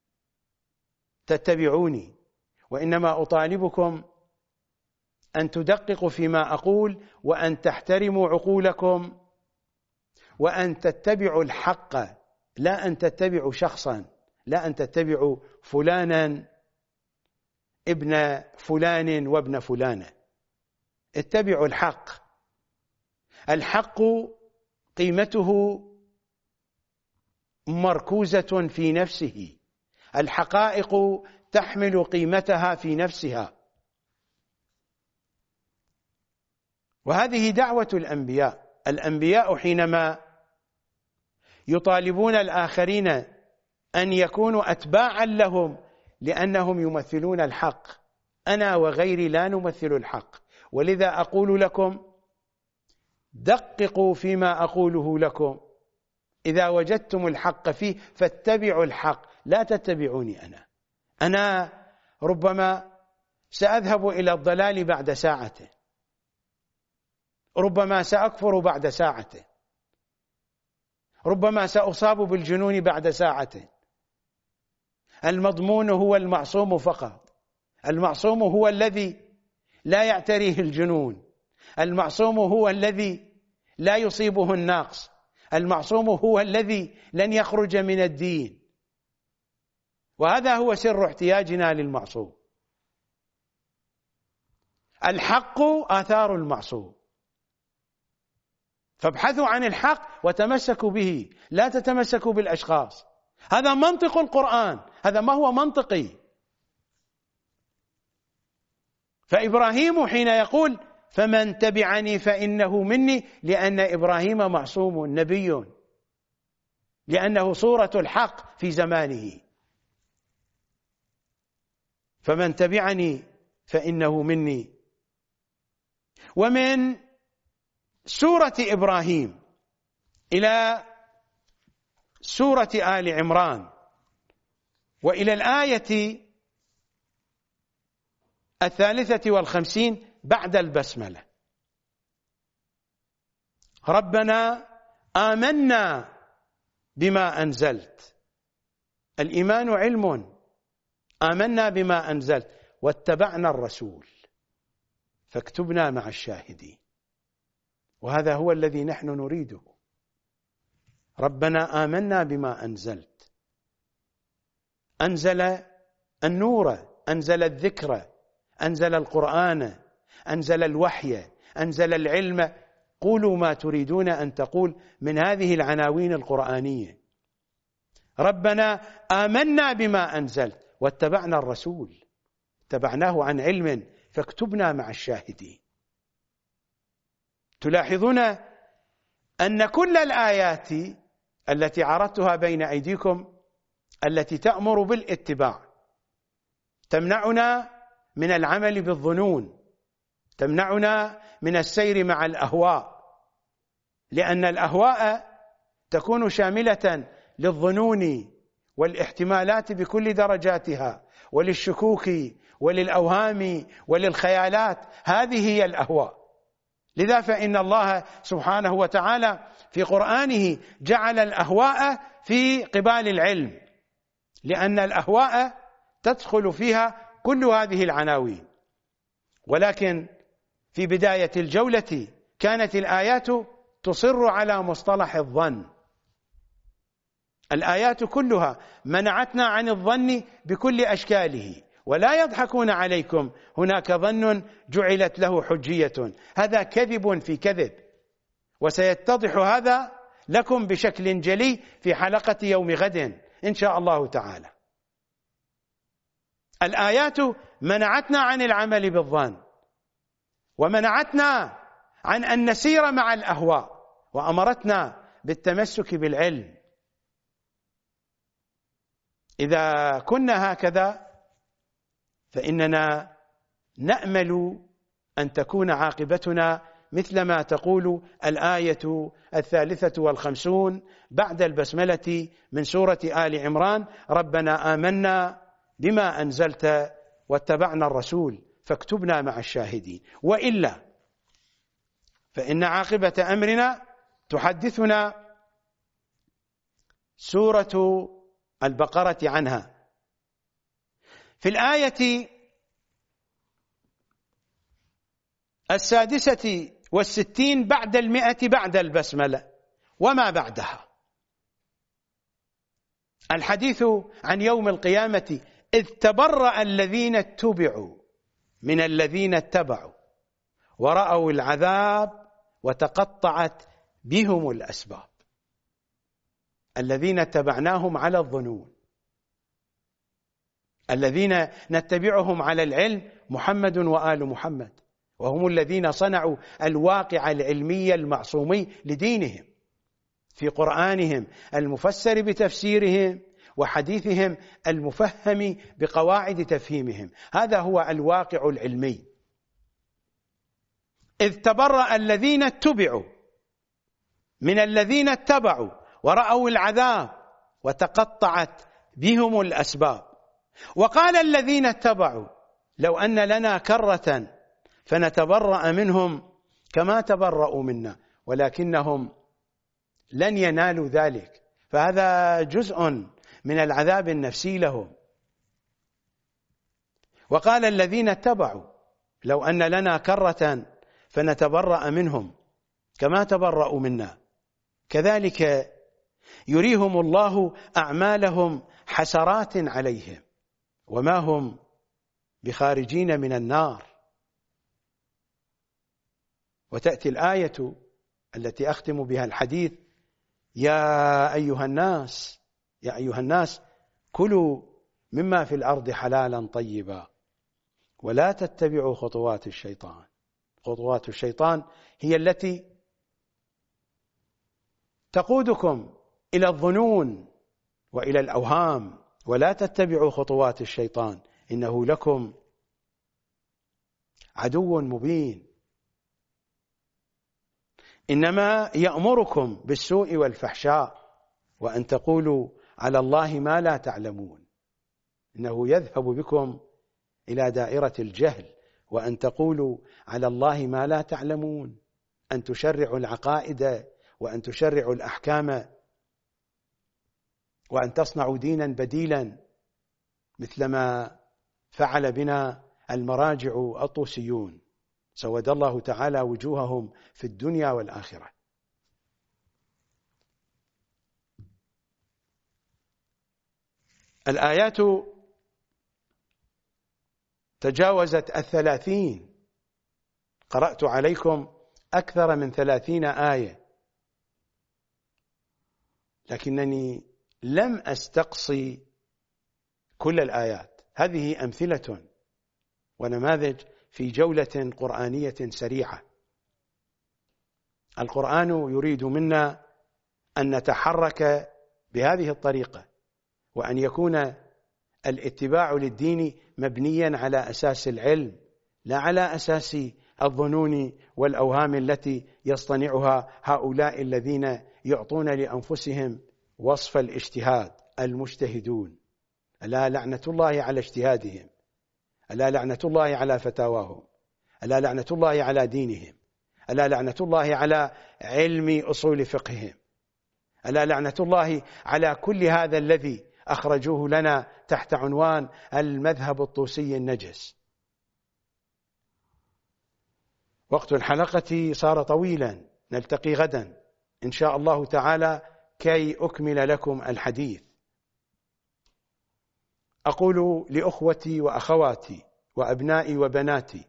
[SPEAKER 1] تتبعوني، وإنما أطالبكم أن تدققوا فيما أقول، وأن تحترموا عقولكم، وأن تتبعوا الحق، لا أن تتبعوا شخصا، لا أن تتبعوا فلانا ابن فلان وابن فلانة. اتبعوا الحق. الحق قيمته مركوزة في نفسه، الحقائق تحمل قيمتها في نفسها، وهذه دعوة الأنبياء. الأنبياء حينما يطالبون الآخرين أن يكونوا أتباعا لهم لأنهم يمثلون الحق، أنا وغيري لا نمثل الحق، ولذا أقول لكم دققوا فيما أقوله لكم، إذا وجدتم الحق فيه فاتبعوا الحق، لا تتبعوني أنا. أنا ربما سأذهب إلى الضلال بعد ساعة، ربما سأكفر بعد ساعة، ربما سأصاب بالجنون بعد ساعة. المضمون هو المعصوم فقط. المعصوم هو الذي لا يعتريه الجنون، المعصوم هو الذي لا يصيبه النقص، المعصوم هو الذي لن يخرج من الدين، وهذا هو سر احتياجنا للمعصوم. الحق آثار المعصوم، فابحثوا عن الحق وتمسكوا به، لا تتمسكوا بالأشخاص. هذا منطق القرآن، هذا ما هو منطقي. فإبراهيم حين يقول فمن تبعني فإنه مني، لأن إبراهيم معصوم نبي، لأنه صورة الحق في زمانه. فمن تبعني فإنه مني. ومن سورة إبراهيم إلى سورة آل عمران وإلى الآية الثالثة والخمسين بعد البسملة: ربنا آمنا بما أنزلت. الإيمان علم، آمنا بما أنزلت واتبعنا الرسول فاكتبنا مع الشاهدين. وهذا هو الذي نحن نريده. ربنا آمنا بما أنزلت، أنزل النور، أنزل الذكر، أنزل القرآن، أنزل الوحي، أنزل العلم. قولوا ما تريدون أن تقول من هذه العناوين القرآنية. ربنا آمنا بما أنزلت واتبعنا الرسول، اتبعناه عن علم فاكتبنا مع الشاهدين. تلاحظون أن كل الآيات التي عرضتها بين أيديكم التي تأمر بالاتباع تمنعنا من العمل بالظنون، تمنعنا من السير مع الأهواء، لأن الأهواء تكون شاملة للظنون والاحتمالات بكل درجاتها، وللشكوك وللأوهام وللخيالات. هذه هي الأهواء. لذا فإن الله سبحانه وتعالى في قرآنه جعل الأهواء في قبال العلم، لأن الأهواء تدخل فيها كل هذه العناوين. ولكن في بداية الجولة كانت الآيات تصر على مصطلح الظن. الآيات كلها منعتنا عن الظن بكل أشكاله، ولا يضحكون عليكم، هناك ظن جعلت له حجية. هذا كذب في كذب، وسيتضح هذا لكم بشكل جلي في حلقة يوم غد إن شاء الله تعالى. الآيات منعتنا عن العمل بالظن، ومنعتنا عن أن نسير مع الأهواء، وأمرتنا بالتمسك بالعلم. إذا كنا هكذا فإننا نأمل أن تكون عاقبتنا مثل ما تقول الآية الثالثة والخمسون بعد البسملة من سورة آل عمران: ربنا آمنا بما أنزلت واتبعنا الرسول فاكتبنا مع الشاهدين. وإلا فإن عاقبة أمرنا تحدثنا سورة البقرة عنها. في الآية السادسة والستين بعد المئة بعد البسملة وما بعدها الحديث عن يوم القيامة: إذ تبرأ الذين اتبعوا من الذين اتبعوا ورأوا العذاب وتقطعت بهم الأسباب. الذين اتبعناهم على الظنون، الذين نتبعهم على العلم محمد وآل محمد، وهم الذين صنعوا الواقع العلمي المعصومي لدينهم في قرآنهم المفسر بتفسيرهم وحديثهم المفهم بقواعد تفهيمهم. هذا هو الواقع العلمي. إذ تبرأ الذين اتبعوا من الذين اتبعوا ورأوا العذاب وتقطعت بهم الأسباب. وقال الذين اتبعوا: لو أن لنا كرة فنتبرأ منهم كما تبرأوا منا، ولكنهم لن ينالوا ذلك، فهذا جزء من العذاب النفسي لهم. وقال الذين اتبعوا: لو أن لنا كرة فنتبرأ منهم كما تبرأوا منا. كذلك يريهم الله أعمالهم حسرات عليهم وما هم بخارجين من النار. وتأتي الآية التي أختم بها الحديث: يا أيها الناس يا أيها الناس كلوا مما في الأرض حلالا طيبا ولا تتبعوا خطوات الشيطان. خطوات الشيطان هي التي تقودكم إلى الظنون وإلى الأوهام. ولا تتبعوا خطوات الشيطان إنه لكم عدو مبين. إنما يأمركم بالسوء والفحشاء وأن تقولوا على الله ما لا تعلمون. إنه يذهب بكم إلى دائرة الجهل وأن تقولوا على الله ما لا تعلمون، أن تشرعوا العقائد وأن تشرعوا الأحكام وأن تصنعوا دينا بديلا مثلما فعل بنا المراجع الطوسيون سود الله تعالى وجوههم في الدنيا والآخرة. الآيات تجاوزت الثلاثين، قرأت عليكم أكثر من ثلاثين آية، لكنني لم أستقصي كل الآيات. هذه أمثلة ونماذج في جولة قرآنية سريعة. القرآن يريد منا أن نتحرك بهذه الطريقة، وأن يكون الاتباع للدين مبنيا على أساس العلم لا على أساس الظنون والأوهام التي يصطنعها هؤلاء الذين يعطون لأنفسهم وصف الاجتهاد، المجتهدون. ألا لعنة الله على اجتهادهم، ألا لعنة الله على فتاواهم، ألا لعنة الله على دينهم، ألا لعنة الله على علم أصول فقههم، ألا لعنة الله على كل هذا الذي أخرجوه لنا تحت عنوان المذهب الطوسي النجس. وقت الحلقة صار طويلا، نلتقي غدا إن شاء الله تعالى كي أكمل لكم الحديث. أقول لأخوتي وأخواتي وأبنائي وبناتي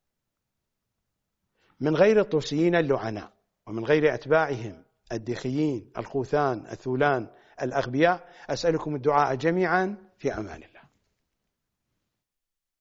[SPEAKER 1] من غير الطوسيين اللعناء ومن غير أتباعهم الدخيين الخوثان الثولان الأغبياء، أسألكم الدعاء جميعا في أمان الله.